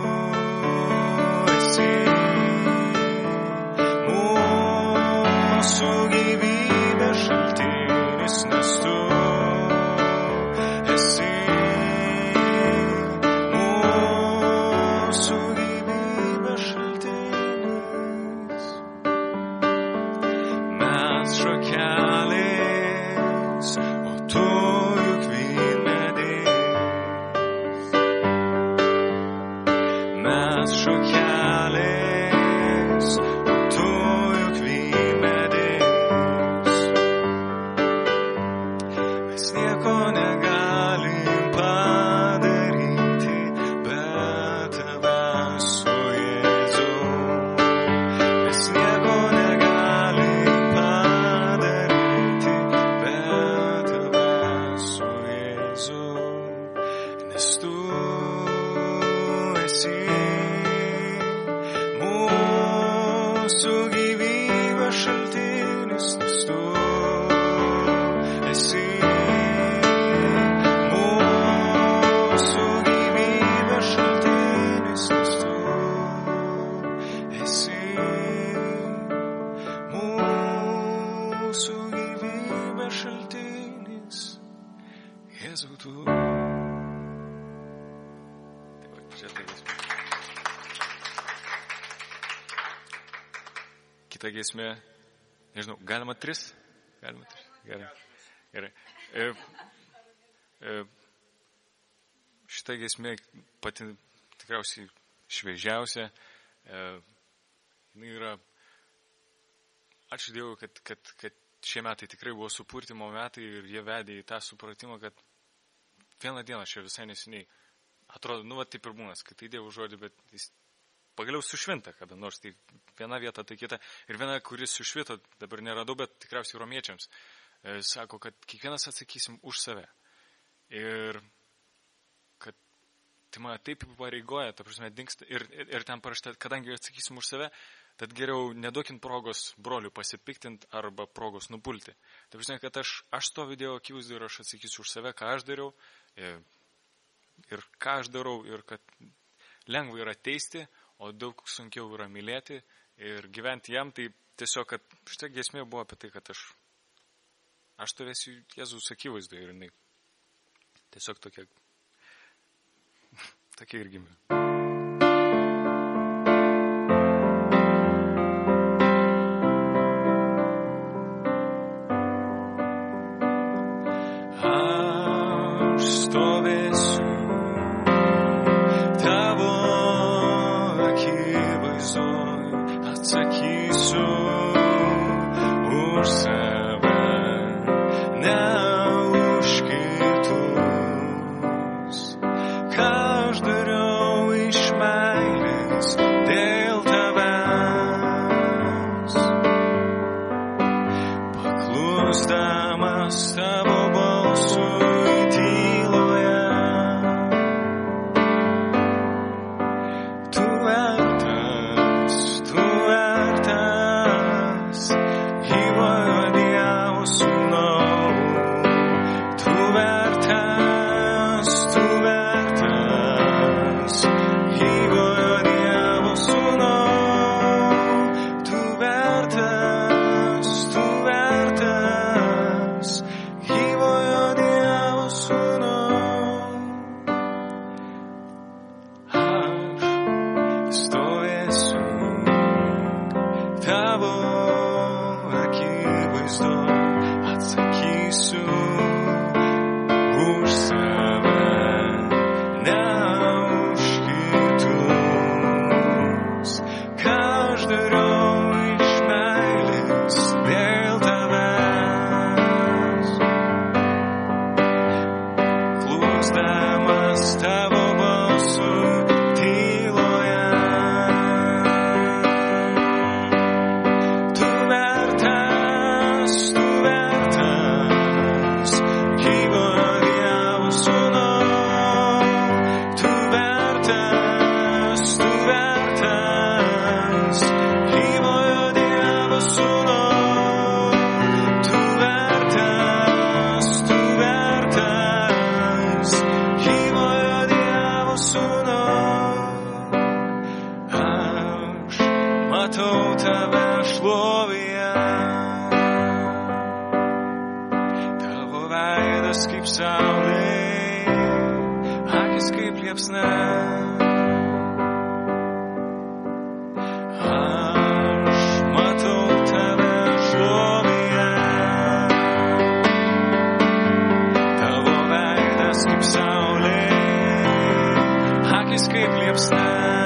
esi mūsų gyvybės šaltinis, nes tu esi mūsų gyvybės šaltinis. Mes šakelės, o tu juk vynmedis. Mes šakelės, o tu juk vynmedis. Mes nieko negalim padaryti, bet tave su Jėzu. Mes nieko negalim padaryti, bet tave su Jėzu, nes tu esi mūsų gyvybės šaltinis, nes tu esi mūsų gyvybės šaltinis, nes tu esi mūsų gyvybės šaltinis, Jėzau tu. Kita giesmė, nežinau, galima tris? Galima tris, gerai. Gerai. E, e, šita giesmė pati tikriausiai šviežiausia. E, jinai yra, ačiū Dievui, kad, kad, kad šie metai tikrai buvo supurtimo metai ir jie vedė į tą supratimą, kad vieną dieną čia visai neseniai atrodo, nu va taip ir būnas, kad tai Dievo žodį, bet jis pagaliau sušvinta kada nors, tai viena vieta, tai kita. Ir viena, kuris sušvito, dabar neradau, bet tikriausiai romiečiams, e, sako, kad kiekvienas atsakysim už save. Ir kad tai mane taip pareigoja, ta prasme, dingsta, ir, ir, ir ten parašta, kadangi atsakysim už save, tad geriau neduokim progos brolių pasipiktint arba progos nupulti. Ta prasme, kad aš, aš stoviu Dievo akivaizdoje ir aš atsakysiu už save, ką aš dariau, e, ir ką aš darau, ir kad lengva yra teisti, o daug sunkiau yra mylėti ir gyventi jam. Tai tiesiog, kad šitą giesmė buvo apie tai, kad aš aš stovėsiu Jėzaus akivaizdoje ir jinai tiesiog tokia tokia ir gimė. Aš stovėsiu tavo akivaizdoj, atsakysiu už save, ne už kitus. Ką aš dariau tave šlovėje. Tavo veidas kaip saulė, akis kaip liepsna. Aš matau tave šlovėje. Tavo veidas kaip saulė, akis kaip liepsna.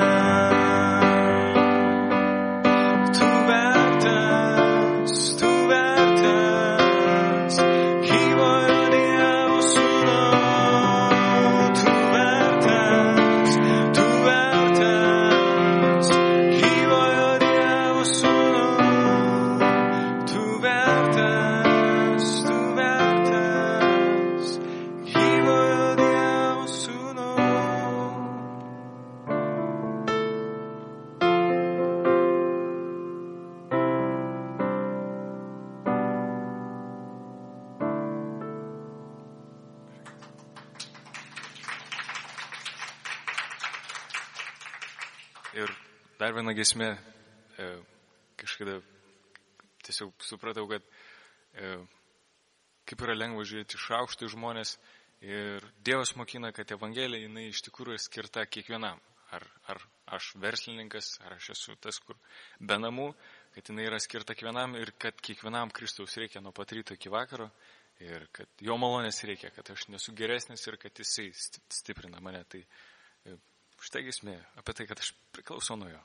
Ir dar viena giesmė, e, kažkada tiesiog supratau, kad e, kaip yra lengva žiūrėti iš aukštų žmonės ir Dievas mokina, kad Evangelija jinai iš tikrųjų skirta kiekvienam. Ar, ar aš verslininkas, ar aš esu tas, kur be namų, kad jinai yra skirta kiekvienam ir kad kiekvienam Kristaus reikia nuo pat ryto iki vakaro ir kad jo malonės reikia, kad aš nesu geresnis ir kad jisai stiprina mane. Tai e, štai giesmė apie tai, kad aš priklausau nuo jo.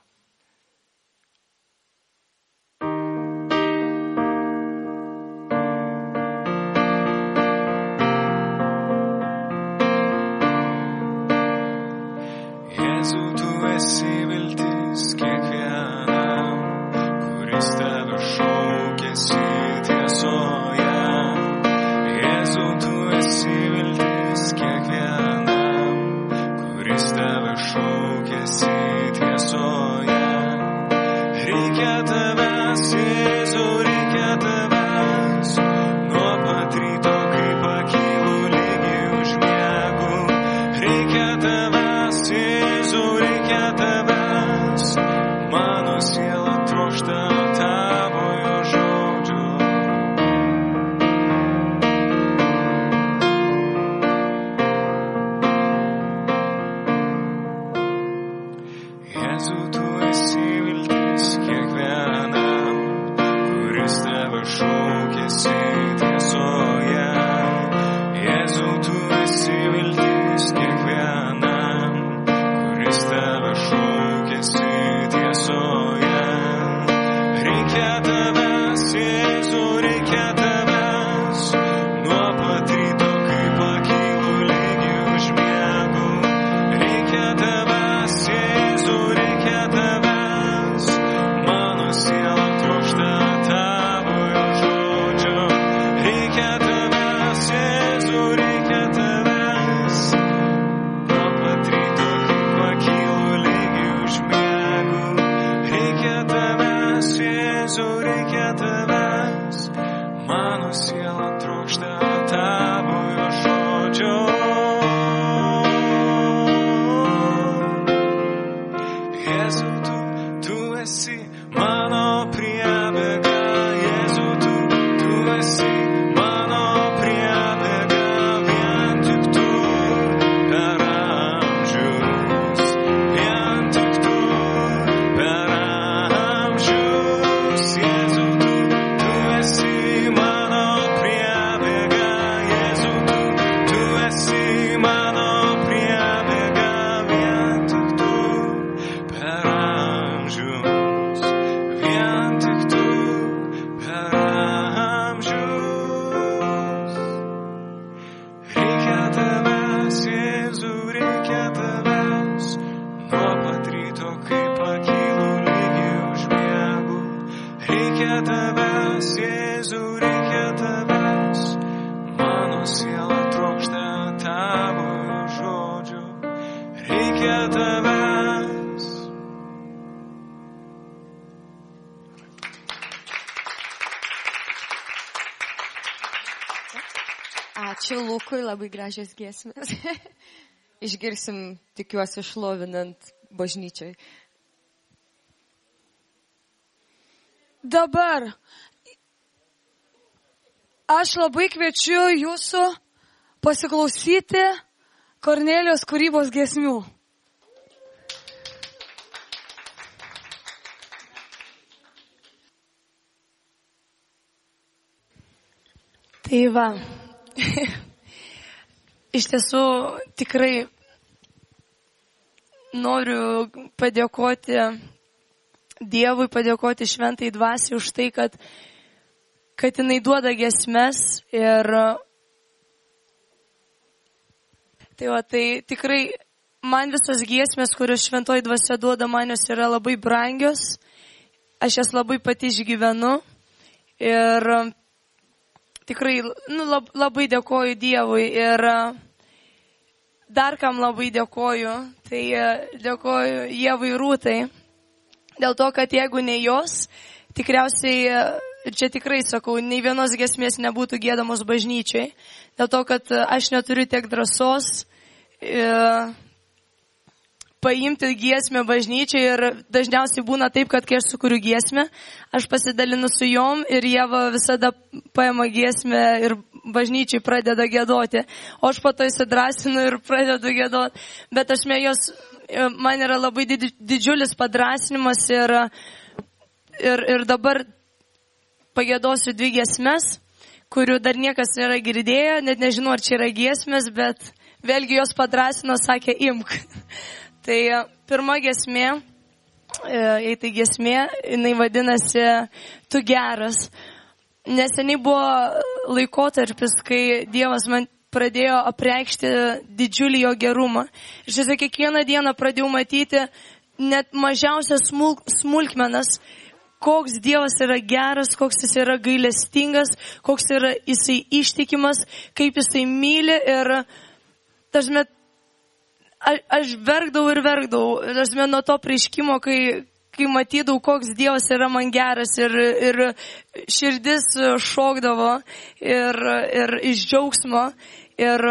Jėzau, tu esi viltis kiekvienam, kuris tave šaukiasi tiesoje. Jėzau, tu esi viltis kiekvienam, kuris tave šaukiasi tiesoje. Reikia tavęs, Jėzau, reikia tavęs, nuo pat ryto, kai pakylu lygi užmiegu. Reikia tavęs, Jėzau, reikia tavęs, mano siela trokšta tavojo žodžio. Jėzau, tu esi viltis kiekvienam, kuris tave šaukiasi tiesoje. Jėzau, tu esi viltis kiekvienam, kuris tave šaukiasi tiesoje. Reikia tavęs, Jėzau, reikia tavęs, nuo pat ryto, kai pakylu lygi užmiegu. Reikia tavęs, Jėzau, reikia tavęs, mano siela trokšta tavojo žodžio. Reikia tavęs, Jėzau, reikia tavęs, nuo pat ryto, kai pakylu lygi užmiegu. Reikia tavęs, Jėzau, reikia tavęs, mano siela trokšta tavojo žodžio. Jėzau, tu, tu esi mano priebėga. Jėzau, tu, tu esi mano priebėga. Vien tik tu per amžius, vien tik tu per amžius. Jėzau, tu, tu esi mano priebėga. Jėzau, tu, tu esi mano priebėga. Vien tik tu per amžius, vien tik tu per amžius. Reikia tavęs, Jėzau, reikia tavęs, nuo pat ryto, kai pakylu lygi užmiegu. Reikia tavęs, Jėzau, reikia tavęs, mano siela trokšta tavojo žodžio. Reikia tavęs. Ačiū Lukui, labai gražios giesmės. Išgirsim, tikiuosi, šlovinant bažnyčioj. dabar aš labai kviečiu jūsų pasiklausyti Kornelijos kūrybos giesmių. Tai va, iš tiesų tikrai noriu padėkoti Dievui, padėkoti Šventai Dvasiai už tai, kad, kad jinai duoda giesmes ir tai va, tai tikrai man visas giesmės, kurios Šventoji Dvasia duoda, man jos yra labai brangios, aš jas labai pati išgyvenu ir tikrai nu, lab, labai dėkoju Dievui ir dar kam labai dėkoju, tai dėkoju Ievai Rūtai, dėl to, kad jeigu ne jos, tikriausiai, čia tikrai sakau, nei vienos giesmės nebūtų giedamos bažnyčiai, dėl to, kad aš neturiu tiek drąsos e, paimti giesmę bažnyčiai ir dažniausiai būna taip, kad kai aš sukuriu giesmę, aš pasidalinu su jom ir Ieva visada paima giesmę ir bažnyčiai pradeda giedoti, o aš po to įsidrasinu ir pradedu giedoti, bet aš me jos, man yra labai didžiulis padrasinimas ir, ir, ir dabar pagėdosiu dvi giesmes, kurių dar niekas nėra girdėję, net nežinau, ar čia yra giesmės, bet vėlgi jos padrasino, sakė, imk. Tai pirma giesmė, jei tai giesmė, jinai vadinasi Tu geras. Neseniai buvo laikotarpis, kai Dievas man pradėjo apreikšti didžiulį jo gerumą. Ir šiandien kiekvieną dieną pradėjau matyti net mažiausias smulk, smulkmenas, koks Dievas yra geras, koks jis yra gailestingas, koks yra jisai ištikimas, kaip jisai myli ir dažnai aš, aš verkdavau ir verkdavau. Dažnai nuo to prieškimo, kai, kai matydavau, koks Dievas yra man geras ir, ir širdis šokdavo ir, ir iš džiaugsmo. Ir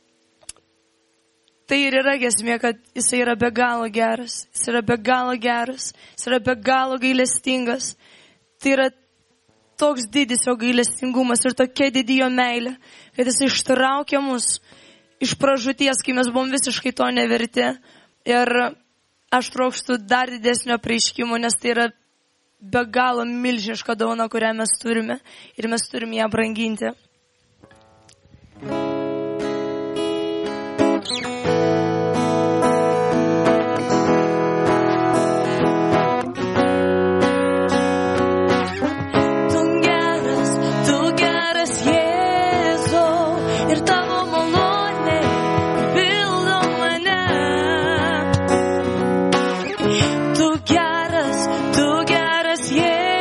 tai ir yra giesmė, kad jis yra be galo geras, jis yra be galo geras, jis yra be galo gailestingas. Tai yra toks didis jo gailestingumas ir tokia didi jo meilė, kad jis ištraukė mus iš pražūties, kai mes buvom visiškai to neverti. Ir aš trokštu dar didesnio prieškimo, nes tai yra be galo milžiniška dovana, kurią mes turime ir mes turime ją branginti.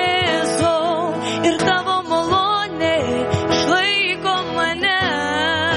Ir tavo malonė išlaiko mane.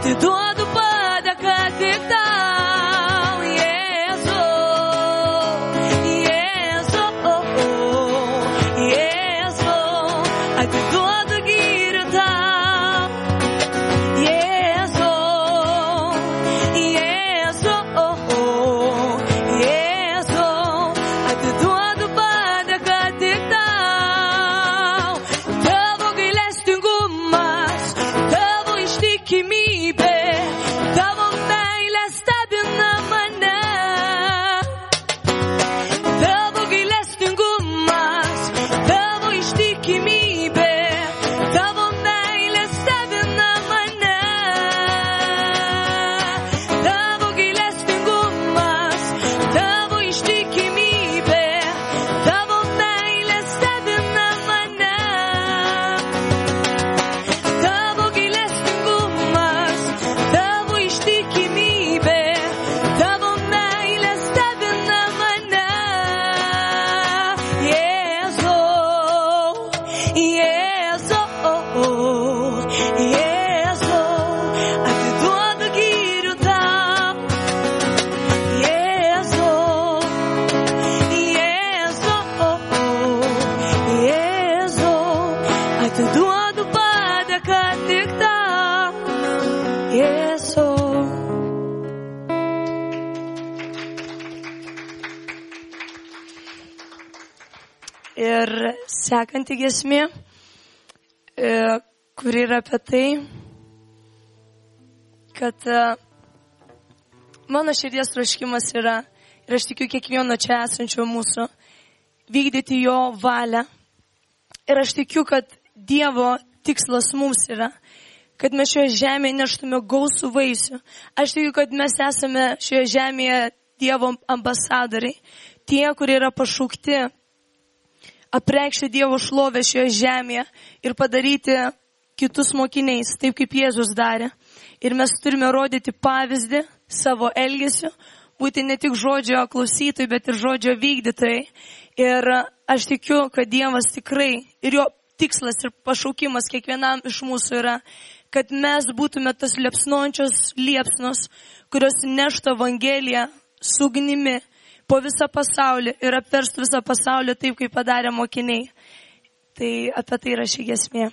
atiduodu padėką tik tau, Jėzau, Jėzau, Jėzau, atiduodu gyrių tau, Jėzau, Jėzau, Jėzau, atiduodu padėką tik tau. Tavo gailestingumas, tavo ištikimybė, tavo meilė stebina mane. Tavo gailestingumas, tavo ištikimybė, tavo meilė stebina mane. Tavo gailestingumas, tavo ištikimybė, tavo meilė stebina mane. Tavo gailestingumas, tavo ištikimybė, tavo meilė stebina mane. Jėzau, Jėzau, Jėzau, atiduodu gyrių tau. Jėzau, Jėzau, Jėzau, atiduodu padėką tik tau, Jėzau. Ir sekanti giesmė, e, kuri yra apie tai, kad e, mano širdies troškimas yra, ir aš tikiu kiekvieno čia esančio mūsų, vykdyti jo valią. Ir aš tikiu, kad Dievo tikslas mums yra, kad mes šioje žemėje neštume gausų vaisių. Aš tikiu, kad mes esame šioje žemėje Dievo ambasadoriai, tie, kurie yra pašaukti apreikšti Dievo šlovę šioje žemėje ir padaryti kitus mokiniais, taip kaip Jėzus darė. Ir mes turime rodyti pavyzdį savo elgesiu, būti ne tik žodžio klausytojai, bet ir žodžio vykdytojai. Ir aš tikiu, kad Dievas tikrai ir jo tikslas ir pašaukimas kiekvienam iš mūsų yra, kad mes būtume tas liepsnojančios liepsnos, kurios neštų Evangeliją su ugnimi po visą pasaulį ir apverstų visą pasaulį taip, kaip padarė mokiniai. Tai apie tai yra ši giesmė.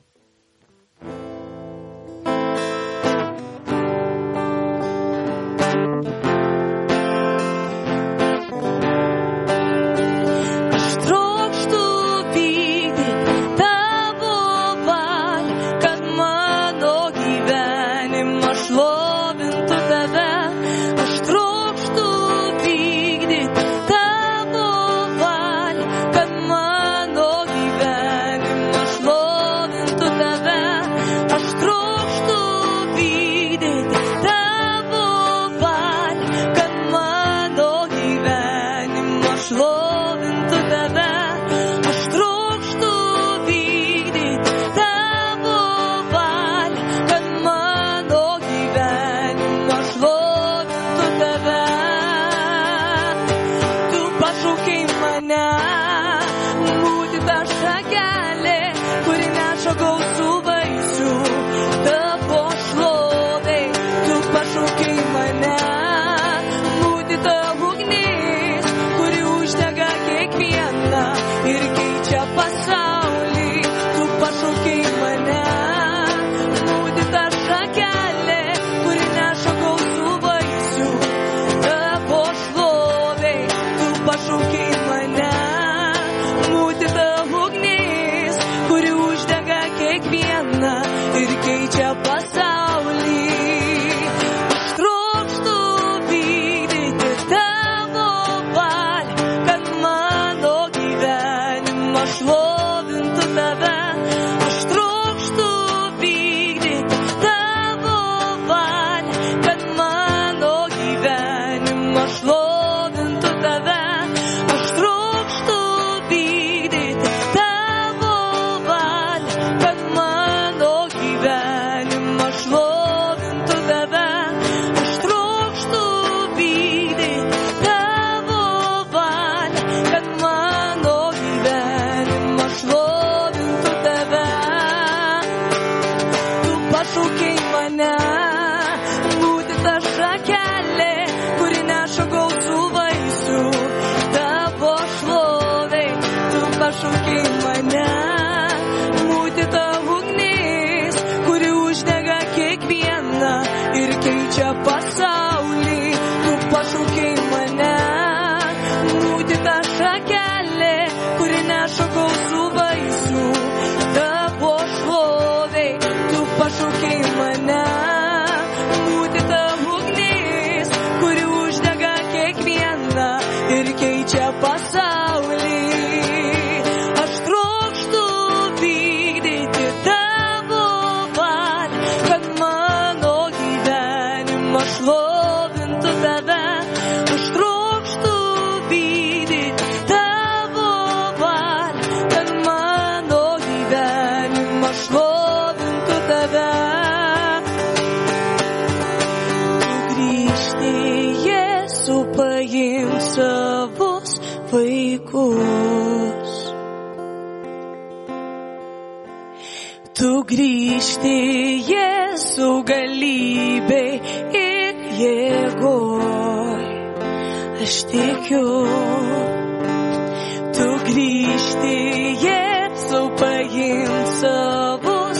Aš trokštu vykdyti tavo valią, kad mano gyvenimas šlovintų tave. Aš trokštu vykdyti tavo valią, kad mano gyvenimas šlovintų tave. Aš trokštu vykdyti tavo valią, kad mano gyvenimas šlovintų tave. Aš trokštu vykdyti tavo valią, kad mano gyvenimas šlovintų tave. Tu pašaukei mane būti ta šakelė, kuri neša gausų vaisių tavo šlovei. Tu pašaukei mane būti ta ugnis, kuri uždega kiekvieną ir keičia pasaulį. Tu pašaukei mane būti ta šakelė, kuri neša gausų vaisių tavo šlovei. Tu pašaukei mane būti ta ugnis, kuri uždega kiekvieną ir keičia pasaulį. Aš trokštu vykdyti tavo valią, kad mano gyvenimas šlovintų tave. Aš trokštu vykdyti tavo valią, kad mano gyvenimas šlovintų tave. Aš trokštu vykdyti tavo valią, kad mano gyvenimas keičia pasaulį, tu pašaukei mane, būti ta šakelė, kuri neša gausų vaisių, tavo šloviai, tu pašaukei mane, būti ta ugnis, kuri uždega kiekvieną ir keičia pasaulį. Aš trokštu vykdyti tavo valią, kad mano gyvenimas šlovintų tave. Aš trokštu vykdyti tavo valią, kad mano gyvenimas šlovintų tave. Tu grįžti, Jėzau, paimk savus vaikus. Tu grįžti, Jėzau, galybei ir jėgoj. Aš tikiu. Tu grįžti, Jėzau, paimk savus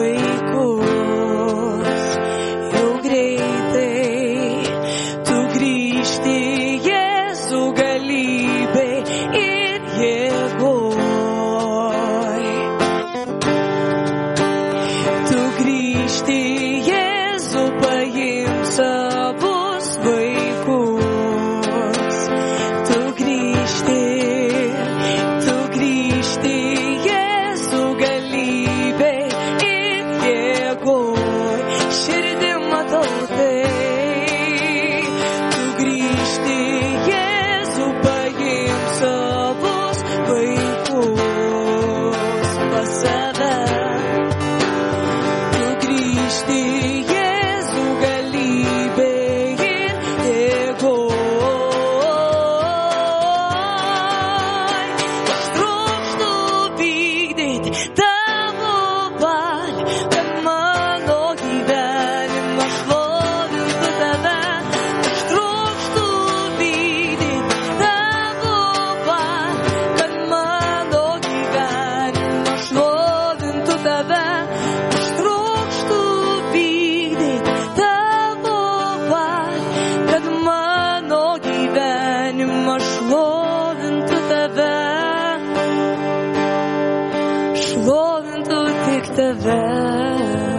vaikus. Jau greitai. Tu grįžti, Jėzau, galybei ir jėgoj. Tu grįžti, Jėzau, paimk savus vaikus. Tu grįžti, tu grįžti, Jėzau, galybei ir jėgoj. Širdim matau tai. Tu grįžti, Jėzau, paimk savus vaikus pas save. Tu grįžti, Jėzau, galybei ir jėgoj. Aš trokštu vykdyti tavo valią, kad mano gyvenimas šlovintų tave. Aš trokštu vykdyti tavo valią, kad mano gyvenimas šlovintų tave. Aš trokštu vykdyti tavo valią, kad mano gyvenimas šlovintų tave. Šlovintų tik tave.